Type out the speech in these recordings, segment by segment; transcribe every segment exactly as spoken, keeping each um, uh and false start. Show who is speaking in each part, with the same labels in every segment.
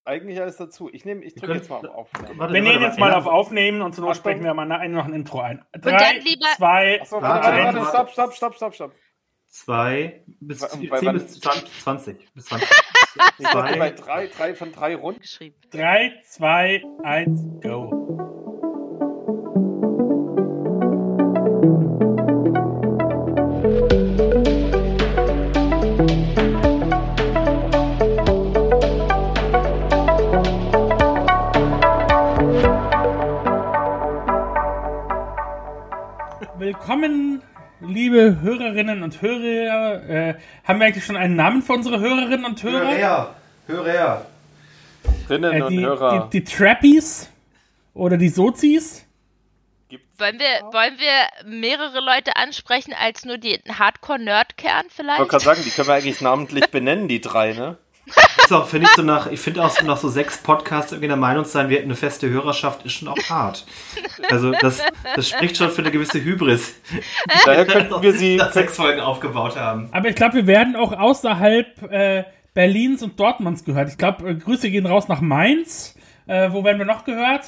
Speaker 1: eigentlich alles dazu. Ich nehme, ich drücke jetzt mal auf Aufnehmen.
Speaker 2: Warte, wir nehmen jetzt mal auf Aufnehmen und zur Not sprechen wir mal noch ein Intro ein. Drei,
Speaker 3: und dann lieber
Speaker 2: zwei,
Speaker 1: Achso, warte, warte, warte, stopp, stopp, stopp, stopp, stopp.
Speaker 4: Zwei bis zehn bis zwanzig. Bis zwanzig.
Speaker 1: Ich zwei. Bei drei, drei von drei Runden
Speaker 3: geschrieben.
Speaker 2: Drei, zwei, eins, go. Willkommen, liebe Hörerinnen und Hörer. Äh, haben wir eigentlich schon einen Namen für unsere Hörerinnen und Hörer?
Speaker 4: Hörer, Hörer.
Speaker 1: Drinnen
Speaker 2: äh,
Speaker 1: und
Speaker 2: die,
Speaker 1: Hörer.
Speaker 2: Die, die Trappies oder die Sozis?
Speaker 3: Wollen wir, wollen wir mehrere Leute ansprechen als nur den Hardcore-Nerd-Kern vielleicht?
Speaker 1: Ich wollte gerade sagen, die können wir eigentlich namentlich benennen, die drei, ne?
Speaker 4: So, finde ich so nach, ich finde auch so nach so sechs Podcasts irgendwie der Meinung sein, wir hätten eine feste Hörerschaft, ist schon auch hart. Also das, das spricht schon für eine gewisse Hybris.
Speaker 1: Daher könnten wir sie
Speaker 4: nach sechs Folgen aufgebaut haben.
Speaker 2: Aber ich glaube, wir werden auch außerhalb äh, Berlins und Dortmunds gehört. Ich glaube, äh, Grüße gehen raus nach Mainz. Äh, wo werden wir noch gehört?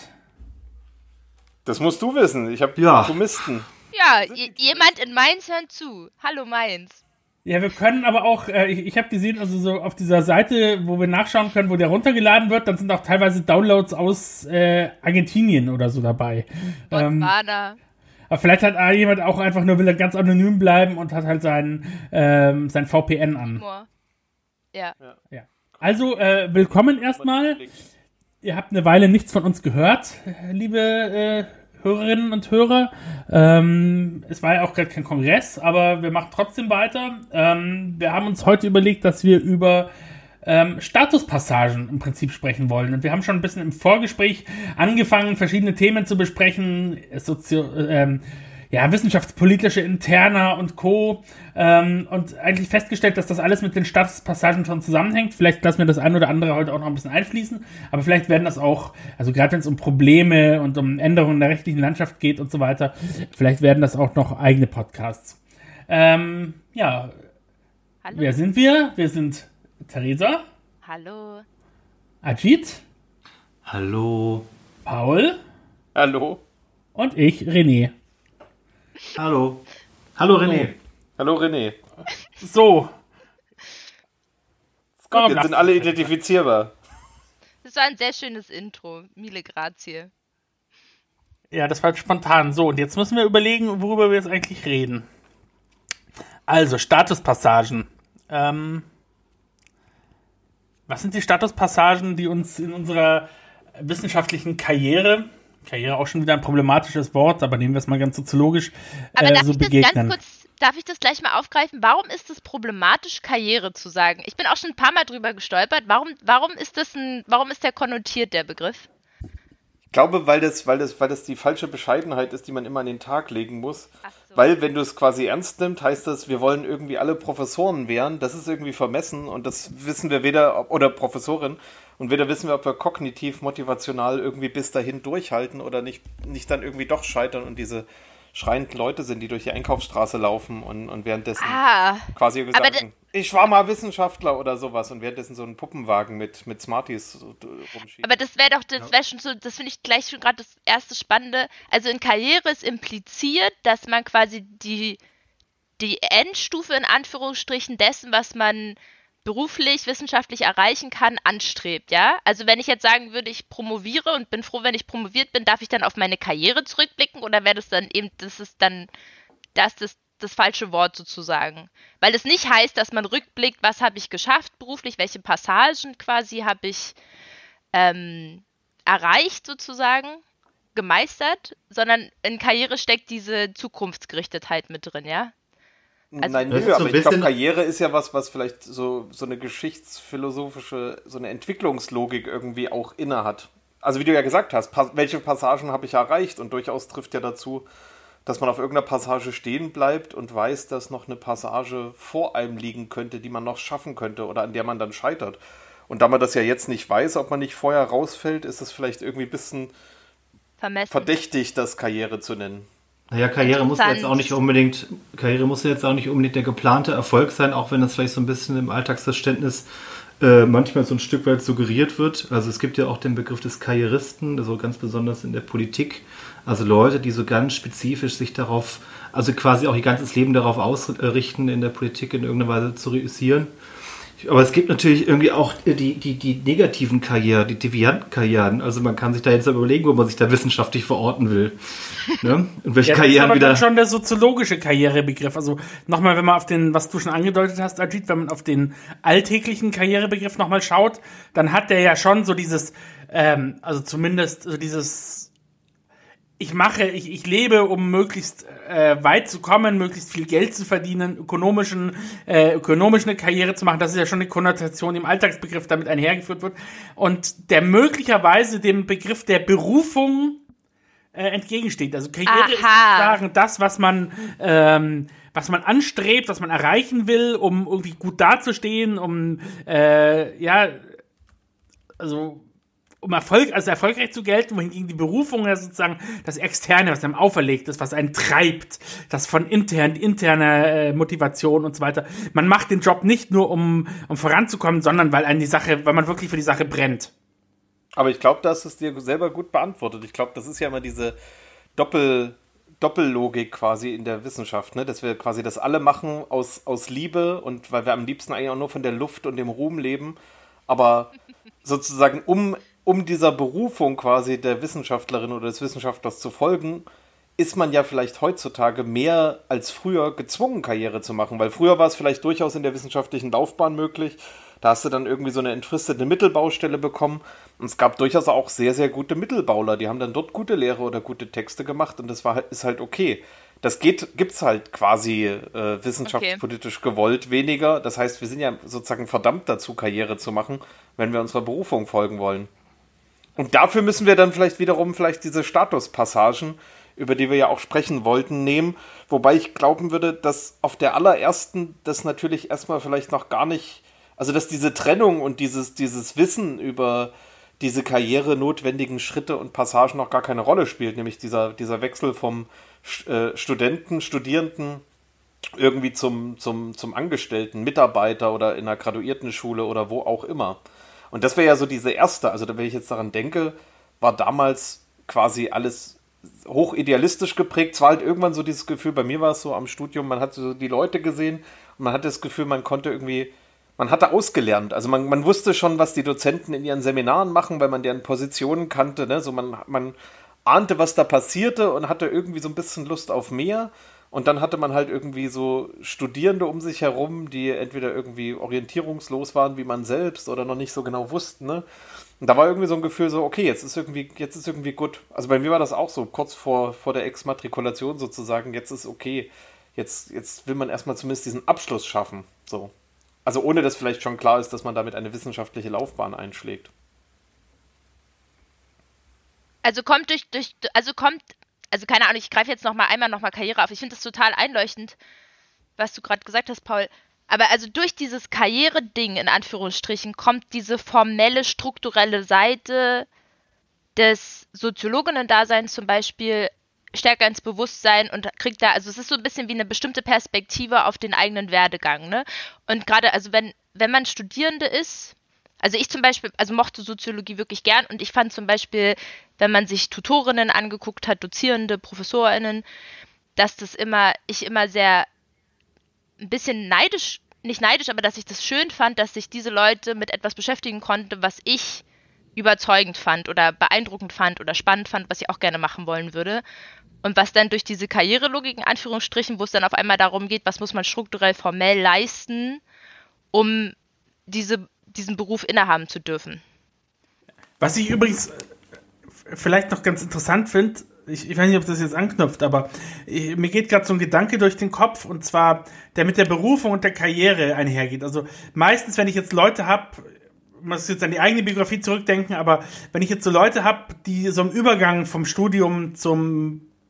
Speaker 1: Das musst du wissen. Ich habe
Speaker 4: ja.
Speaker 1: Chronisten.
Speaker 3: Ja, j- jemand in Mainz hört zu. Hallo Mainz.
Speaker 2: Ja, wir können aber auch, äh, ich, ich habe gesehen, also so auf dieser Seite, wo wir nachschauen können, wo der runtergeladen wird, dann sind auch teilweise Downloads aus äh, Argentinien oder so dabei.
Speaker 3: Botswana.
Speaker 2: Ähm, aber vielleicht hat jemand auch einfach nur, will er ganz anonym bleiben und hat halt sein, ähm, sein V P N an.
Speaker 3: Ja.
Speaker 2: ja. Also, äh, willkommen erstmal. Ihr habt eine Weile nichts von uns gehört, liebe äh, Hörerinnen und Hörer. Ähm, es war ja auch gerade kein Kongress, aber wir machen trotzdem weiter. Ähm, wir haben uns heute überlegt, dass wir über ähm, Statuspassagen im Prinzip sprechen wollen. Und wir haben schon ein bisschen im Vorgespräch angefangen, verschiedene Themen zu besprechen, Sozio- ähm, ja, wissenschaftspolitische Interna und Co. Ähm, und eigentlich festgestellt, dass das alles mit den Statuspassagen schon zusammenhängt. Vielleicht lassen wir das ein oder andere heute auch noch ein bisschen einfließen, aber vielleicht werden das auch, also gerade wenn es um Probleme und um Änderungen der rechtlichen Landschaft geht und so weiter, vielleicht werden das auch noch eigene Podcasts. Ähm, ja,
Speaker 3: Hallo.
Speaker 2: Wer sind wir? Wir sind Theresa.
Speaker 3: Hallo.
Speaker 2: Ajit.
Speaker 4: Hallo.
Speaker 2: Paul.
Speaker 1: Hallo.
Speaker 2: Und ich, René.
Speaker 4: Hallo. Hallo René.
Speaker 1: Hallo René.
Speaker 2: So.
Speaker 1: Gut, jetzt sind alle identifizierbar.
Speaker 3: Das war ein sehr schönes Intro. Mille grazie.
Speaker 2: Ja, das war spontan. So, und jetzt müssen wir überlegen, worüber wir jetzt eigentlich reden. Also, Statuspassagen. Ähm, was sind die Statuspassagen, die uns in unserer wissenschaftlichen Karriere, Karriere auch schon wieder ein problematisches Wort, aber nehmen wir es mal ganz soziologisch,
Speaker 3: aber
Speaker 2: äh,
Speaker 3: darf
Speaker 2: so
Speaker 3: ich das
Speaker 2: begegnen?
Speaker 3: ganz kurz, darf ich das gleich mal aufgreifen? Warum ist es problematisch, Karriere zu sagen? Ich bin auch schon ein paar Mal drüber gestolpert. Warum, warum ist das ein, warum ist der konnotiert, der Begriff?
Speaker 1: Ich glaube, weil das, weil das, weil das die falsche Bescheidenheit ist, die man immer an den Tag legen muss.
Speaker 3: Ach so.
Speaker 1: Weil, wenn du es quasi ernst nimmst, heißt das, wir wollen irgendwie alle Professoren werden. Das ist irgendwie vermessen und das wissen wir weder, oder Professorin, und weder wissen wir, ob wir kognitiv, motivational irgendwie bis dahin durchhalten oder nicht, nicht dann irgendwie doch scheitern und diese schreienden Leute sind, die durch die Einkaufsstraße laufen und, und währenddessen
Speaker 3: Ah,
Speaker 1: quasi sagen, ich war mal Wissenschaftler oder sowas und währenddessen so einen Puppenwagen mit, mit Smarties rumschieben.
Speaker 3: aber das wäre doch, das wäre schon so, das finde ich gleich schon gerade das erste Spannende. Also in Karriere ist impliziert, dass man quasi die, die Endstufe in Anführungsstrichen dessen, was man beruflich, wissenschaftlich erreichen kann, anstrebt, ja? Also wenn ich jetzt sagen würde, ich promoviere und bin froh, wenn ich promoviert bin, darf ich dann auf meine Karriere zurückblicken oder wäre das dann eben, das ist dann, das ist das falsche Wort sozusagen? Weil es nicht heißt, dass man rückblickt, was habe ich geschafft beruflich, welche Passagen quasi habe ich ähm, erreicht sozusagen, gemeistert, sondern in Karriere steckt diese Zukunftsgerichtetheit mit drin, ja? Also,
Speaker 1: Nein,
Speaker 4: das
Speaker 1: nö,
Speaker 4: ist so
Speaker 1: aber
Speaker 4: ein
Speaker 1: ich glaube,
Speaker 4: bisschen-
Speaker 1: Karriere ist ja was, was vielleicht so, so eine geschichtsphilosophische, so eine Entwicklungslogik irgendwie auch inne hat. Also wie du ja gesagt hast, pa- welche Passagen habe ich erreicht? Und durchaus trifft ja dazu, dass man auf irgendeiner Passage stehen bleibt und weiß, dass noch eine Passage vor einem liegen könnte, die man noch schaffen könnte oder an der man dann scheitert. Und da man das ja jetzt nicht weiß, ob man nicht vorher rausfällt, ist es vielleicht irgendwie ein bisschen
Speaker 3: vermessen.
Speaker 1: verdächtig, das Karriere zu nennen.
Speaker 4: Naja, Karriere muss
Speaker 3: Interessant.
Speaker 4: jetzt auch nicht unbedingt, Karriere muss jetzt auch nicht unbedingt der geplante Erfolg sein, auch wenn das vielleicht so ein bisschen im Alltagsverständnis äh, manchmal so ein Stück weit suggeriert wird. Also es gibt ja auch den Begriff des Karrieristen, also ganz besonders in der Politik. Also Leute, die so ganz spezifisch sich darauf, also quasi auch ihr ganzes Leben darauf ausrichten, in der Politik in irgendeiner Weise zu reüssieren. Aber es gibt natürlich irgendwie auch die, die, die negativen Karrieren, die devianten Karrieren. Also man kann sich da jetzt überlegen, wo man sich da wissenschaftlich verorten will. Ne? Und welche
Speaker 2: ja,
Speaker 4: Karrieren
Speaker 2: das ist aber
Speaker 4: wieder.
Speaker 2: dann schon der soziologische Karrierebegriff. Also nochmal, wenn man auf den, was du schon angedeutet hast, Ajit, wenn man auf den alltäglichen Karrierebegriff nochmal schaut, dann hat der ja schon so dieses, ähm, also zumindest so dieses Ich mache, ich, ich lebe, um möglichst äh, weit zu kommen, möglichst viel Geld zu verdienen, ökonomischen, äh, ökonomisch eine Karriere zu machen. Das ist ja schon eine Konnotation, die im Alltagsbegriff damit einhergeführt wird. Und der möglicherweise dem Begriff der Berufung äh, entgegensteht. Also Karriere
Speaker 3: Aha.
Speaker 2: ist sozusagen das, was man, ähm, was man anstrebt, was man erreichen will, um irgendwie gut dazustehen, um, äh, ja, also um Erfolg, also erfolgreich zu gelten, wohingegen die Berufung ja sozusagen das Externe, was einem auferlegt ist, was einen treibt, das von intern, interner äh, Motivation und so weiter. Man macht den Job nicht nur, um, um voranzukommen, sondern weil einen die Sache, weil man wirklich für die Sache brennt.
Speaker 1: Aber ich glaube, das ist dir selber gut beantwortet. Ich glaube, das ist ja immer diese Doppel, Doppellogik quasi in der Wissenschaft, ne? Dass wir quasi das alle machen aus, aus Liebe und weil wir am liebsten eigentlich auch nur von der Luft und dem Ruhm leben, aber sozusagen um um dieser Berufung quasi der Wissenschaftlerin oder des Wissenschaftlers zu folgen, ist man ja vielleicht heutzutage mehr als früher gezwungen, Karriere zu machen. Weil früher war es vielleicht durchaus in der wissenschaftlichen Laufbahn möglich. Da hast du dann irgendwie so eine entfristete Mittelbaustelle bekommen. Und es gab durchaus auch sehr, sehr gute Mittelbauler. Die haben dann dort gute Lehre oder gute Texte gemacht und das war, ist halt okay. Das geht, gibt's halt quasi äh, wissenschaftspolitisch okay. gewollt weniger. Das heißt, wir sind ja sozusagen verdammt dazu, Karriere zu machen, wenn wir unserer Berufung folgen wollen. Und dafür müssen wir dann vielleicht wiederum vielleicht diese Statuspassagen, über die wir ja auch sprechen wollten, nehmen. Wobei ich glauben würde, dass auf der allerersten das natürlich erstmal vielleicht noch gar nicht, also dass diese Trennung und dieses, dieses Wissen über diese Karriere notwendigen Schritte und Passagen noch gar keine Rolle spielt, nämlich dieser, dieser Wechsel vom äh, Studenten, Studierenden irgendwie zum, zum, zum Angestellten, Mitarbeiter oder in einer Graduiertenschule oder wo auch immer. Und das wäre ja so diese erste, also wenn ich jetzt daran denke, war damals quasi alles hoch idealistisch geprägt. Es war halt irgendwann so dieses Gefühl, bei mir war es so am Studium, man hat so die Leute gesehen und man hatte das Gefühl, man konnte irgendwie, man hatte ausgelernt. Also man, man wusste schon, was die Dozenten in ihren Seminaren machen, weil man deren Positionen kannte. Ne? So man, man ahnte, was da passierte und hatte irgendwie so ein bisschen Lust auf mehr. Und dann hatte man halt irgendwie so Studierende um sich herum, die entweder irgendwie orientierungslos waren wie man selbst oder noch nicht so genau wussten, ne? Und da war irgendwie so ein Gefühl so, okay, jetzt ist irgendwie, jetzt ist irgendwie gut. Also bei mir war das auch so, kurz vor, vor der Exmatrikulation sozusagen, jetzt ist okay. Jetzt, jetzt will man erstmal zumindest diesen Abschluss schaffen. So. Also ohne dass vielleicht schon klar ist, dass man damit eine wissenschaftliche Laufbahn einschlägt.
Speaker 3: Also kommt durch, durch also kommt Also keine Ahnung, ich greife jetzt noch mal einmal noch mal Karriere auf. Ich finde das total einleuchtend, was du gerade gesagt hast, Paul. Aber also durch dieses Karriere-Ding, in Anführungsstrichen, kommt diese formelle, strukturelle Seite des Soziologinnen-Daseins zum Beispiel stärker ins Bewusstsein und kriegt da, also es ist so ein bisschen wie eine bestimmte Perspektive auf den eigenen Werdegang, ne? Und gerade, also wenn, wenn man Studierende ist, also ich zum Beispiel, also mochte Soziologie wirklich gern und ich fand zum Beispiel, wenn man sich Tutorinnen angeguckt hat, Dozierende, ProfessorInnen, dass das immer, ich immer sehr ein bisschen neidisch, nicht neidisch, aber dass ich das schön fand, dass sich diese Leute mit etwas beschäftigen konnte, was ich überzeugend fand oder beeindruckend fand oder spannend fand, was ich auch gerne machen wollen würde. Und was dann durch diese Karrierelogik, in Anführungsstrichen, wo es dann auf einmal darum geht, was muss man strukturell formell leisten, um diese diesen Beruf innehaben zu dürfen.
Speaker 2: Was ich übrigens vielleicht noch ganz interessant finde, ich, ich weiß nicht, ob das jetzt anknüpft, aber ich, mir geht gerade so ein Gedanke durch den Kopf, und zwar, der mit der Berufung und der Karriere einhergeht. Also meistens, wenn ich jetzt Leute habe, man muss jetzt an die eigene Biografie zurückdenken, aber wenn ich jetzt so Leute habe, die so im Übergang vom Studium zum, zur wissenschaftlichen äh, Karriere, in Anführungszeichen, sind,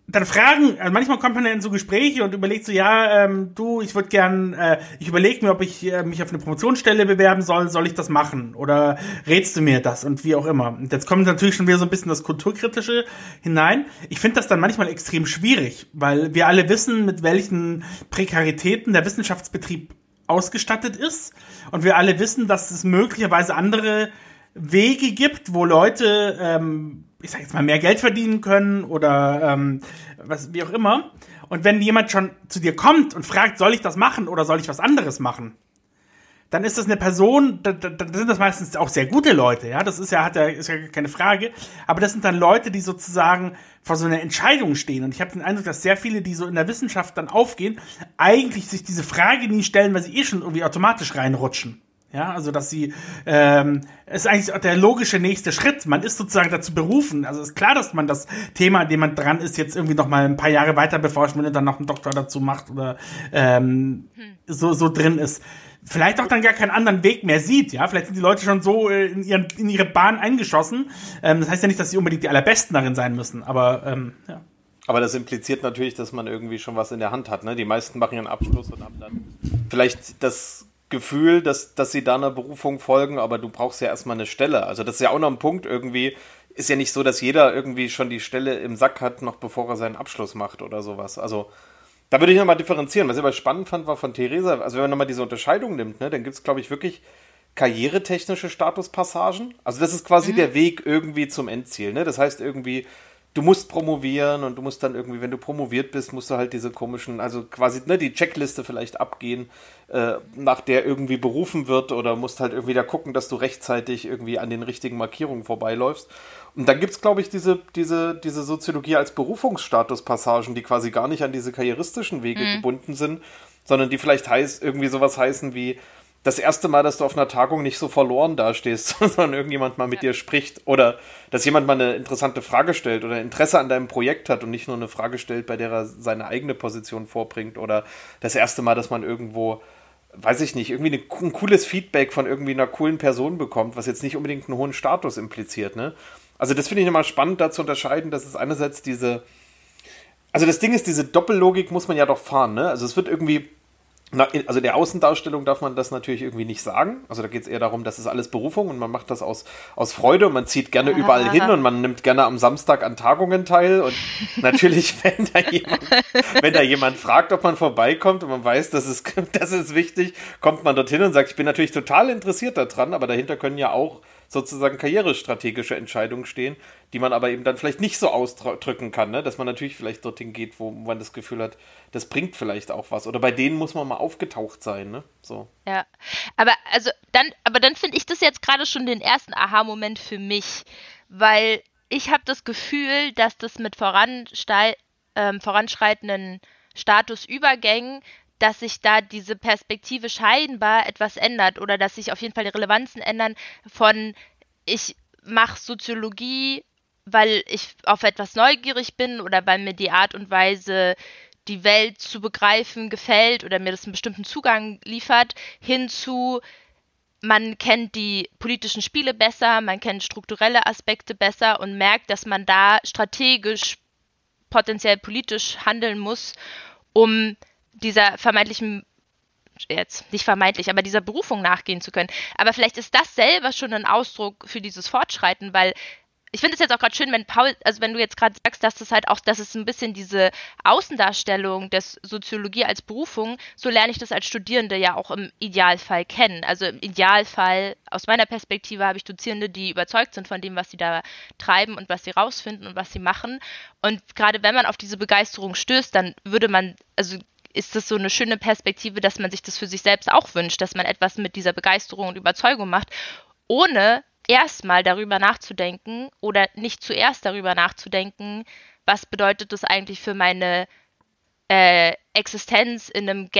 Speaker 2: dann fragen, also manchmal kommt man ja in so Gespräche und überlegt so, ja, ähm, du, ich würde gern, äh, ich überlege mir, ob ich äh, mich auf eine Promotionsstelle bewerben soll, soll ich das machen? Oder rätst du mir das? Und wie auch immer. Und jetzt kommt natürlich schon wieder so ein bisschen das Kulturkritische hinein. Ich finde das dann manchmal extrem schwierig, weil wir alle wissen, mit welchen Prekaritäten der Wissenschaftsbetrieb ausgestattet ist. Und wir alle wissen, dass es möglicherweise andere Wege gibt, wo Leute, ähm, ich sag jetzt mal, mehr Geld verdienen können oder ähm, was, wie auch immer. Und wenn jemand schon zu dir kommt und fragt, soll ich das machen oder soll ich was anderes machen, dann ist das eine Person, dann da, da sind das meistens auch sehr gute Leute, ja, das ist ja, hat ja, ist ja keine Frage, aber das sind dann Leute, die sozusagen vor so einer Entscheidung stehen und ich habe den Eindruck, dass sehr viele, die so in der Wissenschaft dann aufgehen, eigentlich sich diese Frage nie stellen, weil sie eh schon irgendwie automatisch reinrutschen. Ja, also dass sie, ähm, ist eigentlich auch der logische nächste Schritt. Man ist sozusagen dazu berufen. Also ist klar, dass man das Thema, an dem man dran ist, jetzt irgendwie noch mal ein paar Jahre weiter beforschen will und dann noch einen Doktor dazu macht oder ähm, hm. so so drin ist. Vielleicht auch dann gar keinen anderen Weg mehr sieht. Ja, vielleicht sind die Leute schon so äh, in ihren in ihre Bahn eingeschossen. Ähm, das heißt ja nicht, dass sie unbedingt die allerbesten darin sein müssen. Aber ähm, ja.
Speaker 1: Aber das impliziert natürlich, dass man irgendwie schon was in der Hand hat. Ne? Die meisten machen ihren Abschluss und haben dann vielleicht das Gefühl, dass, dass sie da einer Berufung folgen, aber du brauchst ja erstmal eine Stelle. Also das ist ja auch noch ein Punkt irgendwie. Ist ja nicht so, dass jeder irgendwie schon die Stelle im Sack hat, noch bevor er seinen Abschluss macht oder sowas. Also da würde ich nochmal differenzieren. Was ich aber spannend fand, war von Theresa, also wenn man nochmal diese Unterscheidung nimmt, ne, dann gibt es, glaube ich, wirklich karrieretechnische Statuspassagen. Also das ist quasi mhm. der Weg irgendwie zum Endziel. Ne? Das heißt irgendwie, du musst promovieren und du musst dann irgendwie, wenn du promoviert bist, musst du halt diese komischen, also quasi ne, die Checkliste vielleicht abgehen, äh, nach der irgendwie berufen wird oder musst halt irgendwie da gucken, dass du rechtzeitig irgendwie an den richtigen Markierungen vorbeiläufst. Und dann gibt es, glaube ich, diese, diese, diese Soziologie als Berufungsstatuspassagen, die quasi gar nicht an diese karrieristischen Wege mhm. gebunden sind, sondern die vielleicht heißt, irgendwie sowas heißen wie das erste Mal, dass du auf einer Tagung nicht so verloren dastehst, sondern irgendjemand mal mit ja. dir spricht oder dass jemand mal eine interessante Frage stellt oder Interesse an deinem Projekt hat und nicht nur eine Frage stellt, bei der er seine eigene Position vorbringt oder das erste Mal, dass man irgendwo, weiß ich nicht, irgendwie eine, ein cooles Feedback von irgendwie einer coolen Person bekommt, was jetzt nicht unbedingt einen hohen Status impliziert, ne? Also das finde ich nochmal spannend, da zu unterscheiden, dass es einerseits diese, also das Ding ist, diese Doppellogik muss man ja doch fahren, ne? Also es wird irgendwie, also der Außendarstellung darf man das natürlich irgendwie nicht sagen. Also da geht es eher darum, das ist alles Berufung und man macht das aus, aus Freude und man zieht gerne überall hin und man nimmt gerne am Samstag an Tagungen teil und natürlich, wenn da jemand, wenn da jemand fragt, ob man vorbeikommt und man weiß, das ist, das ist wichtig, kommt man dorthin und sagt, ich bin natürlich total interessiert daran, aber dahinter können ja auch sozusagen karrierestrategische Entscheidungen stehen, die man aber eben dann vielleicht nicht so ausdrücken kann, ne? Dass man natürlich vielleicht dorthin geht, wo man das Gefühl hat, das bringt vielleicht auch was. Oder bei denen muss man mal aufgetaucht sein, ne? So.
Speaker 3: Ja, aber also dann, aber dann finde ich das jetzt gerade schon den ersten Aha-Moment für mich, weil ich habe das Gefühl, dass das mit voranstei- ähm, voranschreitenden Statusübergängen, dass sich da diese Perspektive scheinbar etwas ändert oder dass sich auf jeden Fall die Relevanzen ändern von ich mache Soziologie, weil ich auf etwas neugierig bin oder weil mir die Art und Weise, die Welt zu begreifen, gefällt oder mir das einen bestimmten Zugang liefert, hinzu man kennt die politischen Spiele besser, man kennt strukturelle Aspekte besser und merkt, dass man da strategisch, potenziell politisch handeln muss, um dieser vermeintlichen, jetzt nicht vermeintlich, aber dieser Berufung nachgehen zu können. Aber vielleicht ist das selber schon ein Ausdruck für dieses Fortschreiten, weil ich finde es jetzt auch gerade schön, wenn Paul, also wenn du jetzt gerade sagst, dass das halt auch, dass es ein bisschen diese Außendarstellung des Soziologie als Berufung, so lerne ich das als Studierende ja auch im Idealfall kennen. Also im Idealfall, aus meiner Perspektive, habe ich Dozierende, die überzeugt sind von dem, was sie da treiben und was sie rausfinden und was sie machen. Und gerade wenn man auf diese Begeisterung stößt, dann würde man, also ist das so eine schöne Perspektive, dass man sich das für sich selbst auch wünscht, dass man etwas mit dieser Begeisterung und Überzeugung macht, ohne erstmal darüber nachzudenken oder nicht zuerst darüber nachzudenken, was bedeutet das eigentlich für meine äh, Existenz in einem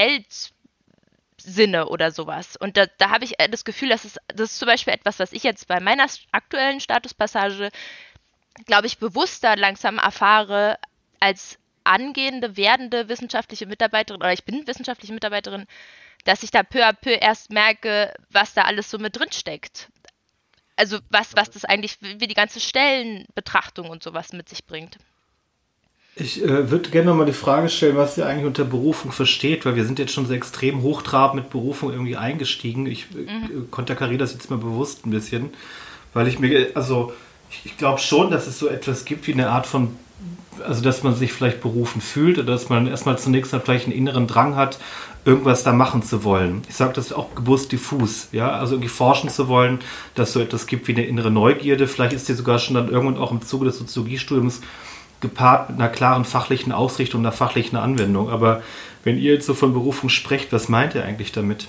Speaker 3: Geldsinne oder sowas. Und da, da habe ich das Gefühl, dass es, das ist zum Beispiel etwas, was ich jetzt bei meiner aktuellen Statuspassage, glaube ich, bewusster langsam erfahre als angehende, werdende wissenschaftliche Mitarbeiterin, oder ich bin wissenschaftliche Mitarbeiterin, dass ich da peu à peu erst merke, was da alles so mit drin steckt. Also was, was das eigentlich, wie die ganze Stellenbetrachtung und sowas mit sich bringt.
Speaker 4: Ich äh, würde gerne nochmal die Frage stellen, was ihr eigentlich unter Berufung versteht, weil wir sind jetzt schon so extrem hochtrabend mit Berufung irgendwie eingestiegen. Ich äh, mhm. konterkariere das jetzt mal bewusst ein bisschen, weil ich mir, also ich, ich glaube schon, dass es so etwas gibt wie eine Art von, also dass man sich vielleicht berufen fühlt oder dass man erstmal zunächst mal vielleicht einen inneren Drang hat, irgendwas da machen zu wollen. Ich sage das auch bewusst diffus, ja, also irgendwie forschen zu wollen, dass es so etwas gibt wie eine innere Neugierde. Vielleicht ist die sogar schon dann irgendwann auch im Zuge des Soziologiestudiums gepaart mit einer klaren fachlichen Ausrichtung, einer fachlichen Anwendung. Aber wenn ihr jetzt so von Berufung sprecht, was meint ihr eigentlich damit?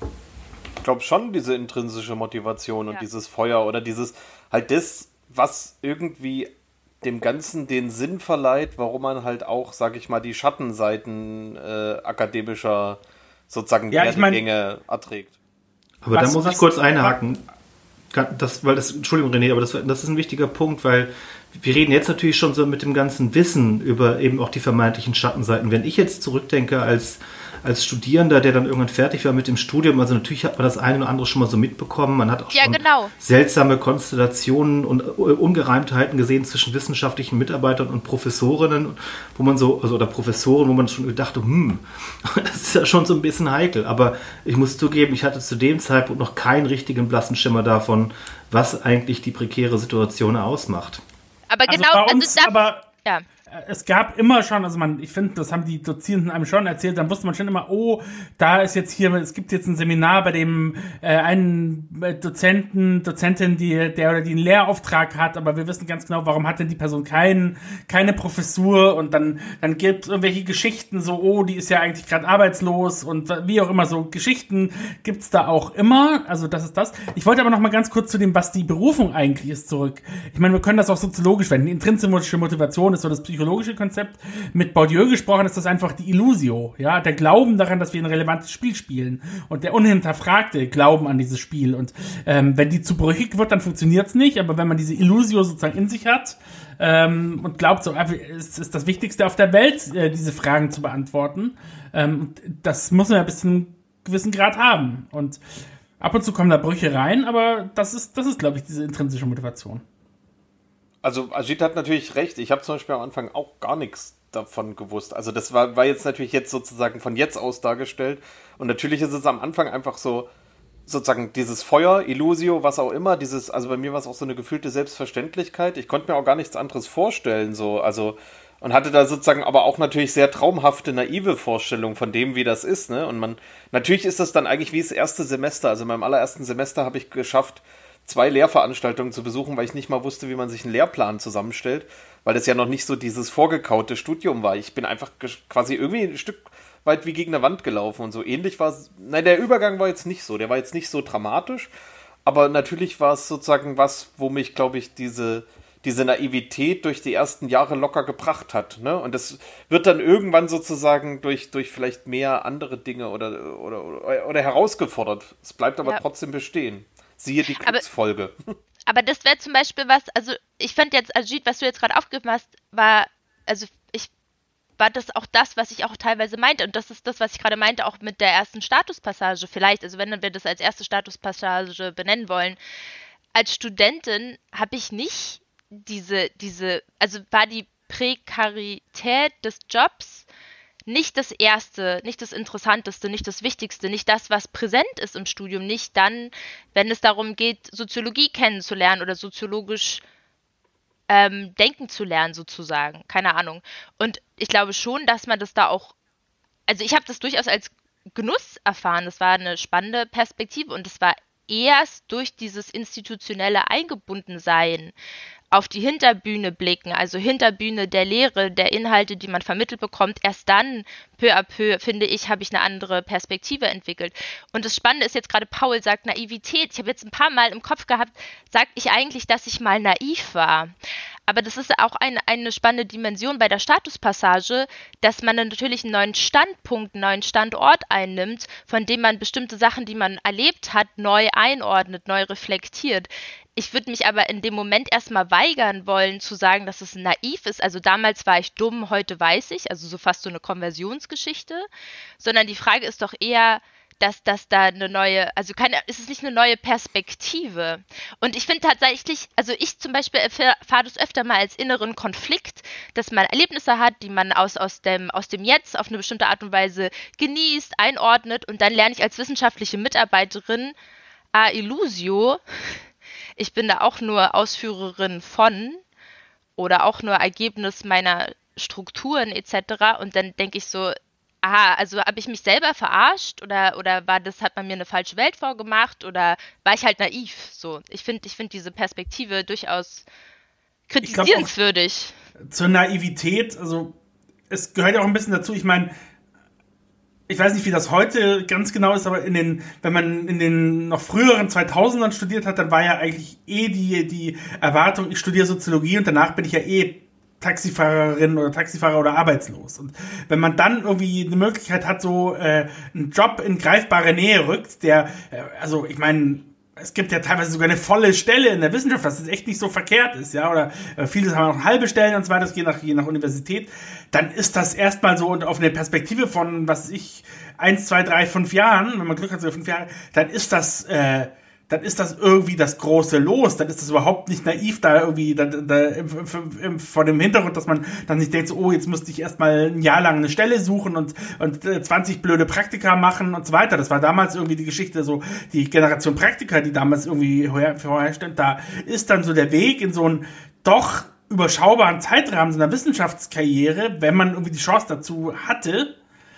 Speaker 1: Ich glaube schon diese intrinsische Motivation und
Speaker 3: ja.
Speaker 1: dieses Feuer oder dieses, halt das, was irgendwie dem Ganzen den Sinn verleiht, warum man halt auch, sag ich mal, die Schattenseiten äh, akademischer sozusagen
Speaker 2: ja, ich mein,
Speaker 1: Gänge erträgt.
Speaker 4: Aber was, da muss was, ich kurz einhaken. Das, weil das, Entschuldigung, René, aber das, das ist ein wichtiger Punkt, weil wir reden jetzt natürlich schon so mit dem ganzen Wissen über eben auch die vermeintlichen Schattenseiten. Wenn ich jetzt zurückdenke als, als Studierender, der dann irgendwann fertig war mit dem Studium, also natürlich hat man das eine oder andere schon mal so mitbekommen. Man hat auch
Speaker 3: ja,
Speaker 4: schon
Speaker 3: genau.
Speaker 4: seltsame Konstellationen und Ungereimtheiten gesehen zwischen wissenschaftlichen Mitarbeitern und Professorinnen, wo man so, also oder Professoren, wo man schon gedacht hat, hm, das ist ja schon so ein bisschen heikel. Aber ich muss zugeben, ich hatte zu dem Zeitpunkt noch keinen richtigen blassen Schimmer davon, was eigentlich die prekäre Situation ausmacht.
Speaker 3: Aber
Speaker 2: also
Speaker 3: genau,
Speaker 2: bei uns,
Speaker 3: also das,
Speaker 2: aber
Speaker 3: ja.
Speaker 2: es gab immer schon, also man, ich finde, das haben die Dozierenden einem schon erzählt, dann wusste man schon immer, oh, da ist jetzt hier, es gibt jetzt ein Seminar, bei dem äh, einen Dozenten, Dozentin, die, der oder die einen Lehrauftrag hat, aber wir wissen ganz genau, warum hat denn die Person kein, keine Professur und dann, dann gibt es irgendwelche Geschichten so, oh, die ist ja eigentlich gerade arbeitslos und wie auch immer, so Geschichten gibt's da auch immer, also das ist das. Ich wollte aber noch mal ganz kurz zu dem, was die Berufung eigentlich ist, zurück. Ich meine, wir können das auch soziologisch wenden. Die intrinsische Motivation ist so das psychologische Konzept. Mit Bourdieu gesprochen ist das einfach die Illusio, ja, der Glauben daran, dass wir ein relevantes Spiel spielen und der unhinterfragte Glauben an dieses Spiel. Und ähm, wenn die zu brüchig wird, dann funktioniert's nicht, aber wenn man diese Illusio sozusagen in sich hat ähm, und glaubt, so ist, ist das Wichtigste auf der Welt, äh, diese Fragen zu beantworten, ähm, das muss man ja bis zu einem gewissen Grad haben. Und ab und zu kommen da Brüche rein, aber das ist, das ist, glaube ich, diese intrinsische Motivation.
Speaker 1: Also Ajit hat natürlich recht. Ich habe zum Beispiel am Anfang auch gar nichts davon gewusst. Also das war, war jetzt natürlich jetzt sozusagen von jetzt aus dargestellt. Und natürlich ist es am Anfang einfach so, sozusagen dieses Feuer, Illusio, was auch immer, dieses, also bei mir war es auch so eine gefühlte Selbstverständlichkeit. Ich konnte mir auch gar nichts anderes vorstellen, so, also, und hatte da sozusagen aber auch natürlich sehr traumhafte, naive Vorstellungen von dem, wie das ist, ne? Und man, natürlich ist das dann eigentlich wie das erste Semester. Also in meinem allerersten Semester habe ich geschafft, zwei Lehrveranstaltungen zu besuchen, weil ich nicht mal wusste, wie man sich einen Lehrplan zusammenstellt, weil das ja noch nicht so dieses vorgekaute Studium war. Ich bin einfach quasi irgendwie ein Stück weit wie gegen eine Wand gelaufen und so ähnlich war es. Nein, der Übergang war jetzt nicht so, der war jetzt nicht so dramatisch, aber natürlich war es sozusagen was, wo mich, glaube ich, diese, diese Naivität durch die ersten Jahre locker gebracht hat, ne? Und das wird dann irgendwann sozusagen durch, durch vielleicht mehr andere Dinge oder, oder, oder, oder herausgefordert. Es bleibt aber ja trotzdem bestehen. Siehe die Kriegsfolge. Aber,
Speaker 3: aber das wäre zum Beispiel was, also ich fand jetzt, Ajit, was du jetzt gerade aufgegriffen hast, war, also ich, war das auch das, was ich auch teilweise meinte. Und das ist das, was ich gerade meinte, auch mit der ersten Statuspassage vielleicht, also wenn wir das als erste Statuspassage benennen wollen. Als Studentin habe ich nicht diese, diese, also war die Prekarität des Jobs nicht das Erste, nicht das Interessanteste, nicht das Wichtigste, nicht das, was präsent ist im Studium, nicht dann, wenn es darum geht, Soziologie kennenzulernen oder soziologisch ähm, denken zu lernen, sozusagen. Keine Ahnung. Und ich glaube schon, dass man das da auch, also ich habe das durchaus als Genuss erfahren. Das war eine spannende Perspektive und es war erst durch dieses institutionelle Eingebundensein auf die Hinterbühne blicken, also Hinterbühne der Lehre, der Inhalte, die man vermittelt bekommt, erst dann, peu à peu, finde ich, habe ich eine andere Perspektive entwickelt. Und das Spannende ist jetzt gerade, Paul sagt Naivität. Ich habe jetzt ein paar Mal im Kopf gehabt, sage ich eigentlich, dass ich mal naiv war. Aber das ist auch eine, eine spannende Dimension bei der Statuspassage, dass man dann natürlich einen neuen Standpunkt, einen neuen Standort einnimmt, von dem man bestimmte Sachen, die man erlebt hat, neu einordnet, neu reflektiert. Ich würde mich aber in dem Moment erstmal weigern wollen, zu sagen, dass es naiv ist. Also damals war ich dumm, heute weiß ich. Also so fast so eine Konversionsgeschichte. Sondern die Frage ist doch eher, dass das da eine neue, also keine, ist es nicht eine neue Perspektive. Und ich finde tatsächlich, also ich zum Beispiel erfahre das öfter mal als inneren Konflikt, dass man Erlebnisse hat, die man aus, aus, dem, aus dem Jetzt auf eine bestimmte Art und Weise genießt, einordnet und dann lerne ich als wissenschaftliche Mitarbeiterin a Illusio, ich bin da auch nur Ausführerin von oder auch nur Ergebnis meiner Strukturen et cetera. Und dann denke ich so, aha, also habe ich mich selber verarscht oder, oder war das, hat man mir eine falsche Welt vorgemacht oder war ich halt naiv? So, ich finde ich finde diese Perspektive durchaus kritisierenswürdig.
Speaker 2: Zur Naivität, also es gehört ja auch ein bisschen dazu, ich meine, ich weiß nicht, wie das heute ganz genau ist, aber in den, wenn man in den noch früheren zweitausendern studiert hat, dann war ja eigentlich eh die, die Erwartung, ich studiere Soziologie und danach bin ich ja eh Taxifahrerin oder Taxifahrer oder arbeitslos. Und wenn man dann irgendwie eine Möglichkeit hat, so äh, einen Job in greifbare Nähe rückt, der, äh, also ich meine, es gibt ja teilweise sogar eine volle Stelle in der Wissenschaft, was jetzt echt nicht so verkehrt ist, ja, oder äh, viele haben auch halbe Stellen und so weiter, je nach, je nach Universität, dann ist das erstmal so auf eine Perspektive von, was weiß ich, eins, zwei, drei, fünf Jahren, wenn man Glück hat, so fünf Jahre, dann ist das, äh, dann ist das irgendwie das große Los, dann ist das überhaupt nicht naiv da irgendwie da, da, im, im, vor dem Hintergrund, dass man dann nicht denkt, so, oh, jetzt müsste ich erstmal ein Jahr lang eine Stelle suchen und, und zwanzig blöde Praktika machen und so weiter. Das war damals irgendwie die Geschichte, so die Generation Praktika, die damals irgendwie vorher stand, da ist dann so der Weg in so einen doch überschaubaren Zeitrahmen so einer Wissenschaftskarriere, wenn man irgendwie die Chance dazu hatte,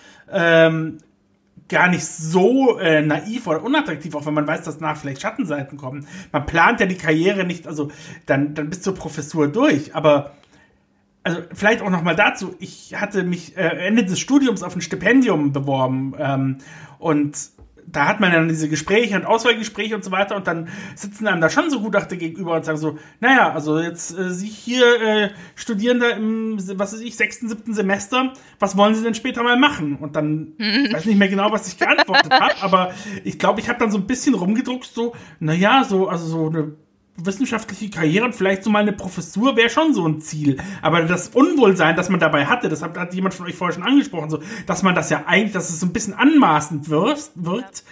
Speaker 2: ähm, gar nicht so äh, naiv oder unattraktiv, auch wenn man weiß, dass nach vielleicht Schattenseiten kommen. Man plant ja die Karriere nicht, also dann, dann bis zur Professur durch, aber also vielleicht auch nochmal dazu, ich hatte mich äh, Ende des Studiums auf ein Stipendium beworben ähm, und da hat man dann diese Gespräche und Auswahlgespräche und so weiter und dann sitzen einem da schon so Gutachter gegenüber und sagen so, naja, also jetzt äh, Sie hier äh, Studierender im, was weiß ich, sechsten, siebten Semester, was wollen Sie denn später mal machen? Und dann, ich weiß nicht mehr genau, was ich geantwortet habe, aber ich glaube, ich habe dann so ein bisschen rumgedruckt, so, naja, so, also so eine wissenschaftliche Karriere und vielleicht so mal eine Professur wäre schon so ein Ziel. Aber das Unwohlsein, das man dabei hatte, das hat, hat jemand von euch vorher schon angesprochen, so, dass man das ja eigentlich, dass es so ein bisschen anmaßend wirkt, wirkt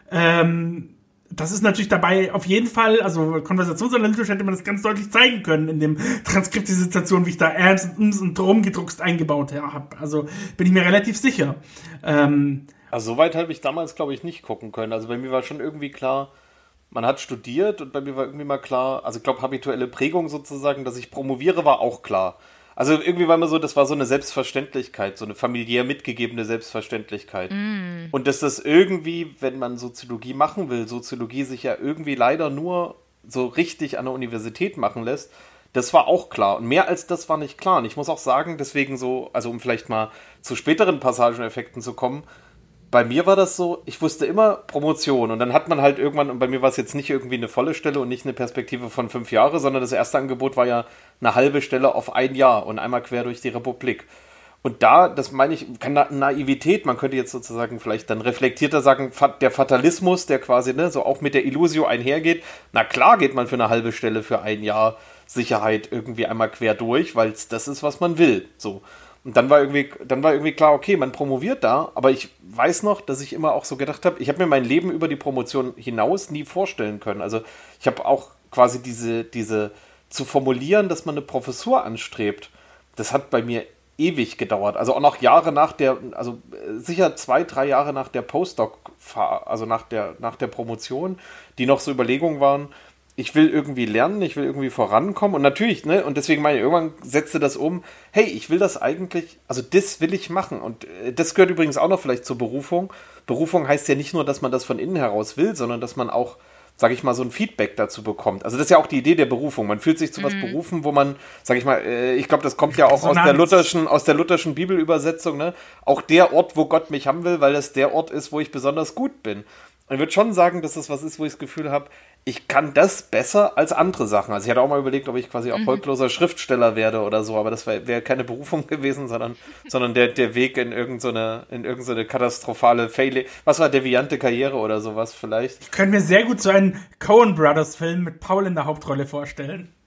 Speaker 2: ähm, das ist natürlich dabei auf jeden Fall, also konversationsanalytisch hätte man das ganz deutlich zeigen können in dem Transkript, die Situation, wie ich da ernst und ums und drum gedruckst eingebaut habe. Also bin ich mir relativ sicher. Ähm,
Speaker 1: also so weit habe ich damals, glaube ich, nicht gucken können. Also bei mir war schon irgendwie klar, man hat studiert und bei mir war irgendwie mal klar, also ich glaube, habituelle Prägung sozusagen, dass ich promoviere, war auch klar. Also irgendwie war mir so, das war so eine Selbstverständlichkeit, so eine familiär mitgegebene Selbstverständlichkeit. Mm. Und dass das irgendwie, wenn man Soziologie machen will, Soziologie sich ja irgendwie leider nur so richtig an der Universität machen lässt, das war auch klar. Und mehr als das war nicht klar. Und ich muss auch sagen, deswegen so, also um vielleicht mal zu späteren Passageneffekten zu kommen, bei mir war das so, ich wusste immer Promotion und dann hat man halt irgendwann, und bei mir war es jetzt nicht irgendwie eine volle Stelle und nicht eine Perspektive von fünf Jahre, sondern das erste Angebot war ja eine halbe Stelle auf ein Jahr und einmal quer durch die Republik. Und da, das meine ich, kann Naivität, man könnte jetzt sozusagen vielleicht dann reflektierter sagen, der Fatalismus, der quasi ne, so auch mit der Illusio einhergeht, na klar geht man für eine halbe Stelle für ein Jahr Sicherheit irgendwie einmal quer durch, weil das ist, was man will, so. Und dann war irgendwie, dann war irgendwie klar, okay, man promoviert da, aber ich weiß noch, dass ich immer auch so gedacht habe, ich habe mir mein Leben über die Promotion hinaus nie vorstellen können. Also ich habe auch quasi diese, diese, zu formulieren, dass man eine Professur anstrebt, das hat bei mir ewig gedauert. Also auch noch Jahre nach der, also sicher zwei, drei Jahre nach der Postdoc, also nach der, nach der Promotion, die noch so Überlegungen waren, ich will irgendwie lernen, ich will irgendwie vorankommen und natürlich, ne, und deswegen meine ich, irgendwann setzte das um, hey, ich will das eigentlich, also das will ich machen und äh, das gehört übrigens auch noch vielleicht zur Berufung. Berufung heißt ja nicht nur, dass man das von innen heraus will, sondern dass man auch, sag ich mal, so ein Feedback dazu bekommt. Also das ist ja auch die Idee der Berufung. Man fühlt sich zu was mhm. berufen, wo man, sag ich mal, äh, ich glaube, das kommt ja auch aus der lutherschen, aus der lutherschen Bibelübersetzung, ne, auch der Ort, wo Gott mich haben will, weil das der Ort ist, wo ich besonders gut bin. Und ich würde schon sagen, dass das was ist, wo ich das Gefühl habe, ich kann das besser als andere Sachen. Also ich hatte auch mal überlegt, ob ich quasi erfolgloser mhm. Schriftsteller werde oder so, aber das wäre wär keine Berufung gewesen, sondern, sondern der, der Weg in irgendeine, in irgendeine katastrophale Fail, was war, deviante Karriere oder sowas vielleicht.
Speaker 2: Ich könnte mir sehr gut so einen Coen Brothers Film mit Paul in der Hauptrolle vorstellen.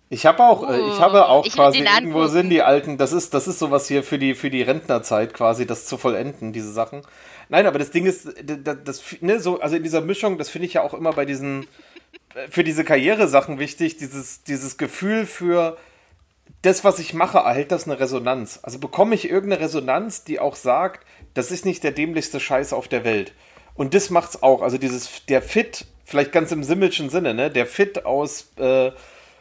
Speaker 1: Ich habe auch,
Speaker 3: Oh,
Speaker 1: äh, ich habe auch
Speaker 3: ich will
Speaker 1: quasi
Speaker 3: den
Speaker 1: irgendwo
Speaker 3: angucken.
Speaker 1: sind die alten, das ist, das ist sowas hier für die, für die Rentnerzeit quasi, das zu vollenden, diese Sachen. Nein, aber das Ding ist, d- d- das, ne, so, also in dieser Mischung, das finde ich ja auch immer bei diesen, äh, für diese Karrieresachen wichtig, dieses, dieses Gefühl für das, was ich mache, erhält das eine Resonanz. Also bekomme ich irgendeine Resonanz, die auch sagt, das ist nicht der dämlichste Scheiß auf der Welt. Und das macht's auch, also dieses, der Fit, vielleicht ganz im simmelschen Sinne, ne, der Fit aus, äh,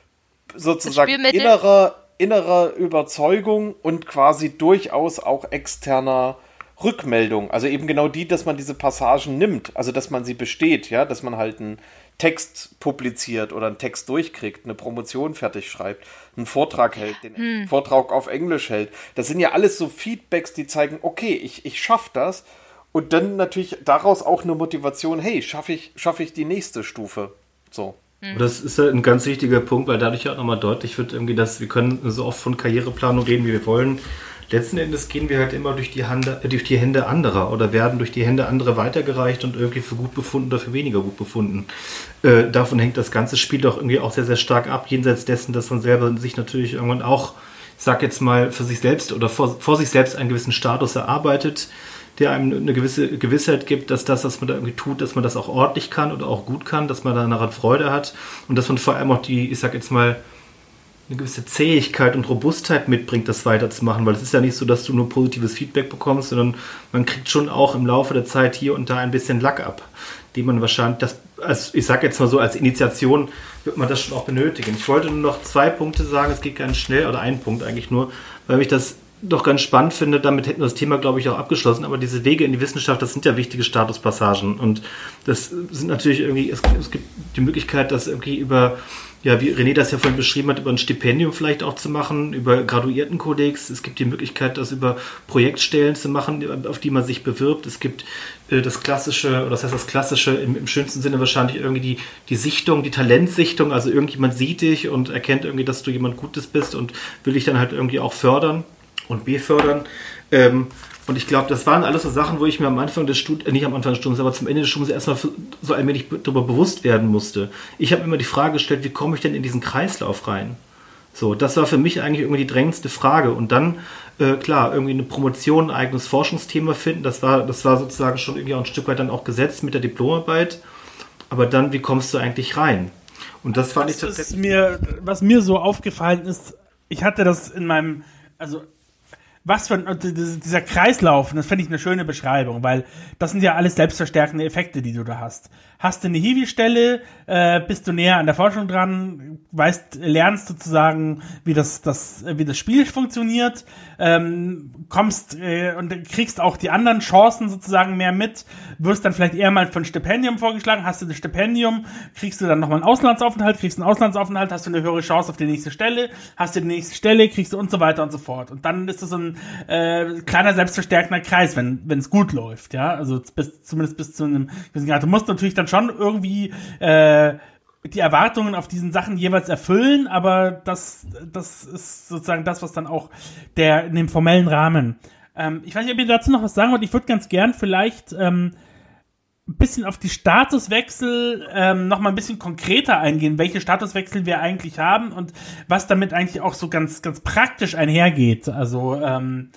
Speaker 1: sozusagen
Speaker 3: Spielmittel?
Speaker 1: innerer, innerer Überzeugung und quasi durchaus auch externer Rückmeldung. Also eben genau die, dass man diese Passagen nimmt, also dass man sie besteht, ja, dass man halt einen Text publiziert oder einen Text durchkriegt, eine Promotion fertig schreibt, einen Vortrag hält, den
Speaker 3: Hm.
Speaker 1: Vortrag auf Englisch hält. Das sind ja alles so Feedbacks, die zeigen, okay, ich, ich schaffe das. Und dann natürlich daraus auch eine Motivation, hey, schaffe ich, schaffe ich die nächste Stufe. So.
Speaker 4: Und das ist ja ein ganz wichtiger Punkt, weil dadurch ja auch nochmal deutlich wird, irgendwie, dass wir können so oft von Karriereplanung reden, wie wir wollen. Letzten Endes gehen wir halt immer durch die, Hand, äh, durch die Hände anderer oder werden durch die Hände anderer weitergereicht und irgendwie für gut befunden oder für weniger gut befunden. Äh, davon hängt das ganze Spiel doch irgendwie auch sehr, sehr stark ab, jenseits dessen, dass man selber sich natürlich irgendwann auch, ich sag jetzt mal, für sich selbst oder vor, vor sich selbst einen gewissen Status erarbeitet, der einem eine gewisse Gewissheit gibt, dass das, was man da irgendwie tut, dass man das auch ordentlich kann oder auch gut kann, dass man daran Freude hat und dass man vor allem auch die, ich sag jetzt mal, eine gewisse Zähigkeit und Robustheit mitbringt, das weiterzumachen, weil es ist ja nicht so, dass du nur positives Feedback bekommst, sondern man kriegt schon auch im Laufe der Zeit hier und da ein bisschen Lack ab, den man wahrscheinlich, das, als, ich sag jetzt mal so, als Initiation wird man das schon auch benötigen. Ich wollte nur noch zwei Punkte sagen, es geht ganz schnell, oder einen Punkt eigentlich nur, weil mich das doch ganz spannend finde, damit hätten wir das Thema, glaube ich, auch abgeschlossen, aber diese Wege in die Wissenschaft, das sind ja wichtige Statuspassagen und das sind natürlich irgendwie, es, es gibt die Möglichkeit, das irgendwie über, ja, wie René das ja vorhin beschrieben hat, über ein Stipendium vielleicht auch zu machen, über Graduiertenkodex, es gibt die Möglichkeit, das über Projektstellen zu machen, auf die man sich bewirbt, es gibt äh, das klassische, oder das heißt das klassische, im, im schönsten Sinne wahrscheinlich irgendwie die, die Sichtung, die Talentsichtung, also irgendjemand sieht dich und erkennt irgendwie, dass du jemand Gutes bist und will dich dann halt irgendwie auch fördern und befördern. Ähm, und ich glaube, das waren alles so Sachen, wo ich mir am Anfang des Studiums, äh, nicht am Anfang des Studiums, aber zum Ende des Studiums erstmal so allmählich darüber bewusst werden musste. Ich habe mir immer die Frage gestellt, wie komme ich denn in diesen Kreislauf rein? So, das war für mich eigentlich irgendwie die drängendste Frage. Und dann, äh, klar, irgendwie eine Promotion, ein eigenes Forschungsthema finden, das war, das war sozusagen schon irgendwie auch ein Stück weit dann auch gesetzt mit der Diplomarbeit. Aber dann, wie kommst du eigentlich rein? Und das fand
Speaker 2: das
Speaker 4: ich tatsächlich...
Speaker 2: Ist mir, was mir so aufgefallen ist, ich hatte das in meinem, also was für ein, dieser Kreislauf, das finde ich eine schöne Beschreibung, weil das sind ja alles selbstverstärkende Effekte, die du da hast. Hast du eine Hiwi-Stelle, äh, bist du näher an der Forschung dran, weißt, lernst sozusagen, wie das, das, wie das Spiel funktioniert, ähm, kommst äh, und kriegst auch die anderen Chancen sozusagen mehr mit, wirst dann vielleicht eher mal für ein Stipendium vorgeschlagen, hast du das Stipendium, kriegst du dann nochmal einen Auslandsaufenthalt, kriegst einen Auslandsaufenthalt, hast du eine höhere Chance auf die nächste Stelle, hast du die nächste Stelle, kriegst du und so weiter und so fort. Und dann ist das so ein äh, kleiner selbstverstärkender Kreis, wenn wenn es gut läuft, ja, also bis, zumindest bis zu einem gewissen Grad. Du musst natürlich dann schon irgendwie äh, die Erwartungen auf diesen Sachen jeweils erfüllen, aber das das ist sozusagen das, was dann auch der in dem formellen Rahmen. Ähm, ich weiß nicht, ob ihr dazu noch was sagen wollt. Ich würde ganz gern vielleicht ähm, ein bisschen auf die Statuswechsel ähm, noch mal ein bisschen konkreter eingehen, welche Statuswechsel wir eigentlich haben und was damit eigentlich auch so ganz ganz praktisch einhergeht. Also ähm,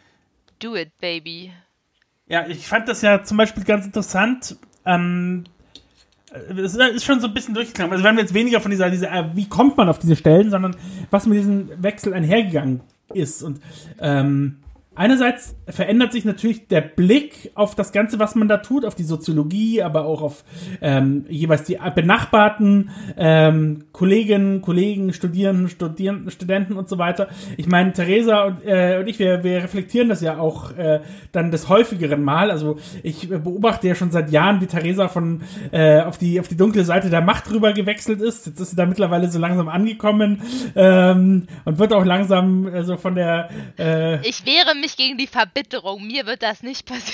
Speaker 3: Do it, baby.
Speaker 2: ja, ich fand das ja zum Beispiel ganz interessant. Ähm, es ist schon so ein bisschen durchgegangen. Also wir haben jetzt weniger von dieser, dieser äh, wie kommt man auf diese Stellen, sondern was mit diesem Wechsel einhergegangen ist. Und ähm, einerseits verändert sich natürlich der Blick auf das Ganze, was man da tut, auf die Soziologie, aber auch auf ähm, jeweils die benachbarten ähm, Kolleginnen, Kollegen, Studierenden, Studierenden, Studenten und so weiter. Ich meine, Theresa und, äh, und ich, wir, wir reflektieren das ja auch äh, dann des häufigeren Mal. Also ich beobachte ja schon seit Jahren, wie Theresa von äh, auf die auf die dunkle Seite der Macht rüber gewechselt ist. Jetzt ist sie da mittlerweile so langsam angekommen ähm, und wird auch langsam äh, so von der äh,
Speaker 3: Ich wehre mich gegen die Verbitterung. Mir wird das nicht passieren.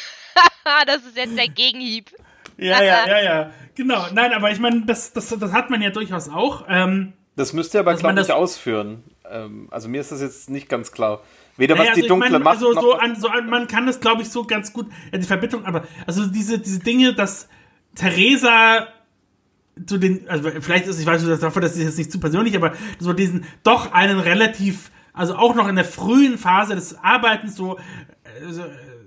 Speaker 3: Das ist jetzt der Gegenhieb.
Speaker 2: Ja, ja, ja, ja. Genau. Nein, aber ich meine, das, das, das hat man ja durchaus auch. Ähm,
Speaker 1: Das müsst ihr aber,
Speaker 2: dass man
Speaker 1: glaube ich,
Speaker 2: das-
Speaker 1: ausführen. Ähm, also mir ist das jetzt nicht ganz klar. Weder
Speaker 2: naja,
Speaker 1: was die
Speaker 2: also ich
Speaker 1: dunkle
Speaker 2: meine,
Speaker 1: Macht
Speaker 2: also
Speaker 1: noch...
Speaker 2: so an, so an, man kann das, glaube ich, so ganz gut, ja, die Verbitterung, aber also diese, diese Dinge, dass Theresa zu den, also vielleicht ist, ich weiß nicht, davon, das ist jetzt nicht zu persönlich, aber so diesen, doch einen relativ, also auch noch in der frühen Phase des Arbeitens so, so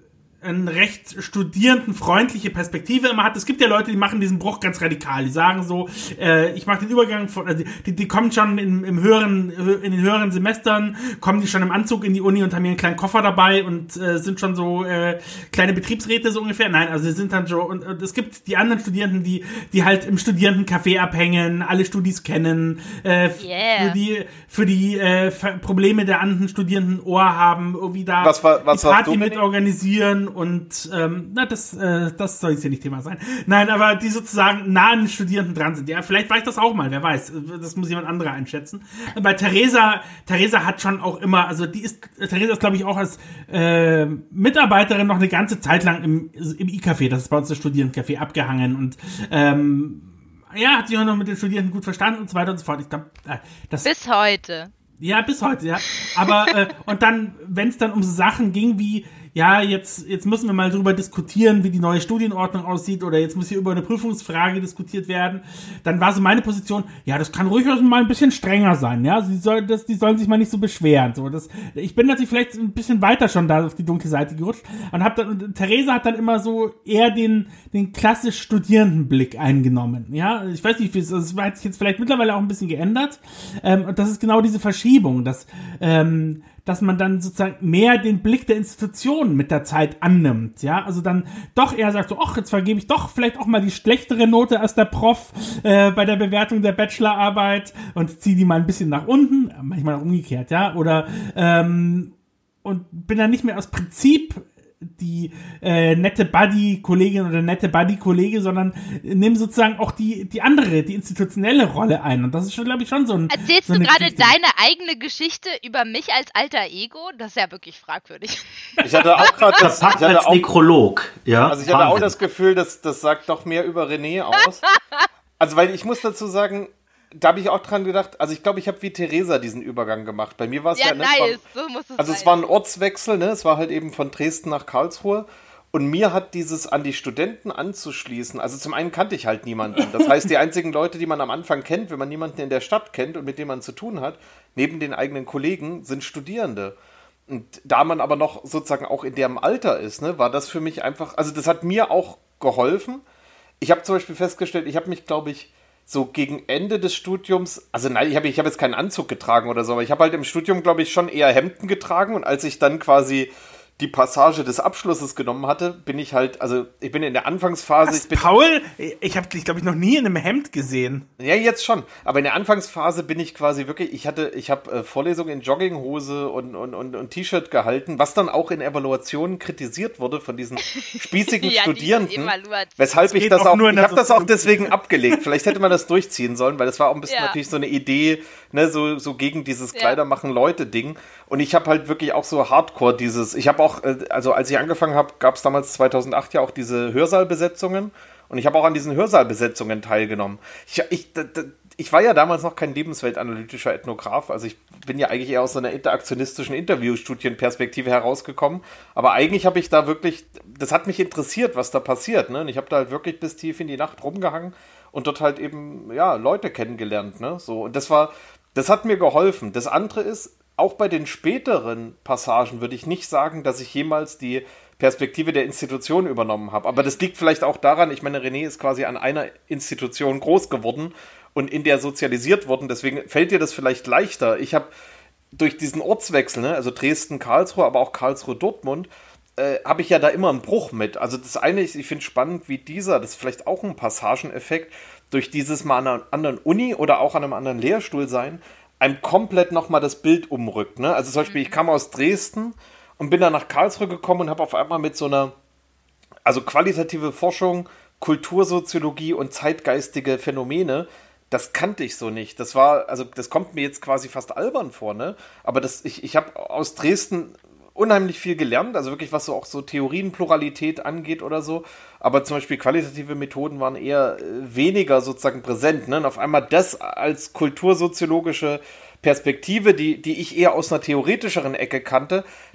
Speaker 2: eine recht studierendenfreundliche Perspektive immer hat. Es gibt ja Leute, die machen diesen Bruch ganz radikal. Die sagen so, äh, ich mache den Übergang von, also die, die kommen schon in, im höheren, in den höheren Semestern, kommen die schon im Anzug in die Uni und haben ihren kleinen Koffer dabei und äh, sind schon so äh, kleine Betriebsräte so ungefähr. Nein, also sie sind dann so, und, und es gibt die anderen Studierenden, die die halt im Studierendencafé abhängen, alle Studis kennen, äh, yeah. für die für die äh, Probleme der anderen Studierenden Ohr haben, irgendwie da
Speaker 1: was war, was
Speaker 2: die Party mit organisieren. Und ähm, na, das, äh, das soll jetzt hier nicht Thema sein. Nein, aber die sozusagen nah an den Studierenden dran sind. Ja, vielleicht war ich das auch mal, wer weiß. Das muss jemand anderer einschätzen. Bei Theresa, Theresa hat schon auch immer, also die ist, Theresa ist, glaube ich, auch als äh, Mitarbeiterin noch eine ganze Zeit lang im, im I-Café, das ist bei uns das Studierendencafé, abgehangen. Und ähm, ja, hat sich auch noch mit den Studierenden gut verstanden und so weiter und so fort. Ich glaube, äh, das
Speaker 3: bis heute.
Speaker 2: Ja, bis heute, ja. Aber, äh, und dann, wenn es dann um so Sachen ging wie, ja, jetzt, jetzt müssen wir mal drüber diskutieren, wie die neue Studienordnung aussieht, oder jetzt muss hier über eine Prüfungsfrage diskutiert werden, dann war so meine Position, ja, das kann ruhig mal ein bisschen strenger sein, ja, sie soll, das, die sollen sich mal nicht so beschweren, so, das, ich bin natürlich vielleicht ein bisschen weiter schon da auf die dunkle Seite gerutscht und hab dann, und Theresa hat dann immer so eher den, den klassisch Studierendenblick eingenommen, ja, ich weiß nicht, wie es, das hat sich jetzt vielleicht mittlerweile auch ein bisschen geändert, ähm, und das ist genau diese Verschiebung, dass, ähm, dass man dann sozusagen mehr den Blick der Institutionen mit der Zeit annimmt, ja, also dann doch eher sagt so, ach, jetzt vergebe ich doch vielleicht auch mal die schlechtere Note als der Prof äh, bei der Bewertung der Bachelorarbeit und ziehe die mal ein bisschen nach unten, manchmal auch umgekehrt, ja, oder ähm, und bin dann nicht mehr aus Prinzip die äh, nette Buddy-Kollegin oder nette Buddy-Kollege, sondern nimm sozusagen auch die die andere, die institutionelle Rolle ein. Und das ist schon, glaube ich, schon so ein...
Speaker 3: Erzählst
Speaker 2: so
Speaker 3: du gerade
Speaker 2: Geschichte.
Speaker 3: Deine eigene Geschichte über mich als alter Ego? Das ist ja wirklich fragwürdig.
Speaker 1: Ich hatte auch gerade das...
Speaker 4: Das
Speaker 1: Ich hatte
Speaker 4: als
Speaker 1: auch,
Speaker 4: Nekrolog, ja.
Speaker 1: also ich hatte
Speaker 4: Wahnsinn.
Speaker 1: auch das Gefühl, dass das sagt doch mehr über René aus. Also, weil ich muss dazu sagen, da habe ich auch dran gedacht, also ich glaube, ich habe wie Theresa diesen Übergang gemacht. Bei mir war es ja,
Speaker 3: Ja,
Speaker 1: ne,
Speaker 3: nice,
Speaker 1: war,
Speaker 3: so muss es
Speaker 1: also
Speaker 3: sein.
Speaker 1: es war ein Ortswechsel, ne? Es war halt eben von Dresden nach Karlsruhe. Und mir hat dieses an die Studenten anzuschließen, also zum einen kannte ich halt niemanden. Das heißt, die einzigen Leute, die man am Anfang kennt, wenn man niemanden in der Stadt kennt und mit dem man zu tun hat, neben den eigenen Kollegen, sind Studierende. Und da man aber noch sozusagen auch in deren Alter ist, ne, war das für mich einfach, also das hat mir auch geholfen. Ich habe zum Beispiel festgestellt, ich habe mich, glaube ich, so gegen Ende des Studiums, also nein, ich habe ich hab jetzt keinen Anzug getragen oder so, aber ich habe halt im Studium, glaube ich, schon eher Hemden getragen und als ich dann quasi die Passage des Abschlusses genommen hatte, bin ich halt, also ich bin in der Anfangsphase...
Speaker 2: Was,
Speaker 1: ich bin,
Speaker 2: Paul? Ich habe dich, glaube ich, noch nie in einem Hemd gesehen.
Speaker 1: Ja, jetzt schon. Aber in der Anfangsphase bin ich quasi wirklich, ich hatte, ich habe äh, Vorlesungen in Jogginghose und, und, und, und T-Shirt gehalten, was dann auch in Evaluationen kritisiert wurde von diesen spießigen
Speaker 3: Ja,
Speaker 1: Studierenden.
Speaker 3: Evaluation.
Speaker 1: Weshalb
Speaker 2: Das
Speaker 1: ich
Speaker 2: geht
Speaker 1: das
Speaker 2: auch
Speaker 1: auch,
Speaker 2: nur in
Speaker 1: ich
Speaker 2: der
Speaker 1: habe das auch
Speaker 2: Soziologie.
Speaker 1: deswegen abgelegt. Vielleicht hätte man das durchziehen sollen, weil das war auch ein bisschen
Speaker 3: Ja.
Speaker 1: natürlich so eine Idee, ne, so, so gegen dieses
Speaker 3: Ja.
Speaker 1: Kleider machen Leute Ding. Und ich habe halt wirklich auch so Hardcore dieses, ich habe auch, äh, also als ich angefangen habe, gab es damals zweitausendacht ja auch diese Hörsaalbesetzungen und ich habe auch an diesen Hörsaalbesetzungen teilgenommen. Ich, ich, d- d- ich war ja damals noch kein lebensweltanalytischer Ethnograph, also ich bin ja eigentlich eher aus so einer interaktionistischen Interviewstudienperspektive herausgekommen, aber eigentlich habe ich da wirklich, das hat mich interessiert, was da passiert, ne? Und ich habe da halt wirklich bis tief in die Nacht rumgehangen und dort halt eben, ja, Leute kennengelernt, ne? So, und das war, das hat mir geholfen. Das andere ist, auch bei den späteren Passagen würde ich nicht sagen, dass ich jemals die Perspektive der Institution übernommen habe. Aber das liegt vielleicht auch daran, ich meine, René ist quasi an einer Institution groß geworden und in der sozialisiert worden. Deswegen fällt dir das vielleicht leichter. Ich habe durch diesen Ortswechsel, ne, also Dresden, Karlsruhe, aber auch Karlsruhe, Dortmund, äh, habe ich ja da immer einen Bruch mit. Also das eine ist, ich finde spannend, wie dieser, das ist vielleicht auch ein Passageneffekt, durch dieses mal an einer anderen Uni oder auch an einem anderen Lehrstuhl sein, einem komplett nochmal das Bild umrückt. Ne? Also zum Beispiel, ich kam aus Dresden und bin dann nach Karlsruhe gekommen und habe auf einmal mit so einer, also qualitative Forschung, Kultursoziologie und zeitgeistige Phänomene, das kannte ich so nicht. Das war, also das kommt mir jetzt quasi fast albern vor, ne? Aber das, ich, ich habe aus Dresden unheimlich viel gelernt, also wirklich, was so auch so Theorienpluralität angeht oder so, aber zum Beispiel qualitative Methoden waren eher äh, weniger sozusagen präsent, ne? Und auf einmal das als kultursoziologische Perspektive, die, die ich eher aus einer theoretischeren Ecke kannte,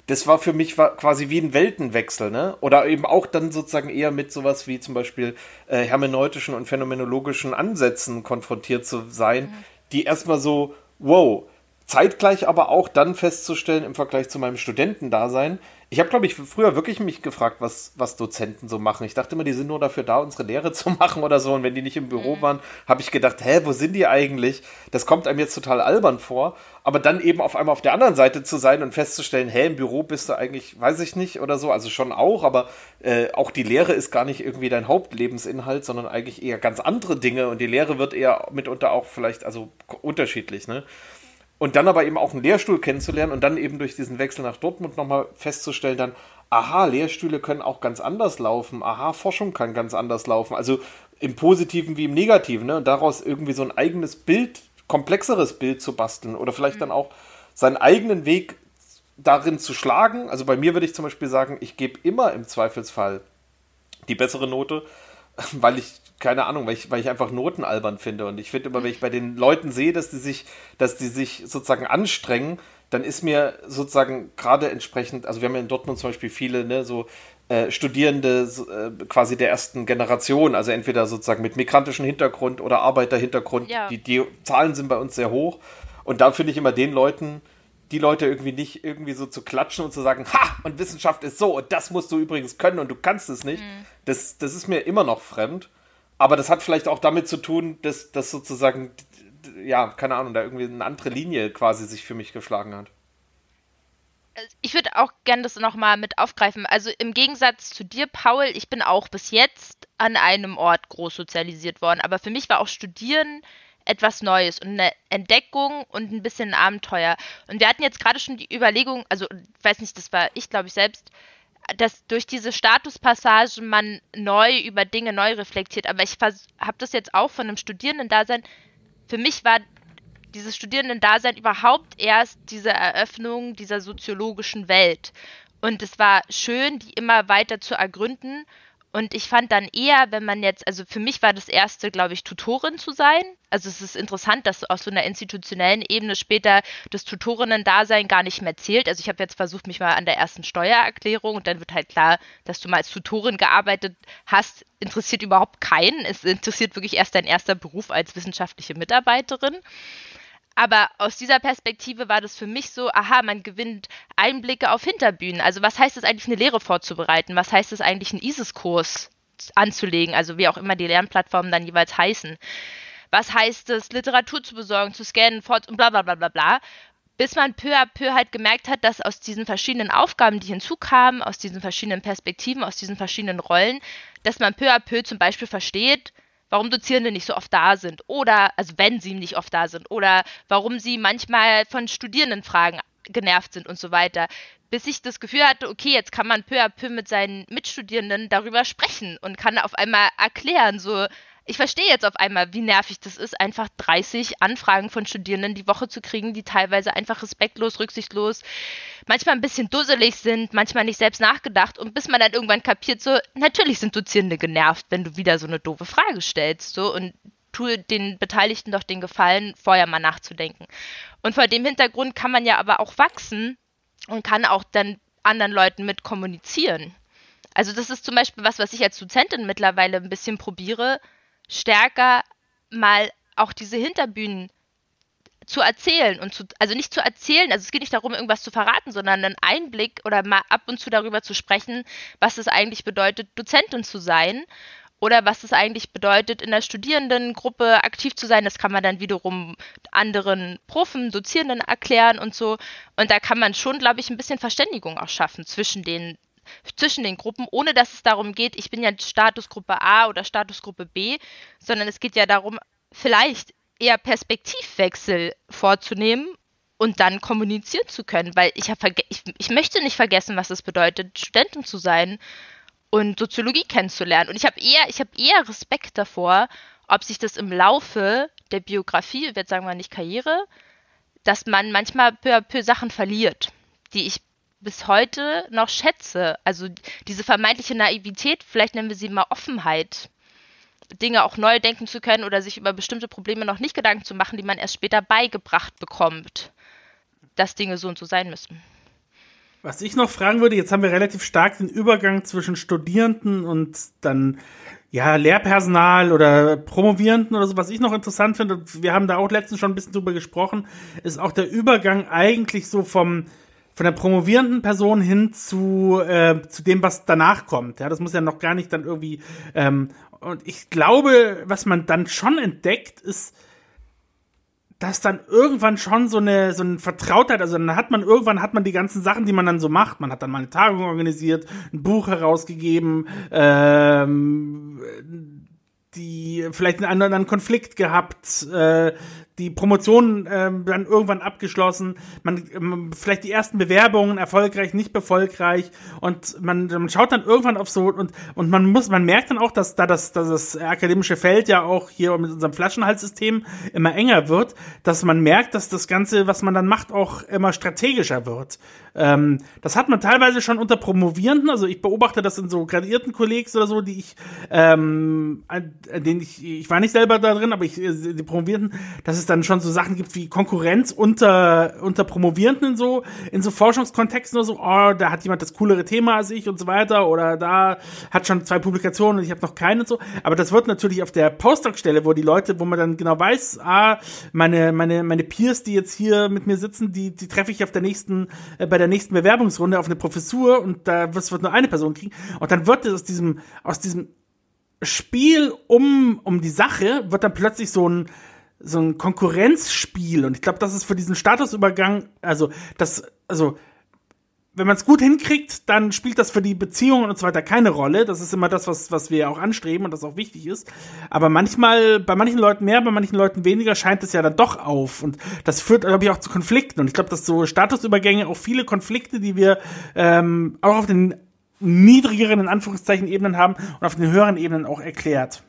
Speaker 1: das war für mich war quasi wie ein Weltenwechsel, ne? Oder eben auch dann sozusagen eher mit sowas wie zum Beispiel äh, hermeneutischen und phänomenologischen Ansätzen konfrontiert zu sein, mhm. die erstmal so, wow, zeitgleich aber auch dann festzustellen im Vergleich zu meinem Studentendasein. Ich habe, glaube ich, früher wirklich mich gefragt, was, was Dozenten so machen. Ich dachte immer, die sind nur dafür da, unsere Lehre zu machen oder so. Und wenn die nicht im Büro waren, habe ich gedacht, hä, wo sind die eigentlich? Das kommt einem jetzt total albern vor. Aber dann eben auf einmal auf der anderen Seite zu sein und festzustellen, hä, im Büro bist du eigentlich, weiß ich nicht oder so. Also schon auch, aber äh, auch die Lehre ist gar nicht irgendwie dein Hauptlebensinhalt, sondern eigentlich eher ganz andere Dinge. Und die Lehre wird eher mitunter auch vielleicht, also unterschiedlich, ne? Und dann aber eben auch einen Lehrstuhl kennenzulernen und dann eben durch diesen Wechsel nach Dortmund nochmal festzustellen dann, aha, Lehrstühle können auch ganz anders laufen, aha, Forschung kann ganz anders laufen, also im Positiven wie im Negativen, ne? Und daraus irgendwie so ein eigenes Bild, komplexeres Bild zu basteln oder vielleicht mhm. dann auch seinen eigenen Weg darin zu schlagen. Also bei mir würde ich zum Beispiel sagen, ich gebe immer im Zweifelsfall die bessere Note, weil ich keine Ahnung, weil ich, weil ich einfach Noten albern finde. Und ich finde immer, wenn ich bei den Leuten sehe, dass die sich, dass die sich sozusagen anstrengen, dann ist mir sozusagen gerade entsprechend, also wir haben ja in Dortmund zum Beispiel viele, ne, so äh, Studierende äh, quasi der ersten Generation, also entweder sozusagen mit migrantischem Hintergrund oder Arbeiterhintergrund, ja. die, die Zahlen sind bei uns sehr hoch. Und da finde ich immer den Leuten, die Leute irgendwie nicht irgendwie so zu klatschen und zu sagen, ha, und Wissenschaft ist so, und das musst du übrigens können und du kannst es nicht, mhm. das, das ist mir immer noch fremd. Aber das hat vielleicht auch damit zu tun, dass das sozusagen, ja, keine Ahnung, da irgendwie eine andere Linie quasi sich für mich geschlagen hat.
Speaker 3: Ich würde auch gerne das nochmal mit aufgreifen. Also im Gegensatz zu dir, Paul, ich bin auch bis jetzt an einem Ort groß sozialisiert worden. Aber für mich war auch Studieren etwas Neues und eine Entdeckung und ein bisschen ein Abenteuer. Und wir hatten jetzt gerade schon die Überlegung, also ich weiß nicht, das war ich, glaube ich, selbst, dass durch diese Statuspassage man neu über Dinge neu reflektiert. Aber ich habe das jetzt auch von einem Studierendendasein. Für mich war dieses Studierendendasein überhaupt erst diese Eröffnung dieser soziologischen Welt. Und es war schön, die immer weiter zu ergründen. Und ich fand dann eher, wenn man jetzt, also für mich war das erste, glaube ich, Tutorin zu sein. Also es ist interessant, dass auf so einer institutionellen Ebene später das Tutorinnen-Dasein gar nicht mehr zählt. Also ich habe jetzt versucht, mich mal an der ersten Steuererklärung und dann wird halt klar, dass du mal als Tutorin gearbeitet hast, interessiert überhaupt keinen. Es interessiert wirklich erst dein erster Beruf als wissenschaftliche Mitarbeiterin. Aber aus dieser Perspektive war das für mich so, aha, man gewinnt Einblicke auf Hinterbühnen. Also was heißt es eigentlich, eine Lehre vorzubereiten? Was heißt es eigentlich, einen I S I S-Kurs anzulegen? Also wie auch immer die Lernplattformen dann jeweils heißen. Was heißt es, Literatur zu besorgen, zu scannen, fort und bla bla bla bla bla. Bis man peu à peu halt gemerkt hat, dass aus diesen verschiedenen Aufgaben, die hinzukamen, aus diesen verschiedenen Perspektiven, aus diesen verschiedenen Rollen, dass man peu à peu zum Beispiel versteht, warum Dozierende nicht so oft da sind oder, also wenn sie nicht oft da sind oder warum sie manchmal von Studierendenfragen genervt sind und so weiter. Bis ich das Gefühl hatte, okay, jetzt kann man peu à peu mit seinen Mitstudierenden darüber sprechen und kann auf einmal erklären, so, ich verstehe jetzt auf einmal, wie nervig das ist, einfach dreißig Anfragen von Studierenden die Woche zu kriegen, die teilweise einfach respektlos, rücksichtslos, manchmal ein bisschen dusselig sind, manchmal nicht selbst nachgedacht und bis man dann irgendwann kapiert, so, natürlich sind Dozierende genervt, wenn du wieder so eine doofe Frage stellst, so, und tue den Beteiligten doch den Gefallen, vorher mal nachzudenken. Und vor dem Hintergrund kann man ja aber auch wachsen und kann auch dann anderen Leuten mit kommunizieren. Also das ist zum Beispiel was, was ich als Dozentin mittlerweile ein bisschen probiere, stärker mal auch diese Hinterbühnen zu erzählen und zu, also nicht zu erzählen, also es geht nicht darum, irgendwas zu verraten, sondern einen Einblick oder mal ab und zu darüber zu sprechen, was es eigentlich bedeutet, Dozentin zu sein oder was es eigentlich bedeutet, in der Studierendengruppe aktiv zu sein. Das kann man dann wiederum anderen Profen, Dozierenden erklären und so. Und da kann man schon, glaube ich, ein bisschen Verständigung auch schaffen zwischen den zwischen den Gruppen, ohne dass es darum geht, ich bin ja Statusgruppe A oder Statusgruppe B, sondern es geht ja darum, vielleicht eher Perspektivwechsel vorzunehmen und dann kommunizieren zu können, weil ich, hab verge- ich, ich möchte nicht vergessen, was es bedeutet, Studentin zu sein und Soziologie kennenzulernen. Und ich habe eher, ich habe eher Respekt davor, ob sich das im Laufe der Biografie, jetzt sagen wir nicht Karriere, dass man manchmal peu à peu Sachen verliert, die ich bis heute noch schätze. Also diese vermeintliche Naivität, vielleicht nennen wir sie mal Offenheit, Dinge auch neu denken zu können oder sich über bestimmte Probleme noch nicht Gedanken zu machen, die man erst später beigebracht bekommt, dass Dinge so und so sein müssen.
Speaker 2: Was ich noch fragen würde, jetzt haben wir relativ stark den Übergang zwischen Studierenden und dann ja Lehrpersonal oder Promovierenden oder so. Was ich noch interessant finde, wir haben da auch letztens schon ein bisschen drüber gesprochen, ist auch der Übergang eigentlich so vom von der promovierenden Person hin zu äh, zu dem, was danach kommt. Ja, das muss ja noch gar nicht dann irgendwie ähm, und ich glaube, was man dann schon entdeckt, ist, dass dann irgendwann schon so eine so eine Vertrautheit, also dann hat man irgendwann hat man die ganzen Sachen, die man dann so macht. Man hat dann mal eine Tagung organisiert, ein Buch herausgegeben, ähm, die vielleicht einen anderen Konflikt gehabt, äh, die Promotion äh, dann irgendwann abgeschlossen, man ähm, vielleicht die ersten Bewerbungen erfolgreich, nicht erfolgreich und man, man schaut dann irgendwann auf so und und man muss, man merkt dann auch, dass da das, dass das akademische Feld ja auch hier mit unserem Flaschenhalssystem immer enger wird, dass man merkt, dass das Ganze, was man dann macht, auch immer strategischer wird. Ähm, das hat man teilweise schon unter Promovierenden, also ich beobachte das in so gradierten Kollegs oder so, die ich, ähm, an, an denen ich, ich war nicht selber da drin, aber ich, die Promovierenden, dass es dann schon so Sachen gibt wie Konkurrenz unter, unter Promovierenden in so, in so Forschungskontexten oder so, oh, da hat jemand das coolere Thema als ich und so weiter, oder da hat schon zwei Publikationen und ich habe noch keine und so, aber das wird natürlich auf der Postdoc-Stelle, wo die Leute, wo man dann genau weiß, ah, meine, meine, meine Peers, die jetzt hier mit mir sitzen, die, die treffe ich auf der nächsten, äh, bei der nächsten Bewerbungsrunde auf eine Professur und da wird, wird nur eine Person kriegen und dann wird aus diesem, aus diesem Spiel um, um die Sache wird dann plötzlich so ein so ein Konkurrenzspiel und ich glaube, das ist für diesen Statusübergang, also das, also wenn man es gut hinkriegt, dann spielt das für die Beziehungen und so weiter keine Rolle. Das ist immer das, was was wir auch anstreben und das auch wichtig ist. Aber manchmal, bei manchen Leuten mehr, bei manchen Leuten weniger, scheint es ja dann doch auf. Und das führt, glaube ich, auch zu Konflikten. Und ich glaube, dass so Statusübergänge auch viele Konflikte, die wir ähm, auch auf den niedrigeren, in Anführungszeichen, Ebenen haben und auf den höheren Ebenen auch erklärt.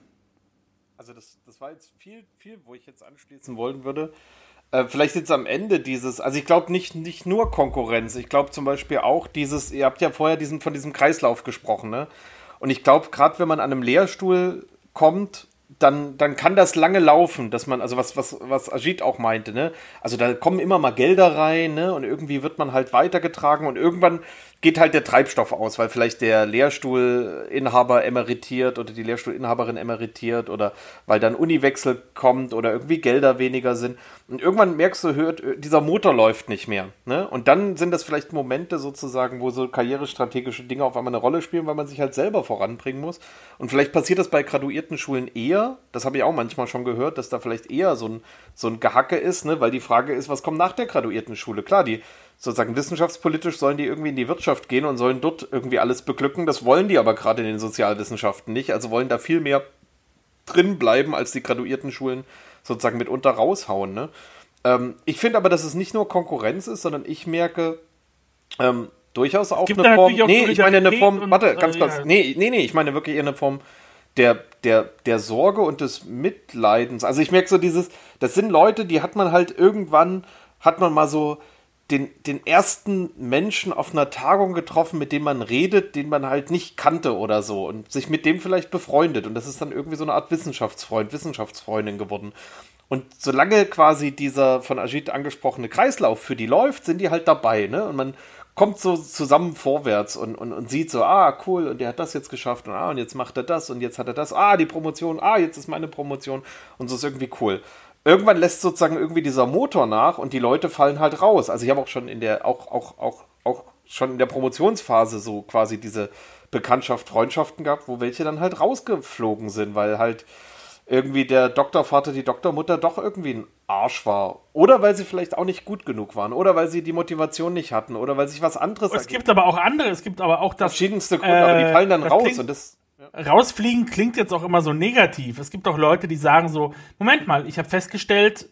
Speaker 1: Also das, das war jetzt viel, viel, wo ich jetzt anschließen wollen würde. Äh, vielleicht jetzt am Ende dieses, also ich glaube nicht, nicht nur Konkurrenz, ich glaube zum Beispiel auch dieses, ihr habt ja vorher diesen, von diesem Kreislauf gesprochen, ne? Und ich glaube, gerade wenn man an einem Lehrstuhl kommt, dann, dann kann das lange laufen, dass man, also was, was, was Ajit auch meinte, ne? Also da kommen immer mal Gelder rein, ne? Und irgendwie wird man halt weitergetragen und irgendwann geht halt der Treibstoff aus, weil vielleicht der Lehrstuhlinhaber emeritiert oder die Lehrstuhlinhaberin emeritiert oder weil dann Uniwechsel kommt oder irgendwie Gelder weniger sind. Und irgendwann merkst du, hört, dieser Motor läuft nicht mehr. Ne? Und dann sind das vielleicht Momente sozusagen, wo so karrierestrategische Dinge auf einmal eine Rolle spielen, weil man sich halt selber voranbringen muss. Und vielleicht passiert das bei graduierten Schulen eher, das habe ich auch manchmal schon gehört, dass da vielleicht eher so ein, so ein Gehacke ist, ne? Weil die Frage ist, was kommt nach der graduierten Schule? Klar, die sozusagen wissenschaftspolitisch sollen die irgendwie in die Wirtschaft gehen und sollen dort irgendwie alles beglücken. Das wollen die aber gerade in den Sozialwissenschaften nicht. Also wollen da viel mehr drin bleiben, als die graduierten Schulen sozusagen mitunter raushauen. Ne? Ähm, ich finde aber, dass es nicht nur Konkurrenz ist, sondern ich merke ähm, durchaus auch eine Form... Nee, ich meine eine Form... Und, warte, ganz kurz. Ja. Nee, nee, nee, ich meine wirklich eher eine Form der, der, der Sorge und des Mitleidens. Also ich merke so dieses... Das sind Leute, die hat man halt irgendwann... Hat man mal so... Den, den ersten Menschen auf einer Tagung getroffen, mit dem man redet, den man halt nicht kannte oder so und sich mit dem vielleicht befreundet und das ist dann irgendwie so eine Art Wissenschaftsfreund, Wissenschaftsfreundin geworden. Und solange quasi dieser von Ajit angesprochene Kreislauf für die läuft, sind die halt dabei, ne? Und man kommt so zusammen vorwärts und, und, und sieht so, ah, cool, und der hat das jetzt geschafft und ah, und jetzt macht er das und jetzt hat er das, ah, die Promotion, ah, jetzt ist meine Promotion und so ist irgendwie cool. Irgendwann lässt sozusagen irgendwie dieser Motor nach und die Leute fallen halt raus. Also ich habe auch schon in der, auch, auch, auch, auch schon in der Promotionsphase so quasi diese Bekanntschaft, Freundschaften gehabt, wo welche dann halt rausgeflogen sind, weil halt irgendwie der Doktorvater, die Doktormutter doch irgendwie ein Arsch war. Oder weil sie vielleicht auch nicht gut genug waren. Oder weil sie die Motivation nicht hatten. Oder weil sich was anderes...
Speaker 2: Es gibt aber auch andere, es gibt aber auch das...
Speaker 1: Verschiedenste Gründe, äh, aber die fallen dann raus
Speaker 2: klingt,
Speaker 1: und das...
Speaker 2: Ja. Rausfliegen klingt jetzt auch immer so negativ. Es gibt auch Leute, die sagen so, Moment mal, ich habe festgestellt,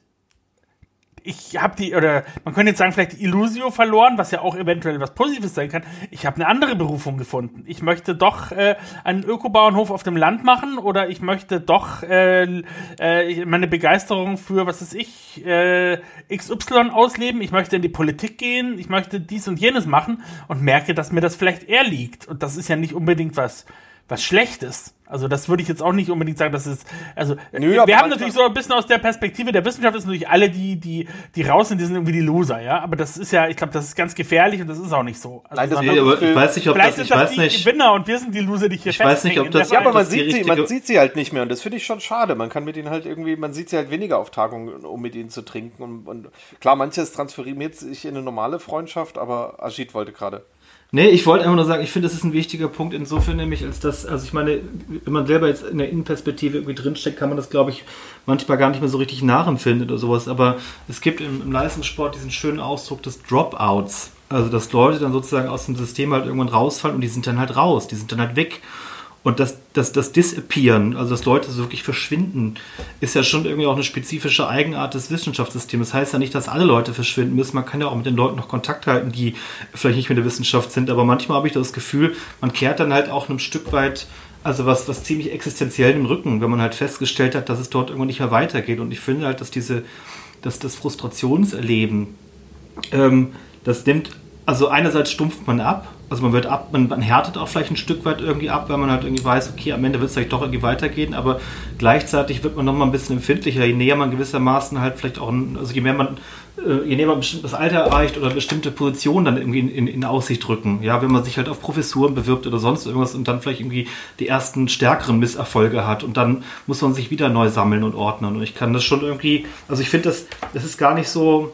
Speaker 2: ich habe die, oder man könnte jetzt sagen, vielleicht die Illusio verloren, was ja auch eventuell was Positives sein kann. Ich habe eine andere Berufung gefunden. Ich möchte doch äh, einen Ökobauernhof auf dem Land machen oder ich möchte doch äh, äh, meine Begeisterung für, was weiß ich, äh, X Y ausleben. Ich möchte in die Politik gehen. Ich möchte dies und jenes machen und merke, dass mir das vielleicht eher liegt. Und das ist ja nicht unbedingt was was Schlechtes. Also das würde ich jetzt auch nicht unbedingt sagen, dass es, also
Speaker 1: Nö,
Speaker 2: wir
Speaker 1: aber
Speaker 2: haben natürlich so ein bisschen aus der Perspektive der Wissenschaft, ist natürlich alle, die, die, die raus sind, die sind irgendwie die Loser, ja, aber das ist ja, ich glaube, das ist ganz gefährlich und das ist auch nicht so. Also
Speaker 1: Nein, das
Speaker 4: Nee, aber ich weiß nicht, ob
Speaker 2: vielleicht
Speaker 4: das, ich
Speaker 2: sind das
Speaker 4: weiß
Speaker 2: die
Speaker 4: nicht,
Speaker 2: Gewinner und wir sind die Loser, die hier
Speaker 4: Ich weiß nicht, ob
Speaker 2: festhängen.
Speaker 4: das-
Speaker 1: Ja, aber man
Speaker 4: das die
Speaker 1: sieht, sie,
Speaker 4: richtige-
Speaker 1: man sieht sie halt nicht mehr und das finde ich schon schade. Man kann mit ihnen halt irgendwie, man sieht sie halt weniger auf Tagungen, um mit ihnen zu trinken. Und, und klar, manches transferiert sich in eine normale Freundschaft, aber Ajit wollte gerade.
Speaker 4: Nee, ich wollte einfach nur sagen, ich finde, das ist ein wichtiger Punkt insofern nämlich, als dass, also ich meine, wenn man selber jetzt in der Innenperspektive irgendwie drinsteckt, kann man das, glaube ich, manchmal gar nicht mehr so richtig nachempfinden oder sowas, aber es gibt im, im Leistungssport diesen schönen Ausdruck des Dropouts, also dass Leute dann sozusagen aus dem System halt irgendwann rausfallen und die sind dann halt raus, die sind dann halt weg. Und das, das, das Disappearen, also dass Leute so wirklich verschwinden, ist ja schon irgendwie auch eine spezifische Eigenart des Wissenschaftssystems. Das heißt ja nicht, dass alle Leute verschwinden müssen. Man kann ja auch mit den Leuten noch Kontakt halten, die vielleicht nicht mit der Wissenschaft sind. Aber manchmal habe ich das Gefühl, man kehrt dann halt auch ein Stück weit, also was, was ziemlich existenziell im Rücken, wenn man halt festgestellt hat, dass es dort irgendwann nicht mehr weitergeht. Und ich finde halt, dass diese, dass das Frustrationserleben, ähm, das nimmt, also einerseits stumpft man ab, also man wird ab, man, man härtet auch vielleicht ein Stück weit irgendwie ab, weil man halt irgendwie weiß, okay, am Ende wird es vielleicht doch irgendwie weitergehen, aber gleichzeitig wird man nochmal ein bisschen empfindlicher, je näher man gewissermaßen halt vielleicht auch, ein, also je mehr man, äh, je näher man ein bestimmtes Alter erreicht oder bestimmte Positionen dann irgendwie in, in, in Aussicht drücken, ja, wenn man sich halt auf Professuren bewirbt oder sonst irgendwas und dann vielleicht irgendwie die ersten stärkeren Misserfolge hat und dann muss man sich wieder neu sammeln und ordnen und ich kann das schon irgendwie, also ich finde das, das ist gar nicht so.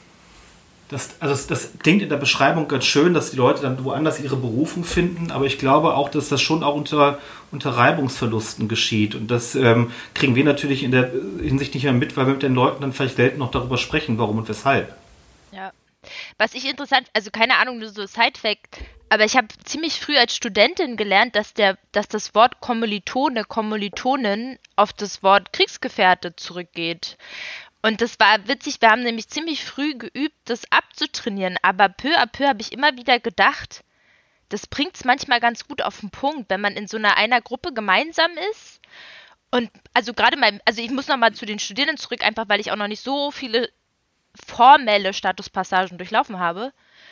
Speaker 4: Das, also das, das klingt in der Beschreibung ganz schön, dass die Leute dann woanders ihre Berufung finden, aber ich glaube auch, dass das schon auch unter, unter Reibungsverlusten geschieht. Und das ähm, kriegen wir natürlich in der Hinsicht nicht mehr mit, weil wir mit den Leuten dann vielleicht selten noch darüber sprechen, warum und weshalb.
Speaker 3: Ja. Was ich interessant, also keine Ahnung, nur so Side-Fact, aber ich habe ziemlich früh als Studentin gelernt, dass der, dass das Wort Kommilitone, Kommilitonin auf das Wort Kriegsgefährte zurückgeht. Und das war witzig, wir haben nämlich ziemlich früh geübt, das abzutrainieren, aber peu à peu habe ich immer wieder gedacht, das bringt es manchmal ganz gut auf den Punkt, wenn man in so einer einer Gruppe gemeinsam ist. Und also gerade mein, also ich muss nochmal zu den Studierenden zurück, einfach weil ich auch noch nicht so viele formelle Statuspassagen durchlaufen habe.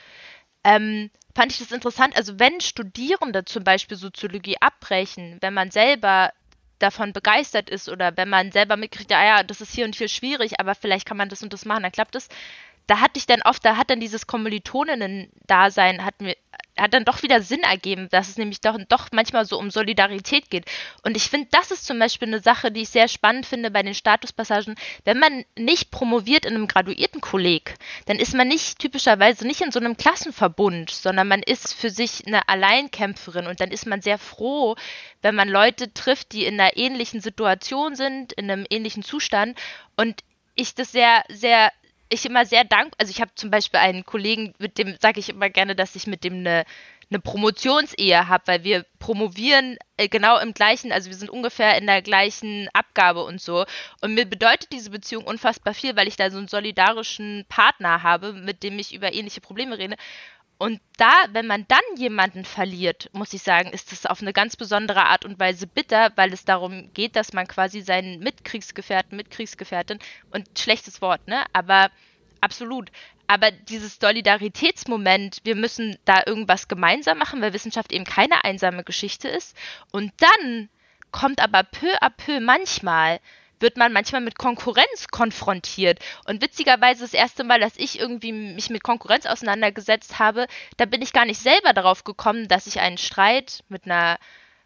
Speaker 3: Ähm, fand ich das interessant, also wenn Studierende zum Beispiel Soziologie abbrechen, wenn man selber davon begeistert ist oder wenn man selber mitkriegt, ja, ja, das ist hier und hier schwierig, aber vielleicht kann man das und das machen, dann klappt es. Da hatte ich dann oft, da hat dann dieses Kommilitoninnen-Dasein, hat mir, hat dann doch wieder Sinn ergeben, dass es nämlich doch, doch manchmal so um Solidarität geht. Und ich finde, das ist zum Beispiel eine Sache, die ich sehr spannend finde bei den Statuspassagen. Wenn man nicht promoviert in einem Graduiertenkolleg, dann ist man nicht typischerweise nicht in so einem Klassenverbund, sondern man ist für sich eine Alleinkämpferin und dann ist man sehr froh, wenn man Leute trifft, die in einer ähnlichen Situation sind, in einem ähnlichen Zustand und ich das sehr, sehr ich immer sehr dankbar, also ich habe zum Beispiel einen Kollegen, mit dem sage ich immer gerne, dass ich mit dem eine, eine Promotionsehe habe, weil wir promovieren äh, genau im gleichen, also wir sind ungefähr in der gleichen Abgabe und so. Und mir bedeutet diese Beziehung unfassbar viel, weil ich da so einen solidarischen Partner habe, mit dem ich über ähnliche Probleme rede. Und da, wenn man dann jemanden verliert, muss ich sagen, ist das auf eine ganz besondere Art und Weise bitter, weil es darum geht, dass man quasi seinen Mitkriegsgefährten, Mitkriegsgefährtin, und schlechtes Wort, ne, aber absolut. Aber dieses Solidaritätsmoment, wir müssen da irgendwas gemeinsam machen, weil Wissenschaft eben keine einsame Geschichte ist. Und dann kommt aber peu à peu manchmal wird man manchmal mit Konkurrenz konfrontiert. Und witzigerweise das erste Mal, dass ich irgendwie mich mit Konkurrenz auseinandergesetzt habe, da bin ich gar nicht selber darauf gekommen, dass ich einen Streit mit einer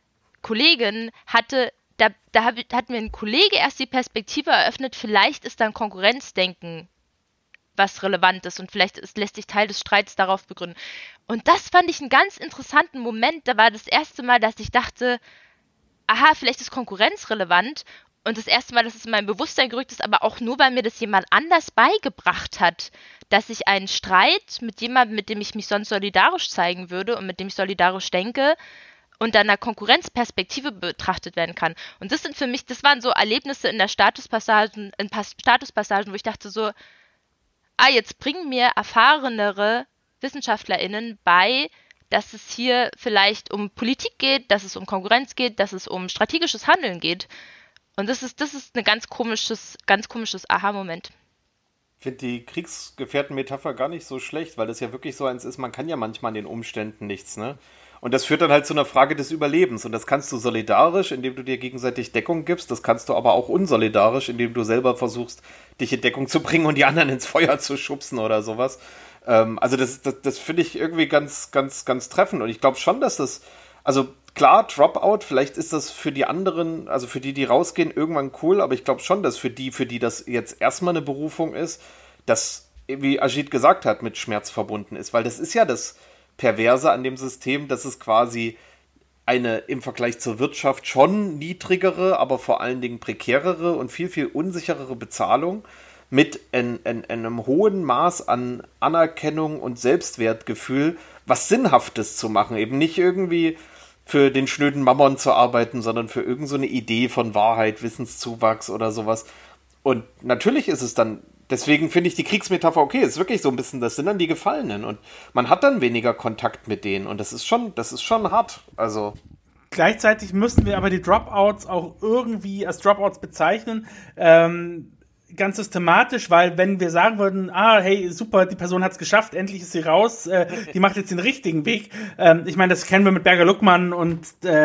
Speaker 3: Kollegin hatte. Da, da hab, hat mir ein Kollege erst die Perspektive eröffnet, vielleicht ist dann Konkurrenzdenken was relevant ist und vielleicht ist, lässt sich Teil des Streits darauf begründen. Und das fand ich einen ganz interessanten Moment. Da war das erste Mal, dass ich dachte, aha, vielleicht ist Konkurrenz relevant. Und das erste Mal, dass es in mein Bewusstsein gerückt ist, aber auch nur, weil mir das jemand anders beigebracht hat, dass ich einen Streit mit jemandem, mit dem ich mich sonst solidarisch zeigen würde und mit dem ich solidarisch denke, unter einer Konkurrenzperspektive betrachtet werden kann. Und das sind für mich, das waren so Erlebnisse in der Statuspassagen, in Statuspassagen, wo ich dachte so, ah, jetzt bringen mir erfahrenere WissenschaftlerInnen bei, dass es hier vielleicht um Politik geht, dass es um Konkurrenz geht, dass es um strategisches Handeln geht. Und das ist, das ist ein ganz komisches, ganz komisches Aha-Moment.
Speaker 1: Ich finde die Kriegsgefährten-Metapher gar nicht so schlecht, weil das ja wirklich so eins ist, man kann ja manchmal an den Umständen nichts, ne? Und das führt dann halt zu einer Frage des Überlebens. Und das kannst du solidarisch, indem du dir gegenseitig Deckung gibst. Das kannst du aber auch unsolidarisch, indem du selber versuchst, dich in Deckung zu bringen und die anderen ins Feuer zu schubsen oder sowas. Ähm, also das, das, das finde ich irgendwie ganz, ganz, ganz treffend. Und ich glaube schon, dass das, also klar, Dropout, vielleicht ist das für die anderen, also für die, die rausgehen, irgendwann cool. Aber ich glaube schon, dass für die, für die das jetzt erstmal eine Berufung ist, dass, wie Ajit gesagt hat, mit Schmerz verbunden ist. Weil das ist ja das Perverse an dem System, dass es quasi eine im Vergleich zur Wirtschaft schon niedrigere, aber vor allen Dingen prekärere und viel, viel unsicherere Bezahlung mit ein, ein, einem hohen Maß an Anerkennung und Selbstwertgefühl, was Sinnhaftes zu machen. Eben nicht irgendwie für den schnöden Mammon zu arbeiten, sondern für irgend so eine Idee von Wahrheit, Wissenszuwachs oder sowas. Und natürlich ist es dann, deswegen finde ich die Kriegsmetapher okay, ist wirklich so ein bisschen, das sind dann die Gefallenen und man hat dann weniger Kontakt mit denen und das ist schon, das ist schon hart, also.
Speaker 2: Gleichzeitig müssen wir aber die Dropouts auch irgendwie als Dropouts bezeichnen, ähm, ganz systematisch, weil wenn wir sagen würden, ah, hey, super, die Person hat's geschafft, endlich ist sie raus, äh, die macht jetzt den richtigen Weg. Ähm, ich meine, das können wir mit Berger-Luckmann und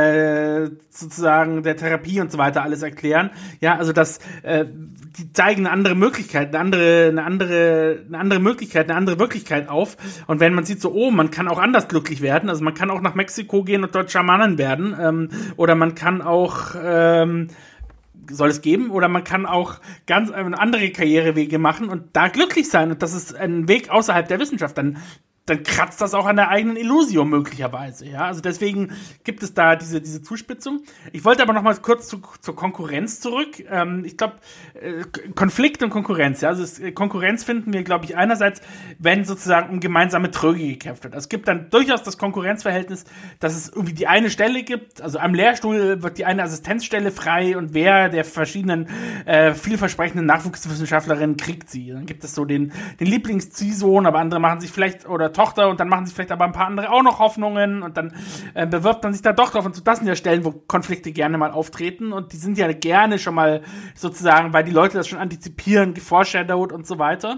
Speaker 2: äh, sozusagen der Therapie und so weiter alles erklären. Ja, also das, äh, die zeigen eine andere Möglichkeit, eine andere, eine andere, eine andere Möglichkeit, eine andere Wirklichkeit auf. Und wenn man sieht so, oh, man kann auch anders glücklich werden, also man kann auch nach Mexiko gehen und dort Schamanen werden, ähm, oder man kann auch ähm, soll es geben, oder man kann auch ganz andere Karrierewege machen und da glücklich sein und das ist ein Weg außerhalb der Wissenschaft, dann dann kratzt das auch an der eigenen Illusion möglicherweise, ja, also deswegen gibt es da diese diese Zuspitzung. Ich wollte aber noch mal kurz zu, zur Konkurrenz zurück. Ähm, ich glaube, äh, Konflikt und Konkurrenz, ja, also es, Konkurrenz finden wir, glaube ich, einerseits, wenn sozusagen um gemeinsame Tröge gekämpft wird. Also es gibt dann durchaus das Konkurrenzverhältnis, dass es irgendwie die eine Stelle gibt, also am Lehrstuhl wird die eine Assistenzstelle frei und wer der verschiedenen äh, vielversprechenden Nachwuchswissenschaftlerinnen kriegt sie. Dann gibt es so den den Lieblings-Ziehsohn, aber andere machen sich vielleicht, oder Tochter, und dann machen sich vielleicht aber ein paar andere auch noch Hoffnungen und dann äh, bewirbt man sich da doch drauf und so. Das sind ja Stellen, wo Konflikte gerne mal auftreten und die sind ja gerne schon mal sozusagen, weil die Leute das schon antizipieren, geforeshadowed und so weiter.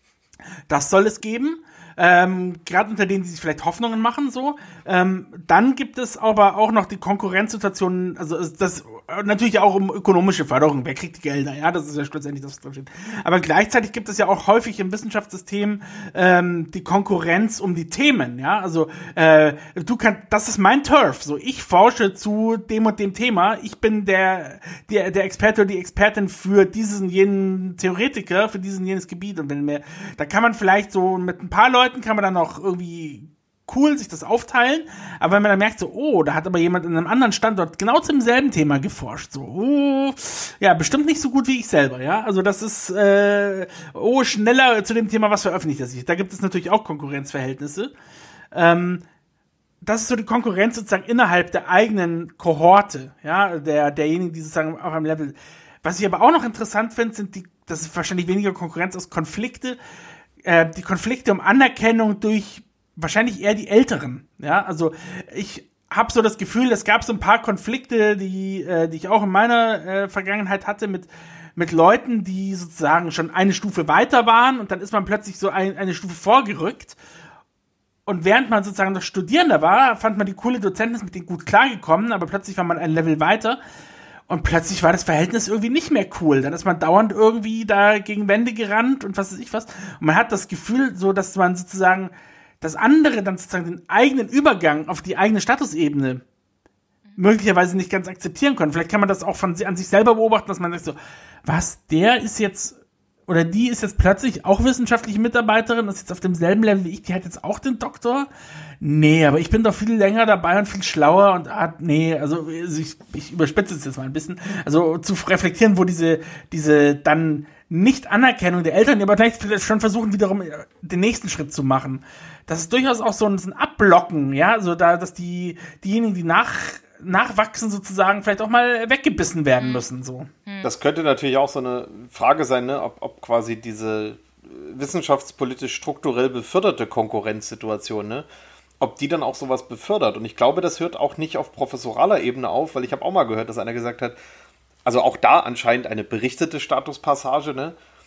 Speaker 2: Das soll es geben. Ähm, gerade unter denen, die sich vielleicht Hoffnungen machen, so. Ähm, dann gibt es aber auch noch die Konkurrenzsituationen, also das natürlich auch um ökonomische Förderung, wer kriegt die Gelder, ja, das ist ja schlussendlich das, was drin steht. Aber gleichzeitig gibt es ja auch häufig im Wissenschaftssystem ähm, die Konkurrenz um die Themen, ja, also äh, du kannst, das ist mein Turf, so, ich forsche zu dem und dem Thema, ich bin der der, der Experte oder die Expertin für diesen jenen Theoretiker, für diesen jenes Gebiet und wenn mir, da kann man vielleicht so mit ein paar Leuten kann man dann auch irgendwie cool sich das aufteilen, aber wenn man dann merkt so, oh, da hat aber jemand in einem anderen Standort genau zum selben Thema geforscht, so, oh, ja, bestimmt nicht so gut wie ich selber, ja, also das ist, äh, oh, schneller zu dem Thema, was veröffentlicht er sich, da gibt es natürlich auch Konkurrenzverhältnisse, ähm, das ist so die Konkurrenz sozusagen innerhalb der eigenen Kohorte, ja, der, derjenigen, die sozusagen auf einem Level, was ich aber auch noch interessant finde, sind die, das ist wahrscheinlich weniger Konkurrenz als Konflikte, äh, die Konflikte um Anerkennung durch wahrscheinlich eher die Älteren, ja, also ich habe so das Gefühl, es gab so ein paar Konflikte, die äh, die ich auch in meiner äh, Vergangenheit hatte mit mit Leuten, die sozusagen schon eine Stufe weiter waren und dann ist man plötzlich so ein, eine Stufe vorgerückt und während man sozusagen noch Studierender war, fand man die coole Dozentin, ist mit denen gut klargekommen, aber plötzlich war man ein Level weiter und plötzlich war das Verhältnis irgendwie nicht mehr cool. Dann ist man dauernd irgendwie da gegen Wände gerannt und was weiß ich was. Und man hat das Gefühl, so dass man sozusagen das andere dann sozusagen den eigenen Übergang auf die eigene Statusebene möglicherweise nicht ganz akzeptieren können. Vielleicht kann man das auch von an sich selber beobachten, dass man sagt so, was, der ist jetzt, oder die ist jetzt plötzlich auch wissenschaftliche Mitarbeiterin, ist jetzt auf demselben Level wie ich, die hat jetzt auch den Doktor? Nee, aber ich bin doch viel länger dabei und viel schlauer und ah, nee, also ich, ich überspitze es jetzt mal ein bisschen, also zu reflektieren, wo diese, diese dann Nicht-Anerkennung der Eltern, die aber gleich schon versuchen, wiederum den nächsten Schritt zu machen. Das ist durchaus auch so ein, so ein Abblocken, ja, so da, dass die, diejenigen, die nach, nachwachsen sozusagen, vielleicht auch mal weggebissen werden müssen, so.
Speaker 1: Das könnte natürlich auch so eine Frage sein, ne, ob, ob quasi diese wissenschaftspolitisch strukturell beförderte Konkurrenzsituation, ne, ob die dann auch sowas befördert. Und ich glaube, das hört auch nicht auf professoraler Ebene auf, weil ich habe auch mal gehört, dass einer gesagt hat, also auch da anscheinend eine berichtete Statuspassage, ne,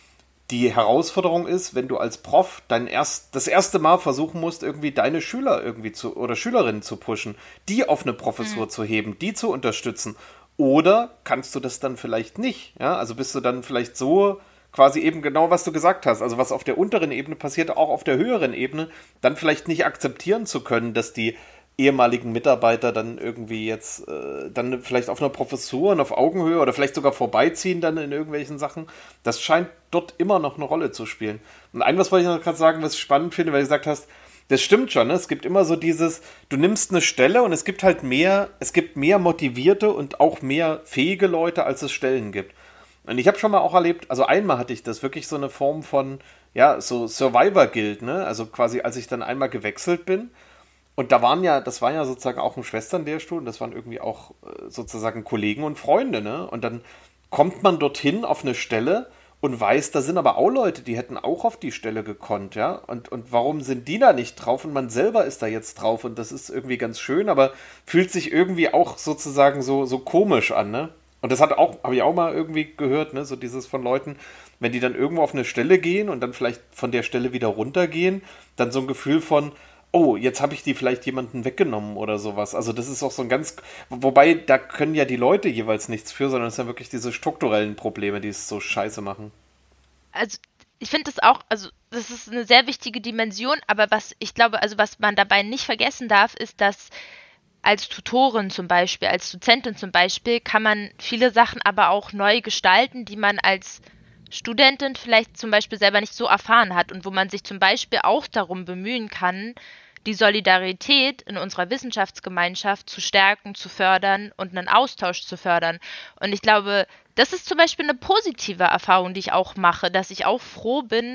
Speaker 1: Die Herausforderung ist, wenn du als Prof dein erst, das erste Mal versuchen musst, irgendwie deine Schüler irgendwie zu oder Schülerinnen zu pushen, die auf eine Professur mhm. zu heben, die zu unterstützen. Oder kannst du das dann vielleicht nicht? Ja? Also bist du dann vielleicht so quasi eben genau, was du gesagt hast, also was auf der unteren Ebene passiert, auch auf der höheren Ebene, dann vielleicht nicht akzeptieren zu können, dass die ehemaligen Mitarbeiter dann irgendwie jetzt äh, dann vielleicht auf einer Professur und auf Augenhöhe oder vielleicht sogar vorbeiziehen dann in irgendwelchen Sachen. Das scheint dort immer noch eine Rolle zu spielen. Und ein, was wollte ich noch gerade sagen, was ich spannend finde, weil du gesagt hast, das stimmt schon, ne? Es gibt immer so dieses, du nimmst eine Stelle und es gibt halt mehr, es gibt mehr motivierte und auch mehr fähige Leute, als es Stellen gibt. Und ich habe schon mal auch erlebt, also einmal hatte ich das wirklich so eine Form von, ja, so Survivor-Guild, ne? Also quasi, als ich dann einmal gewechselt bin. Und da waren ja, das war ja sozusagen auch ein Schwesternlehrstuhl und das waren irgendwie auch äh, sozusagen Kollegen und Freunde, ne? Und dann kommt man dorthin auf eine Stelle und weiß, da sind aber auch Leute, die hätten auch auf die Stelle gekonnt, ja? Und, und warum sind die da nicht drauf und man selber ist da jetzt drauf und das ist irgendwie ganz schön, aber fühlt sich irgendwie auch sozusagen so, so komisch an, ne? Und das hat auch, habe ich auch mal irgendwie gehört, ne? So dieses von Leuten, wenn die dann irgendwo auf eine Stelle gehen und dann vielleicht von der Stelle wieder runtergehen, dann so ein Gefühl von, oh, jetzt habe ich die vielleicht jemanden weggenommen oder sowas. Also das ist auch so ein ganz, wobei da können ja die Leute jeweils nichts für, sondern es sind ja wirklich diese strukturellen Probleme, die es so scheiße machen.
Speaker 3: Also ich finde das auch, also das ist eine sehr wichtige Dimension, aber was ich glaube, also was man dabei nicht vergessen darf, ist, dass als Tutorin zum Beispiel, als Dozentin zum Beispiel, kann man viele Sachen aber auch neu gestalten, die man als Studentin vielleicht zum Beispiel selber nicht so erfahren hat und wo man sich zum Beispiel auch darum bemühen kann, die Solidarität in unserer Wissenschaftsgemeinschaft zu stärken, zu fördern und einen Austausch zu fördern. Und ich glaube, das ist zum Beispiel eine positive Erfahrung, die ich auch mache, dass ich auch froh bin,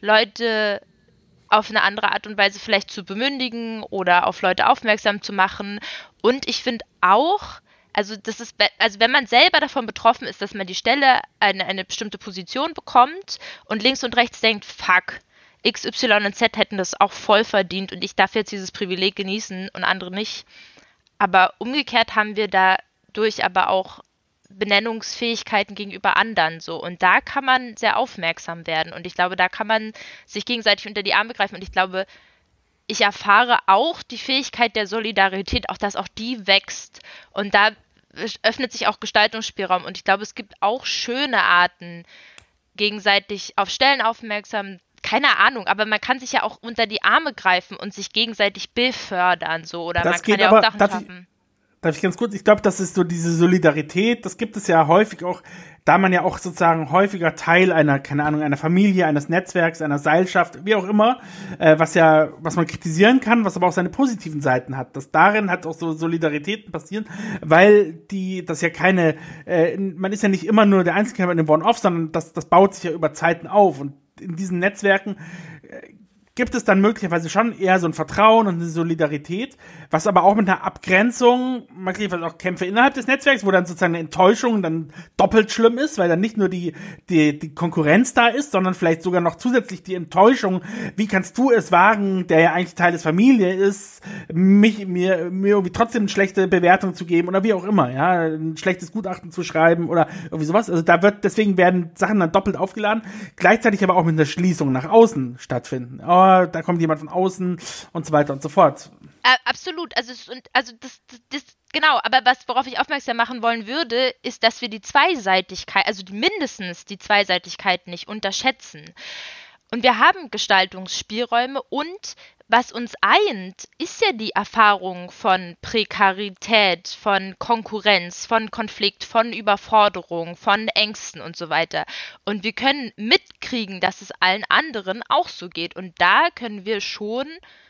Speaker 3: Leute auf eine andere Art und Weise vielleicht zu bemündigen oder auf Leute aufmerksam zu machen. Und ich finde auch, also das ist, also wenn man selber davon betroffen ist, dass man die Stelle eine, eine bestimmte Position bekommt und links und rechts denkt, fuck, X, Y und Z hätten das auch voll verdient und ich darf jetzt dieses Privileg genießen und andere nicht. Aber umgekehrt haben wir dadurch aber auch Benennungsfähigkeiten gegenüber anderen so. Und da kann man sehr aufmerksam werden. Und ich glaube, da kann man sich gegenseitig unter die Arme greifen. Und ich glaube, ich erfahre auch die Fähigkeit der Solidarität, auch dass auch die wächst. Und da öffnet sich auch Gestaltungsspielraum. Und ich glaube, es gibt auch schöne Arten, gegenseitig auf Stellen aufmerksam, keine Ahnung, aber man kann sich ja auch unter die Arme greifen und sich gegenseitig befördern, so, oder
Speaker 2: das
Speaker 3: man kann ja
Speaker 2: aber,
Speaker 3: auch Sachen
Speaker 2: darf
Speaker 3: schaffen.
Speaker 2: Ich, darf ich ganz kurz, ich glaube, das ist so diese Solidarität, das gibt es ja häufig auch, da man ja auch sozusagen häufiger Teil einer, keine Ahnung, einer Familie, eines Netzwerks, einer Seilschaft, wie auch immer, äh, was ja, was man kritisieren kann, was aber auch seine positiven Seiten hat. Das darin hat auch so Solidaritäten passieren, weil die, das ja keine, äh, man ist ja nicht immer nur der Einzige mit dem One-Off, sondern das, das baut sich ja über Zeiten auf und in diesen Netzwerken äh, gibt es dann möglicherweise schon eher so ein Vertrauen und eine Solidarität, was aber auch mit einer Abgrenzung, möglicherweise auch Kämpfe innerhalb des Netzwerks, wo dann sozusagen eine Enttäuschung dann doppelt schlimm ist, weil dann nicht nur die, die, die Konkurrenz da ist, sondern vielleicht sogar noch zusätzlich die Enttäuschung, wie kannst du es wagen, der ja eigentlich Teil des Familie ist, mich, mir, mir irgendwie trotzdem eine schlechte Bewertung zu geben oder wie auch immer, ja, ein schlechtes Gutachten zu schreiben oder irgendwie sowas. Also da wird, deswegen werden Sachen dann doppelt aufgeladen, gleichzeitig aber auch mit einer Schließung nach außen stattfinden. Oh, da kommt jemand von außen und so weiter und so fort.
Speaker 3: Äh, absolut, also, also das, das, das, genau, aber was, worauf ich aufmerksam machen wollen würde, ist, dass wir die Zweiseitigkeit, also die, mindestens die Zweiseitigkeit nicht unterschätzen. Und wir haben Gestaltungsspielräume und was uns eint, ist ja die Erfahrung von Prekarität, von Konkurrenz, von Konflikt, von Überforderung, von Ängsten und so weiter. Und wir können mitkriegen, dass es allen anderen auch so geht. Und da können wir schon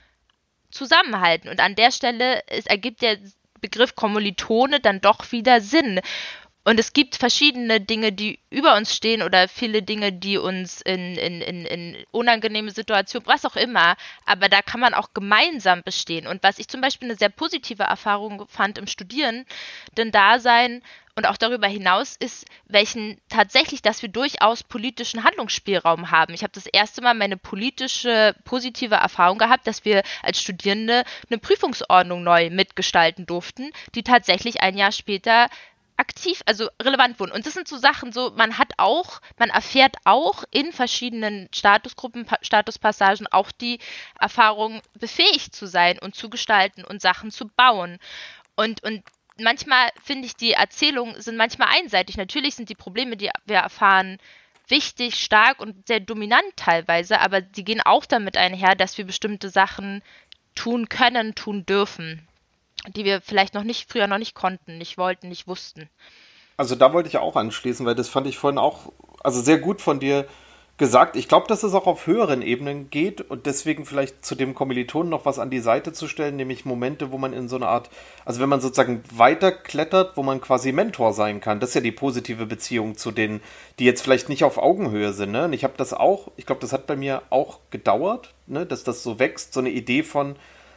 Speaker 3: zusammenhalten. Und an der Stelle es ergibt der Begriff Kommilitone dann doch wieder Sinn. Und es gibt verschiedene Dinge, die über uns stehen oder viele Dinge, die uns in, in, in, in unangenehme Situationen, was auch immer, aber da kann man auch gemeinsam bestehen. Und was ich zum Beispiel eine sehr positive Erfahrung fand im Studieren, denn Dasein und auch darüber hinaus ist, welchen tatsächlich, dass wir durchaus politischen Handlungsspielraum haben. Ich habe das erste Mal meine politische, positive Erfahrung gehabt, dass wir als Studierende eine Prüfungsordnung neu mitgestalten durften, die tatsächlich ein Jahr später aktiv, also relevant wurden. Und das sind so Sachen, so man hat auch, man erfährt auch in verschiedenen Statusgruppen, Statuspassagen auch die Erfahrung, befähigt zu sein und zu gestalten und Sachen zu bauen. Und, und manchmal finde ich, die Erzählungen sind manchmal einseitig. Natürlich sind die Probleme, die wir erfahren, wichtig, stark und sehr dominant teilweise, aber die gehen auch damit einher, dass wir bestimmte Sachen tun können, tun dürfen, die wir vielleicht noch nicht, früher noch nicht konnten, nicht wollten, nicht wussten.
Speaker 1: Also da wollte ich auch anschließen, weil das fand ich vorhin auch, also sehr gut von dir gesagt. Ich glaube, dass es auch auf höheren Ebenen geht und deswegen vielleicht zu dem Kommilitonen noch was an die Seite zu stellen, nämlich Momente, wo man in so eine Art, also wenn man sozusagen weiterklettert, wo man quasi Mentor sein kann. Das ist ja die positive Beziehung zu denen, die jetzt vielleicht nicht auf Augenhöhe sind. Ne? Und ich habe das auch, ich glaube, das hat bei mir auch gedauert, ne? Dass das so wächst, so eine Idee von,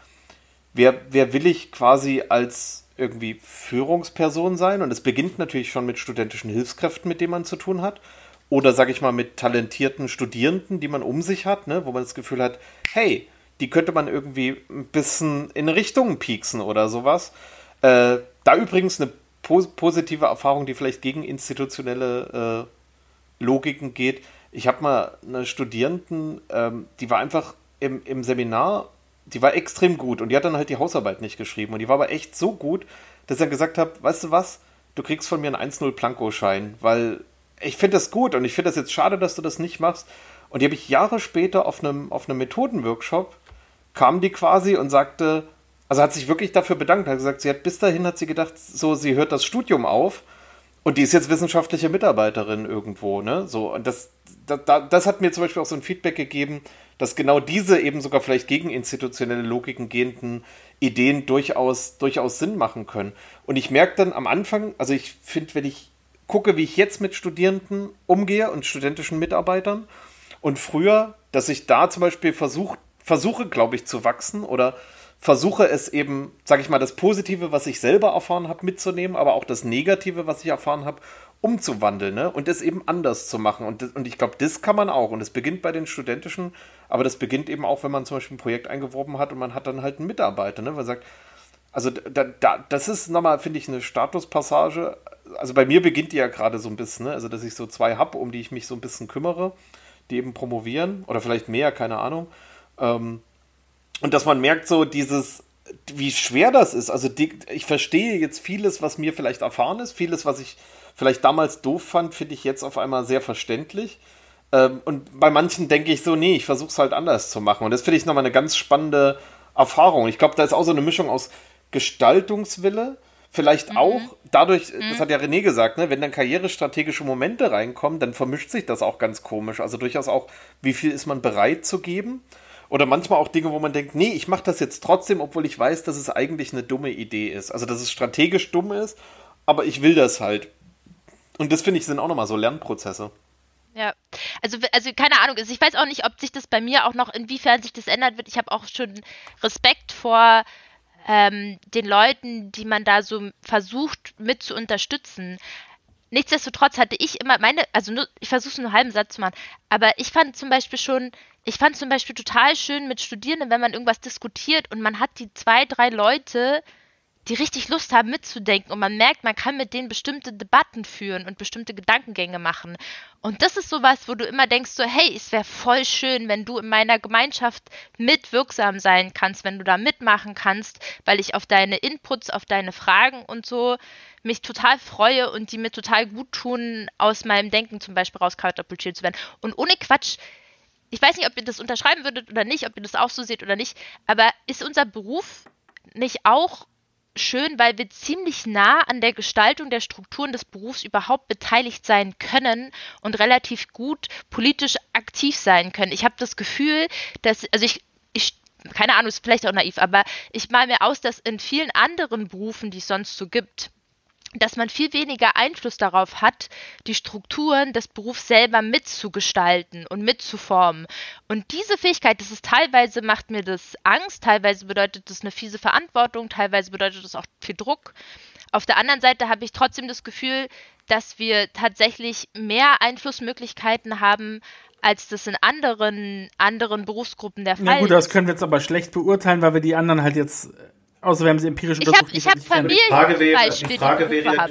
Speaker 1: wer, wer will ich quasi als irgendwie Führungsperson sein? Und es beginnt natürlich schon mit studentischen Hilfskräften, mit denen man zu tun hat. Oder, sag ich mal, mit talentierten Studierenden, die man um sich hat, ne? Wo man das Gefühl hat, hey, die könnte man irgendwie ein bisschen in Richtungen pieksen oder sowas. Äh, da übrigens eine pos- positive Erfahrung, die vielleicht gegen institutionelle äh, Logiken geht. Ich habe mal eine Studierenden, ähm, die war einfach im, im Seminar, die war extrem gut und die hat dann halt die Hausarbeit nicht geschrieben. Und die war aber echt so gut, dass ich dann gesagt habe, weißt du was, du kriegst von mir einen eins null Blankoschein, weil ich finde das gut und ich finde das jetzt schade, dass du das nicht machst. Und die habe ich Jahre später auf einem, auf einem Methodenworkshop, kam die quasi und sagte, also hat sich wirklich dafür bedankt, hat gesagt, sie hat bis dahin, hat sie gedacht, so, sie hört das Studium auf und die ist jetzt wissenschaftliche Mitarbeiterin irgendwo, ne, so. Und das, das, das hat mir zum Beispiel auch so ein Feedback gegeben, dass genau diese eben sogar vielleicht gegen institutionelle Logiken gehenden Ideen durchaus, durchaus Sinn machen können. Und ich merke dann am Anfang, also ich finde, wenn ich gucke, wie ich jetzt mit Studierenden umgehe und studentischen Mitarbeitern und früher, dass ich da zum Beispiel versuch, versuche, glaube ich, zu wachsen oder versuche es eben, sage ich mal, das Positive, was ich selber erfahren habe, mitzunehmen, aber auch das Negative, was ich erfahren habe, umzuwandeln, ne? Und es eben anders zu machen. Und, das, und ich glaube, das kann man auch. Und es beginnt bei den Studentischen, aber das beginnt eben auch, wenn man zum Beispiel ein Projekt eingeworben hat und man hat dann halt einen Mitarbeiter, ne? Weil man sagt, also da, da, das ist nochmal, finde ich, eine Statuspassage. Also bei mir beginnt die ja gerade so ein bisschen, ne? Also dass ich so zwei habe, um die ich mich so ein bisschen kümmere, die eben promovieren oder vielleicht mehr, keine Ahnung. Ähm, und dass man merkt so dieses, wie schwer das ist. Also die, ich verstehe jetzt vieles, was mir vielleicht erfahren ist, vieles, was ich vielleicht damals doof fand, finde ich jetzt auf einmal sehr verständlich. Ähm, und bei manchen denke ich so, nee, ich versuche es halt anders zu machen. Und das finde ich nochmal eine ganz spannende Erfahrung. Ich glaube, da ist auch so eine Mischung aus Gestaltungswille, vielleicht mhm. auch dadurch, mhm. das hat ja René gesagt, ne, wenn dann karrierestrategische Momente reinkommen, dann vermischt sich das auch ganz komisch. Also durchaus auch, wie viel ist man bereit zu geben? Oder manchmal auch Dinge, wo man denkt, nee, ich mache das jetzt trotzdem, obwohl ich weiß, dass es eigentlich eine dumme Idee ist. Also dass es strategisch dumm ist, aber ich will das halt. Und das, finde ich, sind auch nochmal so Lernprozesse.
Speaker 3: Ja, also, also keine Ahnung, ich weiß auch nicht, ob sich das bei mir auch noch, inwiefern sich das ändern wird. Ich habe auch schon Respekt vor ähm, den Leuten, die man da so versucht mit zu unterstützen. Nichtsdestotrotz hatte ich immer meine, also nur, ich versuche es nur einen halben Satz zu machen, aber ich fand zum Beispiel schon, ich fand zum Beispiel total schön mit Studierenden, wenn man irgendwas diskutiert und man hat die zwei, drei Leute, die richtig Lust haben mitzudenken und man merkt, man kann mit denen bestimmte Debatten führen und bestimmte Gedankengänge machen. Und das ist sowas, wo du immer denkst so, hey, es wäre voll schön, wenn du in meiner Gemeinschaft mitwirksam sein kannst, wenn du da mitmachen kannst, weil ich auf deine Inputs, auf deine Fragen und so mich total freue und die mir total gut tun, aus meinem Denken zum Beispiel rauskatapultiert zu werden. Und ohne Quatsch, ich weiß nicht, ob ihr das unterschreiben würdet oder nicht, ob ihr das auch so seht oder nicht, aber ist unser Beruf nicht auch schön, weil wir ziemlich nah an der Gestaltung der Strukturen des Berufs überhaupt beteiligt sein können und relativ gut politisch aktiv sein können. Ich habe das Gefühl, dass, also ich, ich, keine Ahnung, ist vielleicht auch naiv, aber ich male mir aus, dass in vielen anderen Berufen, die es sonst so gibt, dass man viel weniger Einfluss darauf hat, die Strukturen des Berufs selber mitzugestalten und mitzuformen. Und diese Fähigkeit, das ist teilweise, macht mir das Angst, teilweise bedeutet das eine fiese Verantwortung, teilweise bedeutet das auch viel Druck. Auf der anderen Seite habe ich trotzdem das Gefühl, dass wir tatsächlich mehr Einflussmöglichkeiten haben, als das in anderen, anderen Berufsgruppen der Fall ist.
Speaker 2: Na gut, das können wir jetzt aber schlecht beurteilen, weil wir die anderen halt jetzt... Außer wir haben sie empirisch
Speaker 3: untersucht. Ich habe hab Familienbeispiele,
Speaker 4: die, die, Frage wäre,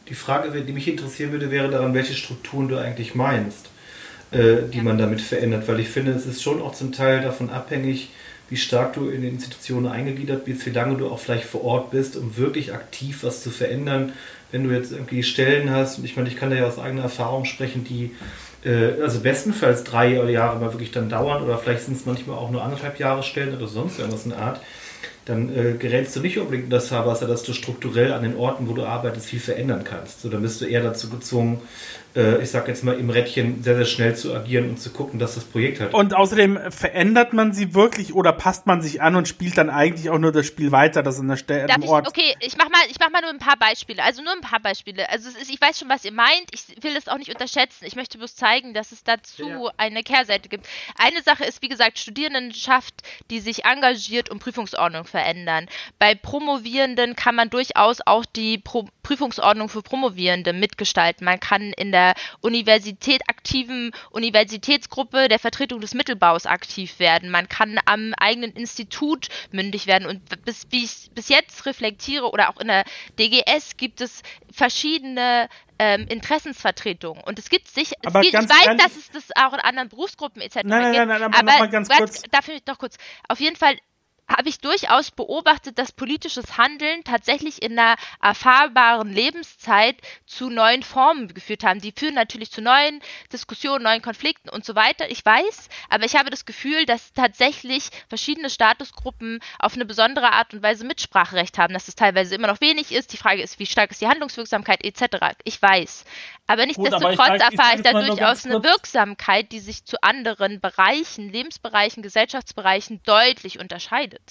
Speaker 4: Die Frage, die mich interessieren würde, wäre daran, welche Strukturen du eigentlich meinst, äh, die man damit verändert. Weil ich finde, es ist schon auch zum Teil davon abhängig, wie stark du in den Institutionen eingegliedert bist, wie lange du auch vielleicht vor Ort bist, um wirklich aktiv was zu verändern. Wenn du jetzt irgendwie Stellen hast, und ich meine, ich kann da ja aus eigener Erfahrung sprechen, die äh, also bestenfalls drei Jahre mal wirklich dann dauern oder vielleicht sind es manchmal auch nur anderthalb Jahre Stellen oder sonst irgendwas in der Art, dann äh, gerätst du nicht unbedingt in das Fahrwasser, dass du strukturell an den Orten, wo du arbeitest, viel verändern kannst. So, dann bist du eher dazu gezwungen, äh, ich sag jetzt mal im Rädchen sehr, sehr schnell zu agieren und zu gucken, dass das Projekt halt...
Speaker 2: Und außerdem verändert man sie wirklich oder passt man sich an und spielt dann eigentlich auch nur das Spiel weiter, das in der Stelle am Ort...
Speaker 3: Okay, ich mach mal, ich mach mal nur ein paar Beispiele, also nur ein paar Beispiele. Also es ist, ich weiß schon, was ihr meint, ich will das auch nicht unterschätzen, ich möchte bloß zeigen, dass es dazu ja. eine Kehrseite gibt. Eine Sache ist, wie gesagt, Studierendenschaft, die sich engagiert und Prüfungsordnung verändern. Bei Promovierenden kann man durchaus auch die Pro- Prüfungsordnung für Promovierende mitgestalten. Man kann in der Universität aktiven Universitätsgruppe der Vertretung des Mittelbaus aktiv werden. Man kann am eigenen Institut mündig werden. Und bis, wie ich bis jetzt reflektiere oder auch in der D G S gibt es verschiedene ähm, Interessensvertretungen. Und es gibt sich, es
Speaker 2: aber
Speaker 3: gibt, ich weiß,
Speaker 2: ehrlich,
Speaker 3: dass es das auch in anderen Berufsgruppen et cetera
Speaker 2: nein, nein,
Speaker 3: gibt.
Speaker 2: nein, nein, aber,
Speaker 3: aber
Speaker 2: noch mal ganz
Speaker 3: was,
Speaker 2: kurz.
Speaker 3: Dafür noch kurz. Auf jeden Fall habe ich durchaus beobachtet, dass politisches Handeln tatsächlich in einer erfahrbaren Lebenszeit zu neuen Formen geführt haben. Die führen natürlich zu neuen Diskussionen, neuen Konflikten und so weiter. Ich weiß, aber ich habe das Gefühl, dass tatsächlich verschiedene Statusgruppen auf eine besondere Art und Weise Mitspracherecht haben, dass es teilweise immer noch wenig ist. Die Frage ist, wie stark ist die Handlungswirksamkeit et cetera. Ich weiß. Aber nichtsdestotrotz erfahre ich da durchaus eine Wirksamkeit, die sich zu anderen Bereichen, Lebensbereichen, Gesellschaftsbereichen deutlich unterscheidet.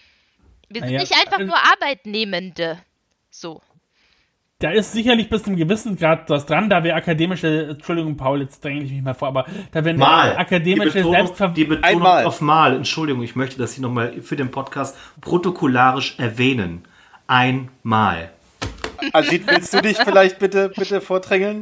Speaker 3: Wir sind naja, nicht einfach nur Arbeitnehmende. So.
Speaker 2: Da ist sicherlich bis zu einem gewissen Grad was dran, da wir akademische, Entschuldigung Paul, jetzt dränge ich mich mal vor, aber da werden
Speaker 4: mal.
Speaker 2: akademische Selbstverwaltung...
Speaker 4: Die Betonung Einmal. auf mal, Entschuldigung, ich möchte das hier nochmal für den Podcast protokollarisch erwähnen. Einmal.
Speaker 1: Ajit, willst du dich vielleicht bitte, bitte vordrängeln?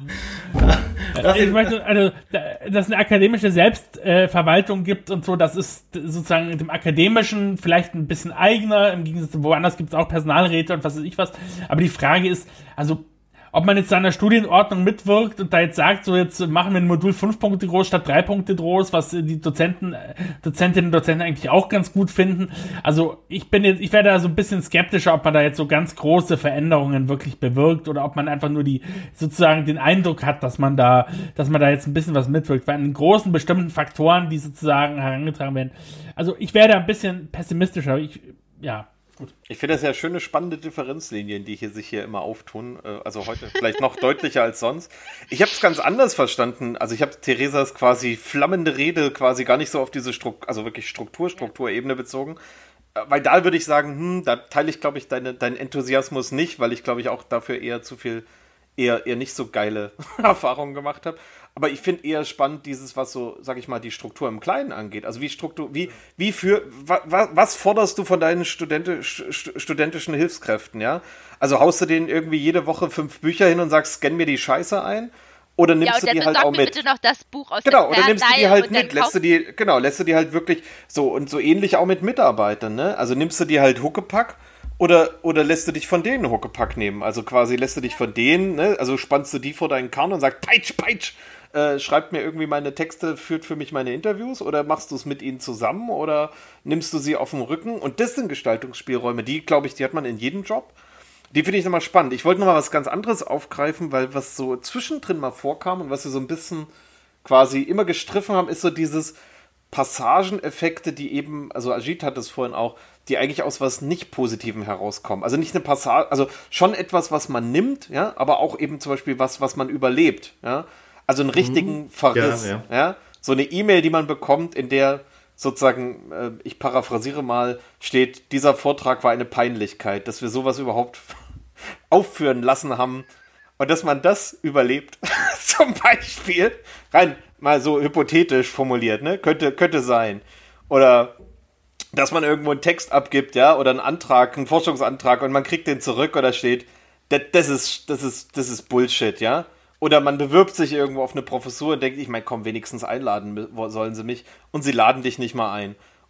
Speaker 2: Ich möchte, also, dass es eine akademische Selbstverwaltung gibt und so, das ist sozusagen dem Akademischen vielleicht ein bisschen eigener, im Gegensatz zu woanders gibt es auch Personalräte und was weiß ich was, aber die Frage ist, also, ob man jetzt da an der Studienordnung mitwirkt und da jetzt sagt, so jetzt machen wir ein Modul fünf Punkte groß statt drei Punkte groß, was die Dozenten, Dozentinnen und Dozenten eigentlich auch ganz gut finden. Also ich bin jetzt, ich werde da so ein bisschen skeptischer, ob man da jetzt so ganz große Veränderungen wirklich bewirkt oder ob man einfach nur die, sozusagen den Eindruck hat, dass man da, dass man da jetzt ein bisschen was mitwirkt, weil an den großen bestimmten Faktoren, die sozusagen herangetragen werden. Also ich werde ein bisschen pessimistischer, ich, ja. Gut.
Speaker 1: Ich finde das ja schöne, spannende Differenzlinien, die hier sich hier immer auftun. Also heute vielleicht noch deutlicher als sonst. Ich habe es ganz anders verstanden. Also ich habe Theresas quasi flammende Rede quasi gar nicht so auf diese Struktur, also wirklich Struktur, Strukturebene bezogen. Weil da würde ich sagen, hm, da teile ich, glaube ich, deine, deinen Enthusiasmus nicht, weil ich, glaube ich, auch dafür eher zu viel, eher, eher nicht so geile Erfahrungen gemacht habe. Aber ich finde eher spannend dieses, was so, sag ich mal, die Struktur im Kleinen angeht. Also wie Struktur, wie, wie für, wa, was forderst du von deinen Studenti- st- studentischen Hilfskräften, ja? Also haust du denen irgendwie jede Woche fünf Bücher hin und sagst, scann mir die Scheiße ein? Oder nimmst ja, du die halt auch mit?
Speaker 3: Bitte noch das Buch aus
Speaker 1: genau, oder nimmst du die halt mit, lässt du die, genau, lässt du die halt wirklich so und so ähnlich auch mit Mitarbeitern, ne? Also nimmst du die halt Huckepack oder, oder lässt du dich von denen Huckepack nehmen? Also quasi lässt du dich von denen, ne? Also spannst du die vor deinen Karren und sagst, peitsch, peitsch! Äh, schreibt mir irgendwie meine Texte, führt für mich meine Interviews oder machst du es mit ihnen zusammen oder nimmst du sie auf den Rücken? Und das sind Gestaltungsspielräume, die, glaube ich, die hat man in jedem Job. Die finde ich nochmal spannend. Ich wollte nochmal was ganz anderes aufgreifen, weil was so zwischendrin mal vorkam und was wir so ein bisschen quasi immer gestriffen haben, ist so dieses Passageneffekte, die eben, also Ajit hat es vorhin auch, die eigentlich aus was nicht Positivem herauskommen. Also nicht eine Passage, also schon etwas, was man nimmt, ja, aber auch eben zum Beispiel was, was man überlebt, ja. Also einen richtigen mhm. Verriss. Ja, ja. Ja? So eine E-Mail, die man bekommt, in der sozusagen, äh, ich paraphrasiere mal, steht, dieser Vortrag war eine Peinlichkeit, dass wir sowas überhaupt aufführen lassen haben und dass man das überlebt. Zum Beispiel, rein mal so hypothetisch formuliert, ne? Könnte, könnte sein. Oder dass man irgendwo einen Text abgibt, ja, oder einen Antrag, einen Forschungsantrag und man kriegt den zurück oder steht, das, das ist, das ist, das ist Bullshit, ja. Oder man bewirbt sich irgendwo auf eine Professur und denkt, ich meine, komm, wenigstens einladen sollen sie mich und sie laden dich nicht mal ein.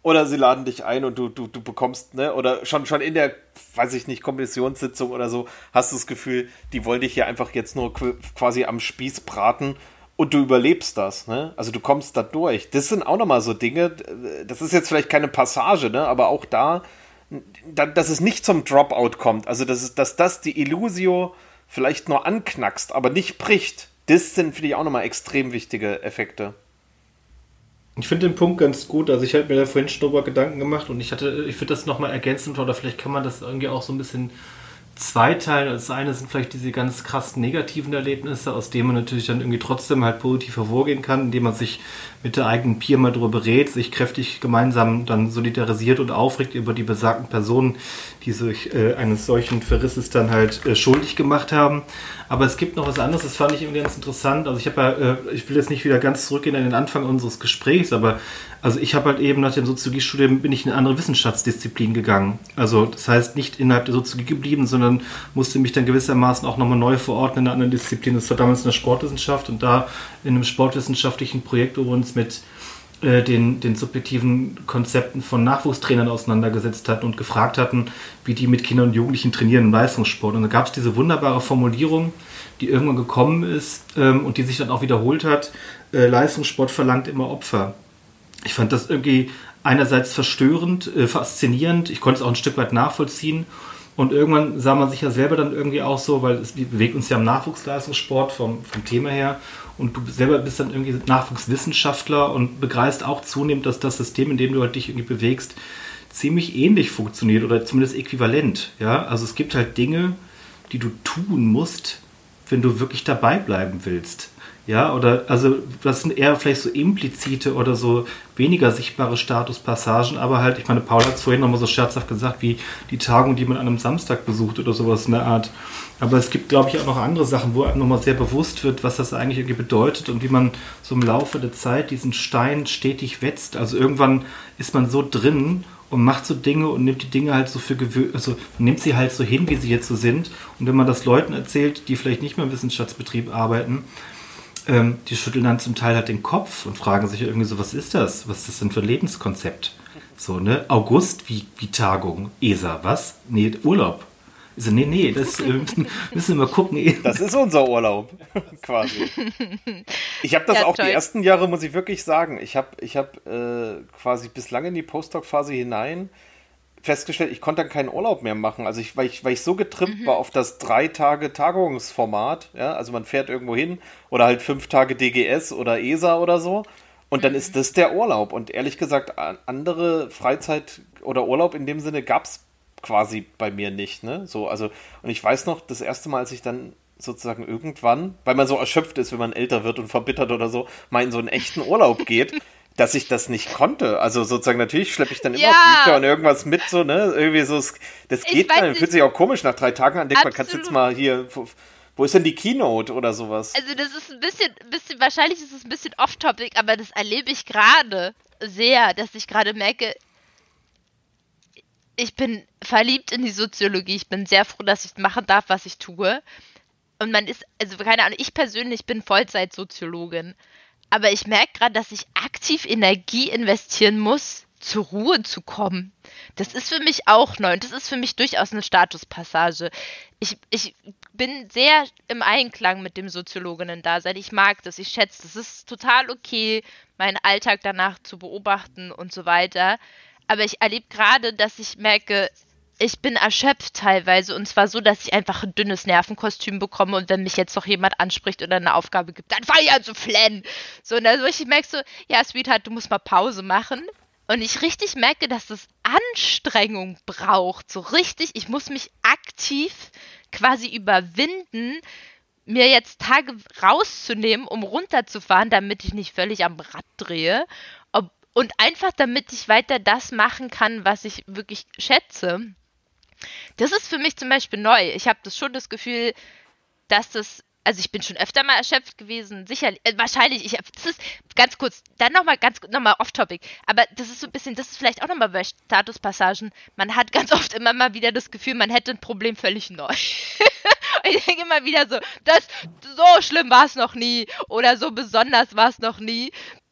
Speaker 1: Oder sie laden dich ein und du, du, du bekommst, ne, oder schon, schon in der, weiß ich nicht, Kommissionssitzung oder so, hast du das Gefühl, die wollen dich hier einfach jetzt nur quasi am Spieß braten und du überlebst das, ne? Also du kommst da durch. Das sind auch nochmal so Dinge, das ist jetzt vielleicht keine Passage, ne, aber auch da, dass es nicht zum Dropout kommt, also dass, es, dass das die Illusio vielleicht nur anknackst, aber nicht bricht, das sind, finde ich, auch nochmal extrem wichtige Effekte.
Speaker 4: Ich finde den Punkt ganz gut, also ich habe mir da vorhin schon drüber Gedanken gemacht und ich hatte, ich würde das nochmal ergänzend oder vielleicht kann man das irgendwie auch so ein bisschen zweiteilen. Das eine sind vielleicht diese ganz krass negativen Erlebnisse, aus denen man natürlich dann irgendwie trotzdem halt positiv hervorgehen kann, indem man sich mit der eigenen Peer mal drüber berät, sich kräftig gemeinsam dann solidarisiert und aufregt über die besagten Personen, die sich äh, eines solchen Verrisses dann halt äh, schuldig gemacht haben. Aber es gibt noch was anderes, das fand ich irgendwie ganz interessant. Also ich habe ja, äh, ich will jetzt nicht wieder ganz zurückgehen an den Anfang unseres Gesprächs, aber also ich habe halt eben nach dem Soziologiestudium bin ich in eine andere Wissenschaftsdisziplin gegangen. Also das heißt nicht innerhalb der Soziologie geblieben, sondern musste mich dann gewissermaßen auch nochmal neu verorten in einer anderen Disziplin. Das war damals in der Sportwissenschaft und da in einem sportwissenschaftlichen Projekt, wo wir uns mit äh, den, den subjektiven Konzepten von Nachwuchstrainern auseinandergesetzt hatten und gefragt hatten, wie die mit Kindern und Jugendlichen trainieren im Leistungssport. Und da gab es diese wunderbare Formulierung, die irgendwann gekommen ist ähm, und die sich dann auch wiederholt hat, äh, Leistungssport verlangt immer Opfer. Ich fand das irgendwie einerseits verstörend, äh, faszinierend, ich konnte es auch ein Stück weit nachvollziehen und irgendwann sah man sich ja selber dann irgendwie auch so, weil es bewegt uns ja im Nachwuchsleistungssport vom, vom Thema her und du selber bist dann irgendwie Nachwuchswissenschaftler und begreifst auch zunehmend, dass das System, in dem du halt dich irgendwie bewegst, ziemlich ähnlich funktioniert oder zumindest äquivalent. Ja? Also es gibt halt Dinge, die du tun musst, wenn du wirklich dabei bleiben willst. Ja, oder, also, das sind eher vielleicht so implizite oder so weniger sichtbare Statuspassagen, aber halt, ich meine, Paul hat es vorhin nochmal so scherzhaft gesagt, wie die Tagung, die man an einem Samstag besucht oder sowas in der Art. Aber es gibt, glaube ich, auch noch andere Sachen, wo einem nochmal sehr bewusst wird, was das eigentlich irgendwie bedeutet und wie man so im Laufe der Zeit diesen Stein stetig wetzt. Also irgendwann ist man so drin und macht so Dinge und nimmt die Dinge halt so für gewöhnlich, also man nimmt sie halt so hin, wie sie jetzt so sind. Und wenn man das Leuten erzählt, die vielleicht nicht mehr im Wissenschaftsbetrieb arbeiten, ähm, die schütteln dann zum Teil halt den Kopf und fragen sich irgendwie so, was ist das? Was ist das denn für ein Lebenskonzept? So, ne? August, wie, wie Tagung? E S A, was? Nee, Urlaub. Ich so, nee, nee, das äh, müssen, müssen wir mal gucken.
Speaker 1: Das ist unser Urlaub, quasi. Ich habe das ja, auch toll. Die ersten Jahre, muss ich wirklich sagen, ich habe ich hab, äh, quasi bislang in die Postdoc-Phase hinein festgestellt, ich konnte dann keinen Urlaub mehr machen. Also ich, weil, ich, weil ich so getrimmt mhm. war auf das drei Tage Tagungsformat, ja, also man fährt irgendwo hin oder halt fünf Tage D G S oder E S A oder so und mhm. dann ist das der Urlaub. Und ehrlich gesagt, andere Freizeit oder Urlaub in dem Sinne gab es quasi bei mir nicht, ne? So, also, und ich weiß noch, das erste Mal, als ich dann sozusagen irgendwann, weil man so erschöpft ist, wenn man älter wird und verbittert oder so, mal in so einen echten Urlaub geht, dass ich das nicht konnte. Also sozusagen, natürlich schleppe ich dann immer ja. Bücher und irgendwas mit, so, ne? Irgendwie so, das geht dann, fühlt sich auch komisch nach drei Tagen an, denkt man, kannst jetzt mal hier, wo, wo ist denn die Keynote oder sowas?
Speaker 3: Also das ist ein bisschen, bisschen wahrscheinlich ist es ein bisschen off-topic, aber das erlebe ich gerade sehr, dass ich gerade merke, ich bin verliebt in die Soziologie. Ich bin sehr froh, dass ich machen darf, was ich tue. Und man ist, also keine Ahnung, ich persönlich bin Vollzeit-Soziologin. Aber ich merke gerade, dass ich aktiv Energie investieren muss, zur Ruhe zu kommen. Das ist für mich auch neu und das ist für mich durchaus eine Statuspassage. Ich, ich bin sehr im Einklang mit dem Soziologinnen-Dasein. Ich mag das, ich schätze das. Es ist total okay, meinen Alltag danach zu beobachten und so weiter. Aber ich erlebe gerade, dass ich merke, ich bin erschöpft teilweise und zwar so, dass ich einfach ein dünnes Nervenkostüm bekomme und wenn mich jetzt noch jemand anspricht oder eine Aufgabe gibt, dann fange ich an zu flennen. So, und also ich merke so, ja, Sweetheart, du musst mal Pause machen. Und ich richtig merke, dass das Anstrengung braucht. So richtig, ich muss mich aktiv quasi überwinden, mir jetzt Tage rauszunehmen, um runterzufahren, damit ich nicht völlig am Rad drehe. Ob, und einfach, damit ich weiter das machen kann, was ich wirklich schätze. Das ist für mich zum Beispiel neu. Ich habe das schon das Gefühl, dass das, also ich bin schon öfter mal erschöpft gewesen, sicherlich, äh, wahrscheinlich, ich, das ist ganz kurz, dann nochmal ganz, nochmal off-topic, aber das ist so ein bisschen, das ist vielleicht auch nochmal bei Statuspassagen, man hat ganz oft immer mal wieder das Gefühl, man hätte ein Problem völlig neu. Und ich denke immer wieder so, das, so schlimm war es noch nie oder so besonders war es noch nie.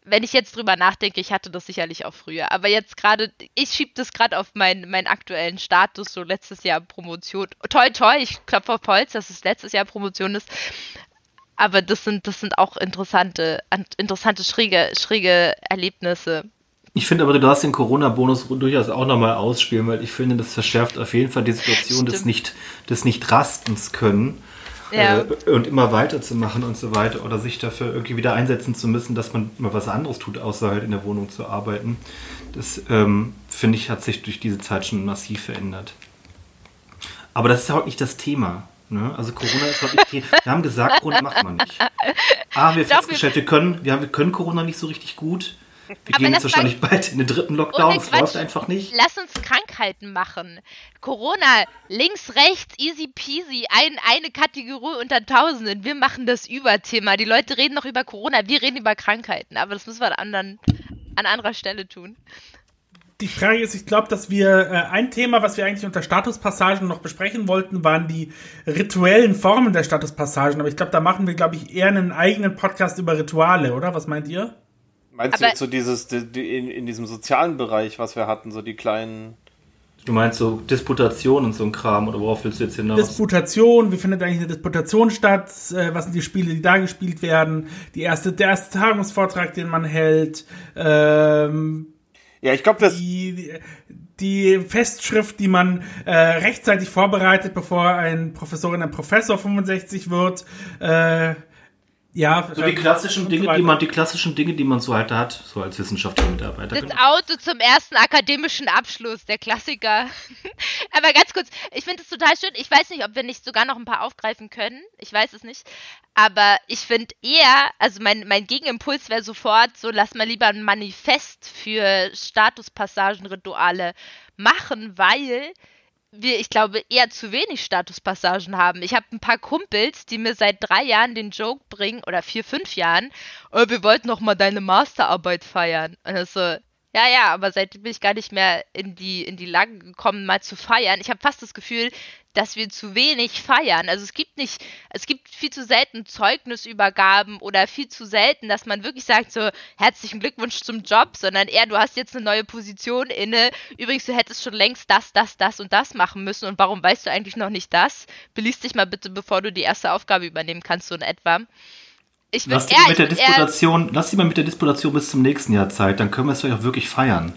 Speaker 3: wenn ich jetzt drüber nachdenke, ich hatte das sicherlich auch früher. Aber jetzt gerade, ich schiebe das gerade auf meinen, meinen aktuellen Status, so letztes Jahr Promotion. Toi, toi, ich klopfe auf Holz, dass es letztes Jahr Promotion ist. Aber das sind, das sind auch interessante, interessante, schräge, schräge Erlebnisse.
Speaker 4: Ich finde aber, du darfst den Corona-Bonus durchaus auch nochmal ausspielen, weil ich finde, das verschärft auf jeden Fall die Situation des nicht, des nicht Rastens können. Ja. Äh, und immer weiterzumachen und so weiter oder sich dafür irgendwie wieder einsetzen zu müssen, dass man mal was anderes tut, außer halt in der Wohnung zu arbeiten. Das, ähm, finde ich, hat sich durch diese Zeit schon massiv verändert. Aber das ist halt nicht das Thema. Ne? Also Corona ist halt nicht Thema. Wir haben gesagt, Corona macht man nicht. Ah, wir haben festgestellt, wir können, wir, haben, wir können Corona nicht so richtig gut. Wir aber gehen jetzt wahrscheinlich bald in den dritten Lockdown, es läuft einfach nicht.
Speaker 3: Lass uns Krankheiten machen. Corona, links, rechts, easy peasy, ein, eine Kategorie unter Tausenden. Wir machen das Überthema. Die Leute reden noch über Corona, wir reden über Krankheiten. Aber das müssen wir an, anderen, an anderer Stelle tun.
Speaker 2: Die Frage ist, ich glaube, dass wir, äh, ein Thema, was wir eigentlich unter Statuspassagen noch besprechen wollten, waren die rituellen Formen der Statuspassagen. Aber ich glaube, da machen wir, glaube ich, eher einen eigenen Podcast über Rituale, oder? Was meint ihr?
Speaker 1: Meinst aber du jetzt so dieses, die, die, in, in diesem sozialen Bereich, was wir hatten, so die kleinen...
Speaker 4: Du meinst so Disputation und so ein Kram, oder worauf willst du jetzt hinaus?
Speaker 2: Disputation, wie findet eigentlich eine Disputation statt? Äh, was sind die Spiele, die da gespielt werden? Die erste, der erste Tagungsvortrag, den man hält? Ähm,
Speaker 1: ja, ich glaube, das...
Speaker 2: Die, die Festschrift, die man äh, rechtzeitig vorbereitet, bevor ein Professorin, ein Professor fünfundsechzig wird. Äh, Ja,
Speaker 4: so die klassischen Dinge, die man, die klassischen Dinge, die man so halt hat, so als wissenschaftlicher Mitarbeiter.
Speaker 3: Das Auto zum ersten akademischen Abschluss, der Klassiker. Aber ganz kurz, ich finde es total schön. Ich weiß nicht, ob wir nicht sogar noch ein paar aufgreifen können. Ich weiß es nicht. Aber ich finde eher, also mein, mein Gegenimpuls wäre sofort so, lass mal lieber ein Manifest für Statuspassagenrituale machen, weil wir, ich glaube, eher zu wenig Statuspassagen haben. Ich habe ein paar Kumpels, die mir seit drei Jahren den Joke bringen, oder vier, fünf Jahren, oh, wir wollten noch mal deine Masterarbeit feiern. Und das so, ja, ja, aber seitdem bin ich gar nicht mehr in die, in die Lage gekommen, mal zu feiern. Ich habe fast das Gefühl, dass wir zu wenig feiern. Also es gibt nicht, es gibt viel zu selten Zeugnisübergaben oder viel zu selten, dass man wirklich sagt so, herzlichen Glückwunsch zum Job, sondern eher, du hast jetzt eine neue Position inne. Übrigens, du hättest schon längst das, das, das und das machen müssen und warum weißt du eigentlich noch nicht das? Belies dich mal bitte, bevor du die erste Aufgabe übernehmen kannst, so in etwa. Ich
Speaker 4: lass, die eher, mit der Disputation, lass die mal mit der Disputation bis zum nächsten Jahr Zeit, dann können wir es vielleicht auch wirklich feiern.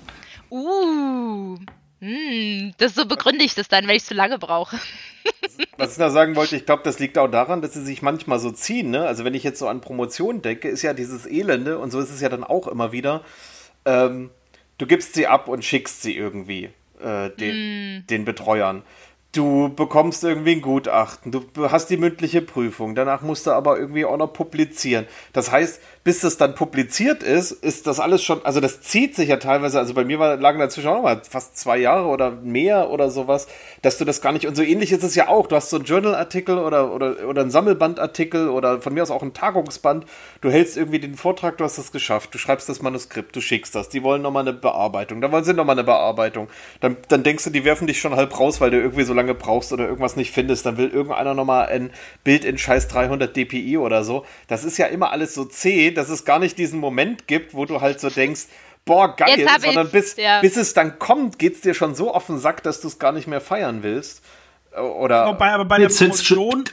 Speaker 3: Uh, mh, das so begründe ich das dann, wenn ich zu lange brauche.
Speaker 1: Was ich da sagen wollte, ich glaube, das liegt auch daran, dass sie sich manchmal so ziehen. Ne? Also wenn ich jetzt so an Promotion denke, ist ja dieses Elende, und so ist es ja dann auch immer wieder, ähm, du gibst sie ab und schickst sie irgendwie äh, den, mm. den Betreuern. Du bekommst irgendwie ein Gutachten, du hast die mündliche Prüfung, danach musst du aber irgendwie auch noch publizieren. Das heißt, bis das dann publiziert ist, ist das alles schon, also das zieht sich ja teilweise, also bei mir war, lagen dazwischen auch noch mal fast zwei Jahre oder mehr oder sowas, dass du das gar nicht, und so ähnlich ist es ja auch, du hast so einen Journal-Artikel oder, oder, oder einen Sammelbandartikel oder von mir aus auch einen Tagungsband, du hältst irgendwie den Vortrag, du hast das geschafft, du schreibst das Manuskript, du schickst das, die wollen nochmal eine Bearbeitung, dann wollen sie nochmal eine Bearbeitung, dann, dann denkst du, die werfen dich schon halb raus, weil du irgendwie so lange brauchst oder irgendwas nicht findest, dann will irgendeiner nochmal ein Bild in scheiß dreihundert dpi oder so, das ist ja immer alles so zäh, dass es gar nicht diesen Moment gibt, wo du halt so denkst, boah, geil, sondern bis, ja. bis es dann kommt, geht's dir schon so auf den Sack, dass du es gar nicht mehr feiern willst. Oder
Speaker 2: Wobei, aber bei der Promotion...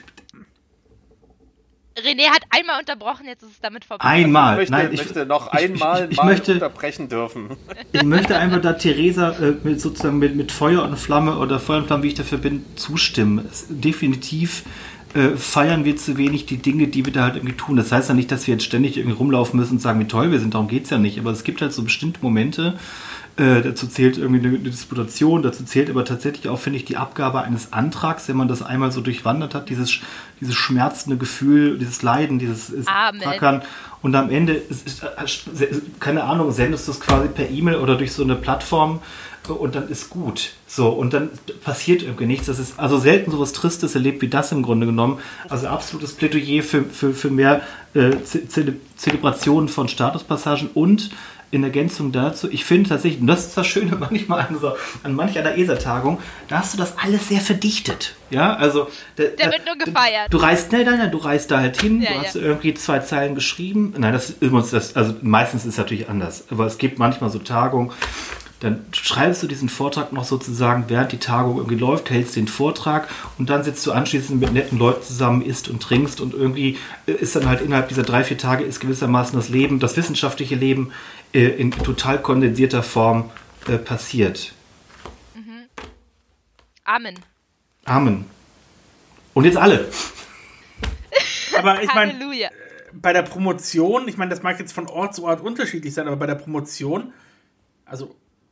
Speaker 3: René hat einmal unterbrochen, jetzt ist es damit vorbei.
Speaker 4: Einmal.
Speaker 1: Ich möchte,
Speaker 4: Nein, ich
Speaker 1: möchte noch ich, einmal
Speaker 4: ich, ich, ich
Speaker 1: mal
Speaker 4: möchte,
Speaker 1: unterbrechen dürfen.
Speaker 4: Ich möchte einfach da Theresa äh, mit, sozusagen mit, mit Feuer und Flamme oder Feuer und Flamme, wie ich dafür bin, zustimmen. Es, definitiv äh, feiern wir zu wenig die Dinge, die wir da halt irgendwie tun. Das heißt ja nicht, dass wir jetzt ständig irgendwie rumlaufen müssen und sagen, wie toll wir sind, darum geht es ja nicht. Aber es gibt halt so bestimmte Momente, äh, dazu zählt irgendwie eine, eine Disputation, dazu zählt aber tatsächlich auch, finde ich, die Abgabe eines Antrags, wenn man das einmal so durchwandert hat, dieses, dieses schmerzende Gefühl, dieses Leiden, dieses Packern. Und am Ende, ist, ist, keine Ahnung, sendest du es quasi per E-Mail oder durch so eine Plattform und dann ist gut. So, und dann passiert irgendwie nichts. Das ist also selten so was Tristes erlebt wie das im Grunde genommen. Also absolutes Plädoyer für, für, für mehr äh, Ze- Zelebrationen von Statuspassagen und in Ergänzung dazu, ich finde tatsächlich, und das ist das Schöne manchmal an, so, an manch einer E S A-Tagung, da hast du das alles sehr verdichtet. Ja, also...
Speaker 3: Der, der wird nur gefeiert.
Speaker 4: Du, du reist, nein, nein, nein, du reist da halt hin,
Speaker 3: ja,
Speaker 4: du
Speaker 3: ja.
Speaker 4: hast irgendwie zwei Zeilen geschrieben. Nein, das ist immer, das, also meistens ist es natürlich anders. Aber es gibt manchmal so Tagungen, dann schreibst du diesen Vortrag noch sozusagen, während die Tagung irgendwie läuft, hältst den Vortrag und dann sitzt du anschließend mit netten Leuten zusammen, isst und trinkst und irgendwie ist dann halt innerhalb dieser drei, vier Tage ist gewissermaßen das Leben, das wissenschaftliche Leben äh, in total kondensierter Form äh, passiert.
Speaker 3: Mhm. Amen.
Speaker 4: Amen. Und jetzt alle.
Speaker 2: Aber ich meine,
Speaker 3: Halleluja.
Speaker 2: bei der Promotion, ich meine, das mag jetzt von Ort zu Ort unterschiedlich sein, aber bei der Promotion, also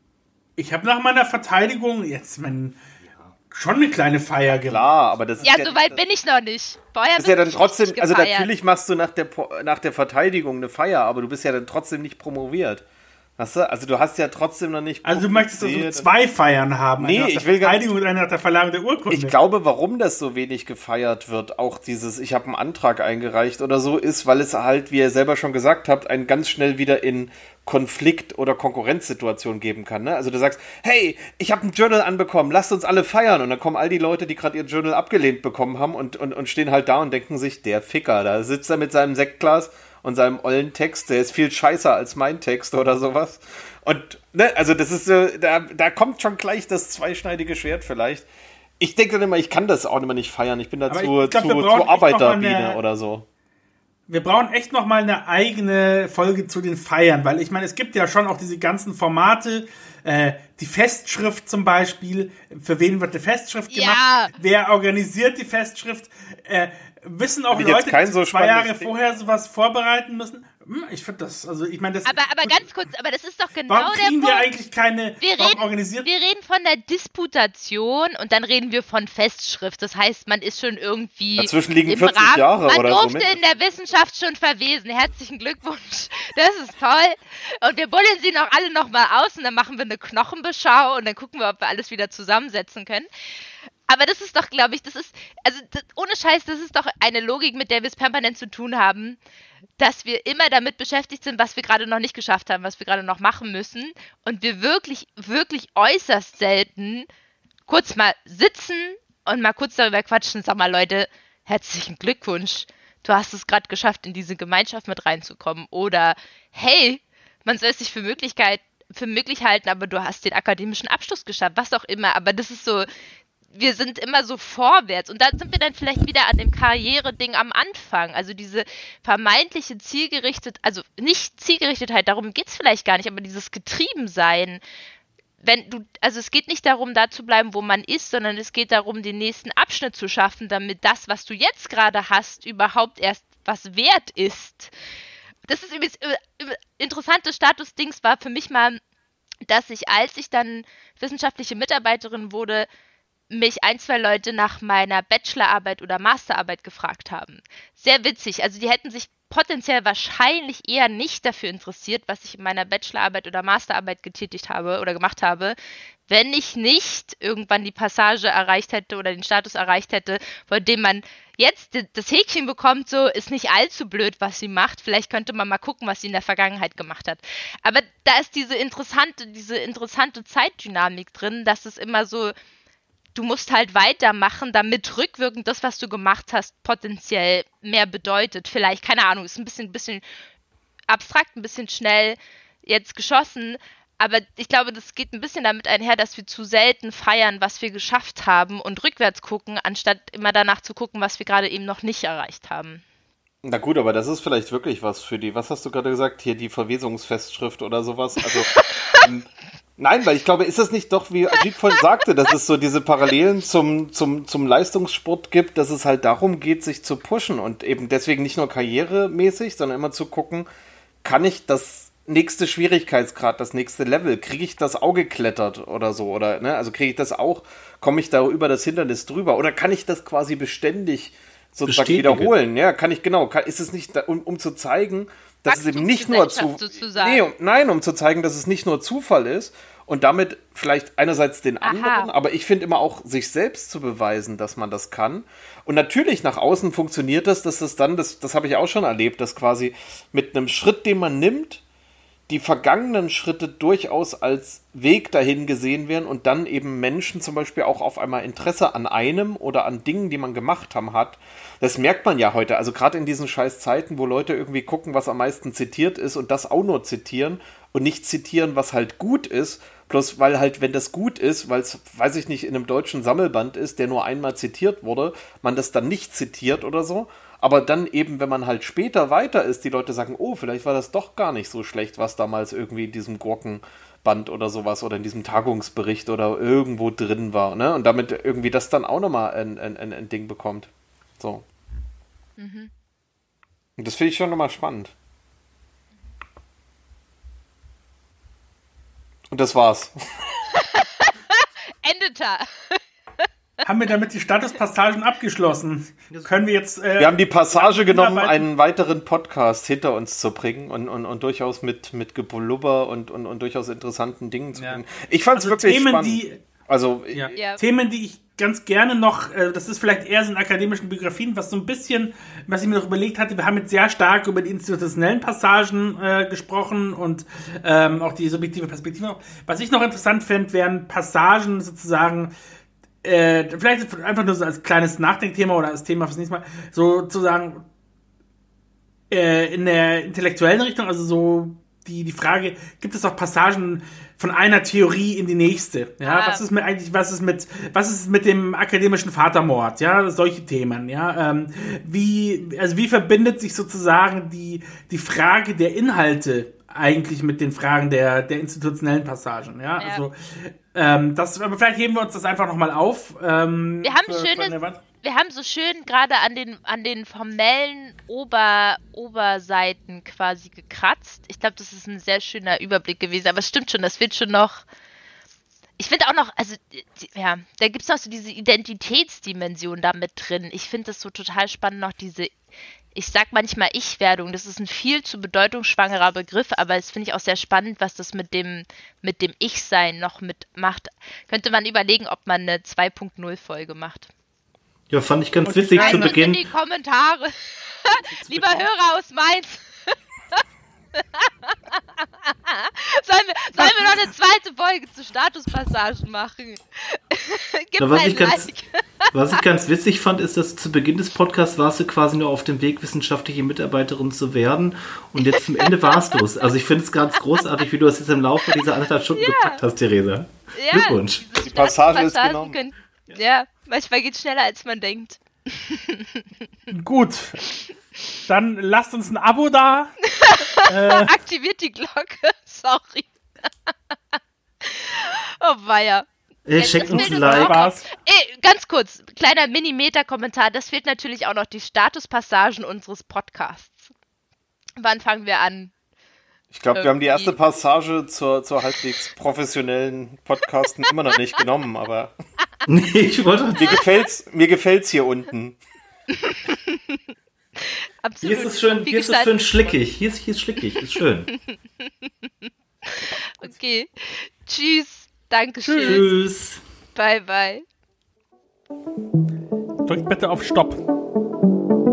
Speaker 2: ich habe nach meiner Verteidigung jetzt mein, schon eine kleine Feier gemacht.
Speaker 1: Klar, aber das ist
Speaker 3: Ja,
Speaker 1: ja,
Speaker 3: so weit bin ich noch nicht. Vorher
Speaker 1: ist ja dann
Speaker 3: bin ich
Speaker 1: trotzdem,
Speaker 3: richtig
Speaker 1: also
Speaker 3: gefeiert.
Speaker 1: natürlich machst du nach der, Po- nach der Verteidigung eine Feier, aber du bist ja dann trotzdem nicht promoviert. Weißt du? Also du hast ja trotzdem noch nicht
Speaker 2: Also du möchtest also
Speaker 1: publiziert.
Speaker 2: zwei Feiern haben.
Speaker 1: Nee,
Speaker 2: eine nach
Speaker 1: ich
Speaker 2: der
Speaker 1: will gar
Speaker 2: Verteidigung und eine nach der Verleihung der Urkunde.
Speaker 1: Ich glaube, warum das so wenig gefeiert wird, auch dieses, ich habe einen Antrag eingereicht oder so, ist, weil es halt, wie ihr selber schon gesagt habt, einen ganz schnell wieder in Konflikt- oder Konkurrenzsituation geben kann. Ne? Also du sagst, hey, ich habe ein Journal anbekommen, lasst uns alle feiern. Und dann kommen all die Leute, die gerade ihr Journal abgelehnt bekommen haben und, und, und stehen halt da und denken sich, der Ficker, da sitzt er mit seinem Sektglas und seinem ollen Text, der ist viel scheißer als mein Text oder sowas. Und, ne, also das ist so, da, da kommt schon gleich das zweischneidige Schwert vielleicht. Ich denke dann immer, ich kann das auch immer nicht feiern. Ich bin da
Speaker 2: Aber
Speaker 1: zu,
Speaker 2: ich glaub, wir
Speaker 1: zu,
Speaker 2: brauchen
Speaker 1: zu
Speaker 2: echt noch mal
Speaker 1: Arbeiterbiene
Speaker 2: eine-
Speaker 1: oder so.
Speaker 2: Wir brauchen echt noch mal eine eigene Folge zu den Feiern, weil ich meine, es gibt ja schon auch diese ganzen Formate, äh, die Festschrift zum Beispiel, für wen wird eine Festschrift
Speaker 3: Ja.
Speaker 2: gemacht, wer organisiert die Festschrift, äh, wissen auch
Speaker 1: Bin ich jetzt
Speaker 2: Leute,
Speaker 1: kein
Speaker 2: die
Speaker 1: so
Speaker 2: zwei Jahre
Speaker 1: spannendes Ding.
Speaker 2: vorher sowas vorbereiten müssen? Hm, ich finde das, also ich meine, das...
Speaker 3: Aber, aber ganz kurz, aber das ist doch genau
Speaker 2: warum
Speaker 3: der
Speaker 2: kriegen
Speaker 3: Punkt.
Speaker 2: wir eigentlich keine...
Speaker 3: Wir
Speaker 2: warum
Speaker 3: reden,
Speaker 2: organisiert...
Speaker 3: wir reden von der Disputation und dann reden wir von Festschrift. Das heißt, man ist schon irgendwie
Speaker 1: Dazwischen liegen
Speaker 3: im
Speaker 1: vierzig
Speaker 3: Rahmen.
Speaker 1: Jahre
Speaker 3: man
Speaker 1: oder so
Speaker 3: durfte in der Wissenschaft schon verwesen. Herzlichen Glückwunsch. Das ist toll. Und wir bullen sie noch alle nochmal aus und dann machen wir eine Knochenbeschau und dann gucken wir, ob wir alles wieder zusammensetzen können. Aber das ist doch, glaube ich, das ist, also das, ohne Scheiß, das ist doch eine Logik, mit der wir es permanent zu tun haben, dass wir immer damit beschäftigt sind, was wir gerade noch nicht geschafft haben, was wir gerade noch machen müssen und wir wirklich, wirklich äußerst selten kurz mal sitzen und mal kurz darüber quatschen. Sag mal, Leute, herzlichen Glückwunsch, du hast es gerade geschafft, in diese Gemeinschaft mit reinzukommen. Oder, hey, man soll es sich für Möglichkeit, für möglich halten, aber du hast den akademischen Abschluss geschafft, was auch immer. Aber das ist so, wir sind immer so vorwärts. Und da sind wir dann vielleicht wieder an dem Karriere-Ding am Anfang. Also diese vermeintliche Zielgerichtet, also nicht Zielgerichtetheit, darum geht es vielleicht gar nicht, aber dieses Getriebensein. Wenn du, also es geht nicht darum, da zu bleiben, wo man ist, sondern es geht darum, den nächsten Abschnitt zu schaffen, damit das, was du jetzt gerade hast, überhaupt erst was wert ist. Das ist übrigens äh, äh, interessantes Statusdings war für mich mal, dass ich, als ich dann wissenschaftliche Mitarbeiterin wurde, mich ein, zwei Leute nach meiner Bachelorarbeit oder Masterarbeit gefragt haben. Sehr witzig. Also die hätten sich potenziell wahrscheinlich eher nicht dafür interessiert, was ich in meiner Bachelorarbeit oder Masterarbeit getätigt habe oder gemacht habe, wenn ich nicht irgendwann die Passage erreicht hätte oder den Status erreicht hätte, bei dem man jetzt das Häkchen bekommt, so ist nicht allzu blöd, was sie macht. Vielleicht könnte man mal gucken, was sie in der Vergangenheit gemacht hat. Aber da ist diese interessante, diese interessante Zeitdynamik drin, dass es immer so, du musst halt weitermachen, damit rückwirkend das, was du gemacht hast, potenziell mehr bedeutet. Vielleicht, keine Ahnung, ist ein bisschen, bisschen abstrakt, ein bisschen schnell jetzt geschossen, aber ich glaube, das geht ein bisschen damit einher, dass wir zu selten feiern, was wir geschafft haben und rückwärts gucken, anstatt immer danach zu gucken, was wir gerade eben noch nicht erreicht haben.
Speaker 1: Na gut, aber das ist vielleicht wirklich was für die, was hast du gerade gesagt, hier die Verwesungsfestschrift oder sowas, also ähm, nein, weil ich glaube, ist es nicht doch, wie Ajit vorhin sagte, dass es so diese Parallelen zum, zum, zum Leistungssport gibt, dass es halt darum geht, sich zu pushen und eben deswegen nicht nur karrieremäßig, sondern immer zu gucken, kann ich das nächste Schwierigkeitsgrad, das nächste Level, kriege ich das auch geklettert oder so, oder, ne, also kriege ich das auch, komme ich da über das Hindernis drüber oder kann ich das quasi beständig sozusagen
Speaker 4: Bestätigen.
Speaker 1: wiederholen, ja, kann ich, genau, kann, ist es nicht, da, um, um zu zeigen, dass es eben nicht nur zu,
Speaker 3: sozusagen.
Speaker 1: nee, um, nein, um zu zeigen, dass es nicht nur Zufall ist und damit vielleicht einerseits den
Speaker 3: Aha.
Speaker 1: anderen, aber ich finde immer auch, sich selbst zu beweisen, dass man das kann. Und natürlich nach außen funktioniert das, dass das dann, das, das habe ich auch schon erlebt, dass quasi mit einem Schritt, den man nimmt, die vergangenen Schritte durchaus als Weg dahin gesehen werden und dann eben Menschen zum Beispiel auch auf einmal Interesse an einem oder an Dingen, die man gemacht haben, hat. Das merkt man ja heute, also gerade in diesen scheiß Zeiten, wo Leute irgendwie gucken, was am meisten zitiert ist und das auch nur zitieren und nicht zitieren, was halt gut ist, bloß weil halt, wenn das gut ist, weil es, weiß ich nicht, in einem deutschen Sammelband ist, der nur einmal zitiert wurde, man das dann nicht zitiert oder so. Aber dann eben, wenn man halt später weiter ist, die Leute sagen, oh, vielleicht war das doch gar nicht so schlecht, was damals irgendwie in diesem Gurkenband oder sowas oder in diesem Tagungsbericht oder irgendwo drin war, ne? Und damit irgendwie das dann auch nochmal ein, ein, ein, ein Ding bekommt. So. Mhm. Und das finde ich schon nochmal spannend. Und das war's.
Speaker 3: Endeta.
Speaker 2: Haben wir damit die Statuspassagen abgeschlossen? Können wir jetzt... Äh,
Speaker 1: wir haben die Passage genommen, einen weiteren Podcast hinter uns zu bringen und, und, und durchaus mit, mit Geblubber und, und, und durchaus interessanten Dingen zu bringen. Ja. Ich fand es also wirklich
Speaker 2: Themen,
Speaker 1: spannend.
Speaker 2: Die,
Speaker 1: also,
Speaker 2: ja. Ja. Themen, die ich ganz gerne noch, äh, das ist vielleicht eher so in akademischen Biografien, was so ein bisschen, was ich mir noch überlegt hatte, wir haben jetzt sehr stark über die institutionellen Passagen äh, gesprochen und ähm, auch die subjektive Perspektive. Was ich noch interessant fände, wären Passagen sozusagen, Äh, vielleicht einfach nur so als kleines Nachdenkthema oder als Thema fürs nächste Mal, sozusagen äh, in der intellektuellen Richtung, also so die, die Frage, gibt es auch Passagen von einer Theorie in die nächste? Ja, ah. was ist mit eigentlich, was ist mit, was ist mit dem akademischen Vatermord? Ja, solche Themen, ja. Ähm, wie, also wie verbindet sich sozusagen die, die Frage der Inhalte eigentlich mit den Fragen der, der institutionellen Passagen, ja, ja. Also ähm, das, aber vielleicht heben wir uns das einfach nochmal auf. Ähm,
Speaker 3: wir haben für, schönes, für wir haben so schön gerade an den, an den formellen Ober, Oberseiten quasi gekratzt. Ich glaube, das ist ein sehr schöner Überblick gewesen, aber es stimmt schon, das wird schon noch, ich finde auch noch, also, ja, da gibt es noch so diese Identitätsdimension da mit drin. Ich finde das so total spannend, noch diese, ich sag manchmal Ich-Werdung, das ist ein viel zu bedeutungsschwangerer Begriff, aber es finde ich auch sehr spannend, was das mit dem, mit dem Ich-Sein noch mitmacht. Könnte man überlegen, ob man eine zwei Punkt null Folge macht.
Speaker 4: Ja, fand ich ganz witzig zu Beginn.
Speaker 3: In die Kommentare. Lieber Hörer aus Mainz. sollen, wir, sollen wir noch eine zweite Folge zu Statuspassagen machen? Gib
Speaker 4: ja, was,
Speaker 3: ein
Speaker 4: ich ganz,
Speaker 3: like.
Speaker 4: was ich ganz witzig fand, ist, dass zu Beginn des Podcasts warst du quasi nur auf dem Weg, wissenschaftliche Mitarbeiterin zu werden und jetzt zum Ende warst du es. Also ich finde es ganz großartig, wie du das jetzt im Laufe dieser anderthalb Stunden ja. gepackt hast, Theresa. Ja, Glückwunsch.
Speaker 1: Die Passage ist genommen.
Speaker 3: Können, ja, manchmal geht es schneller, als man denkt.
Speaker 2: Gut. Dann lasst uns ein Abo da.
Speaker 3: äh, Aktiviert die Glocke. Sorry. Oh weia.
Speaker 4: Ey, schenkt uns ein Like.
Speaker 3: Ey, ganz kurz, kleiner Mini-Meter-Kommentar. Das fehlt natürlich auch noch die Statuspassagen unseres Podcasts. Wann fangen wir an?
Speaker 1: Ich glaube, wir haben die erste Passage zur, zur halbwegs professionellen Podcasten immer noch nicht genommen, aber
Speaker 4: nee, ich wollte
Speaker 1: mir gefällt's, mir gefällt's hier unten.
Speaker 4: Absolut. Hier ist es schön, hier ist es schön schlickig. Hier ist, hier ist schlickig, ist schön.
Speaker 3: Okay. Tschüss. Dankeschön.
Speaker 4: Tschüss.
Speaker 3: Bye, bye.
Speaker 2: Drückt bitte auf Stopp.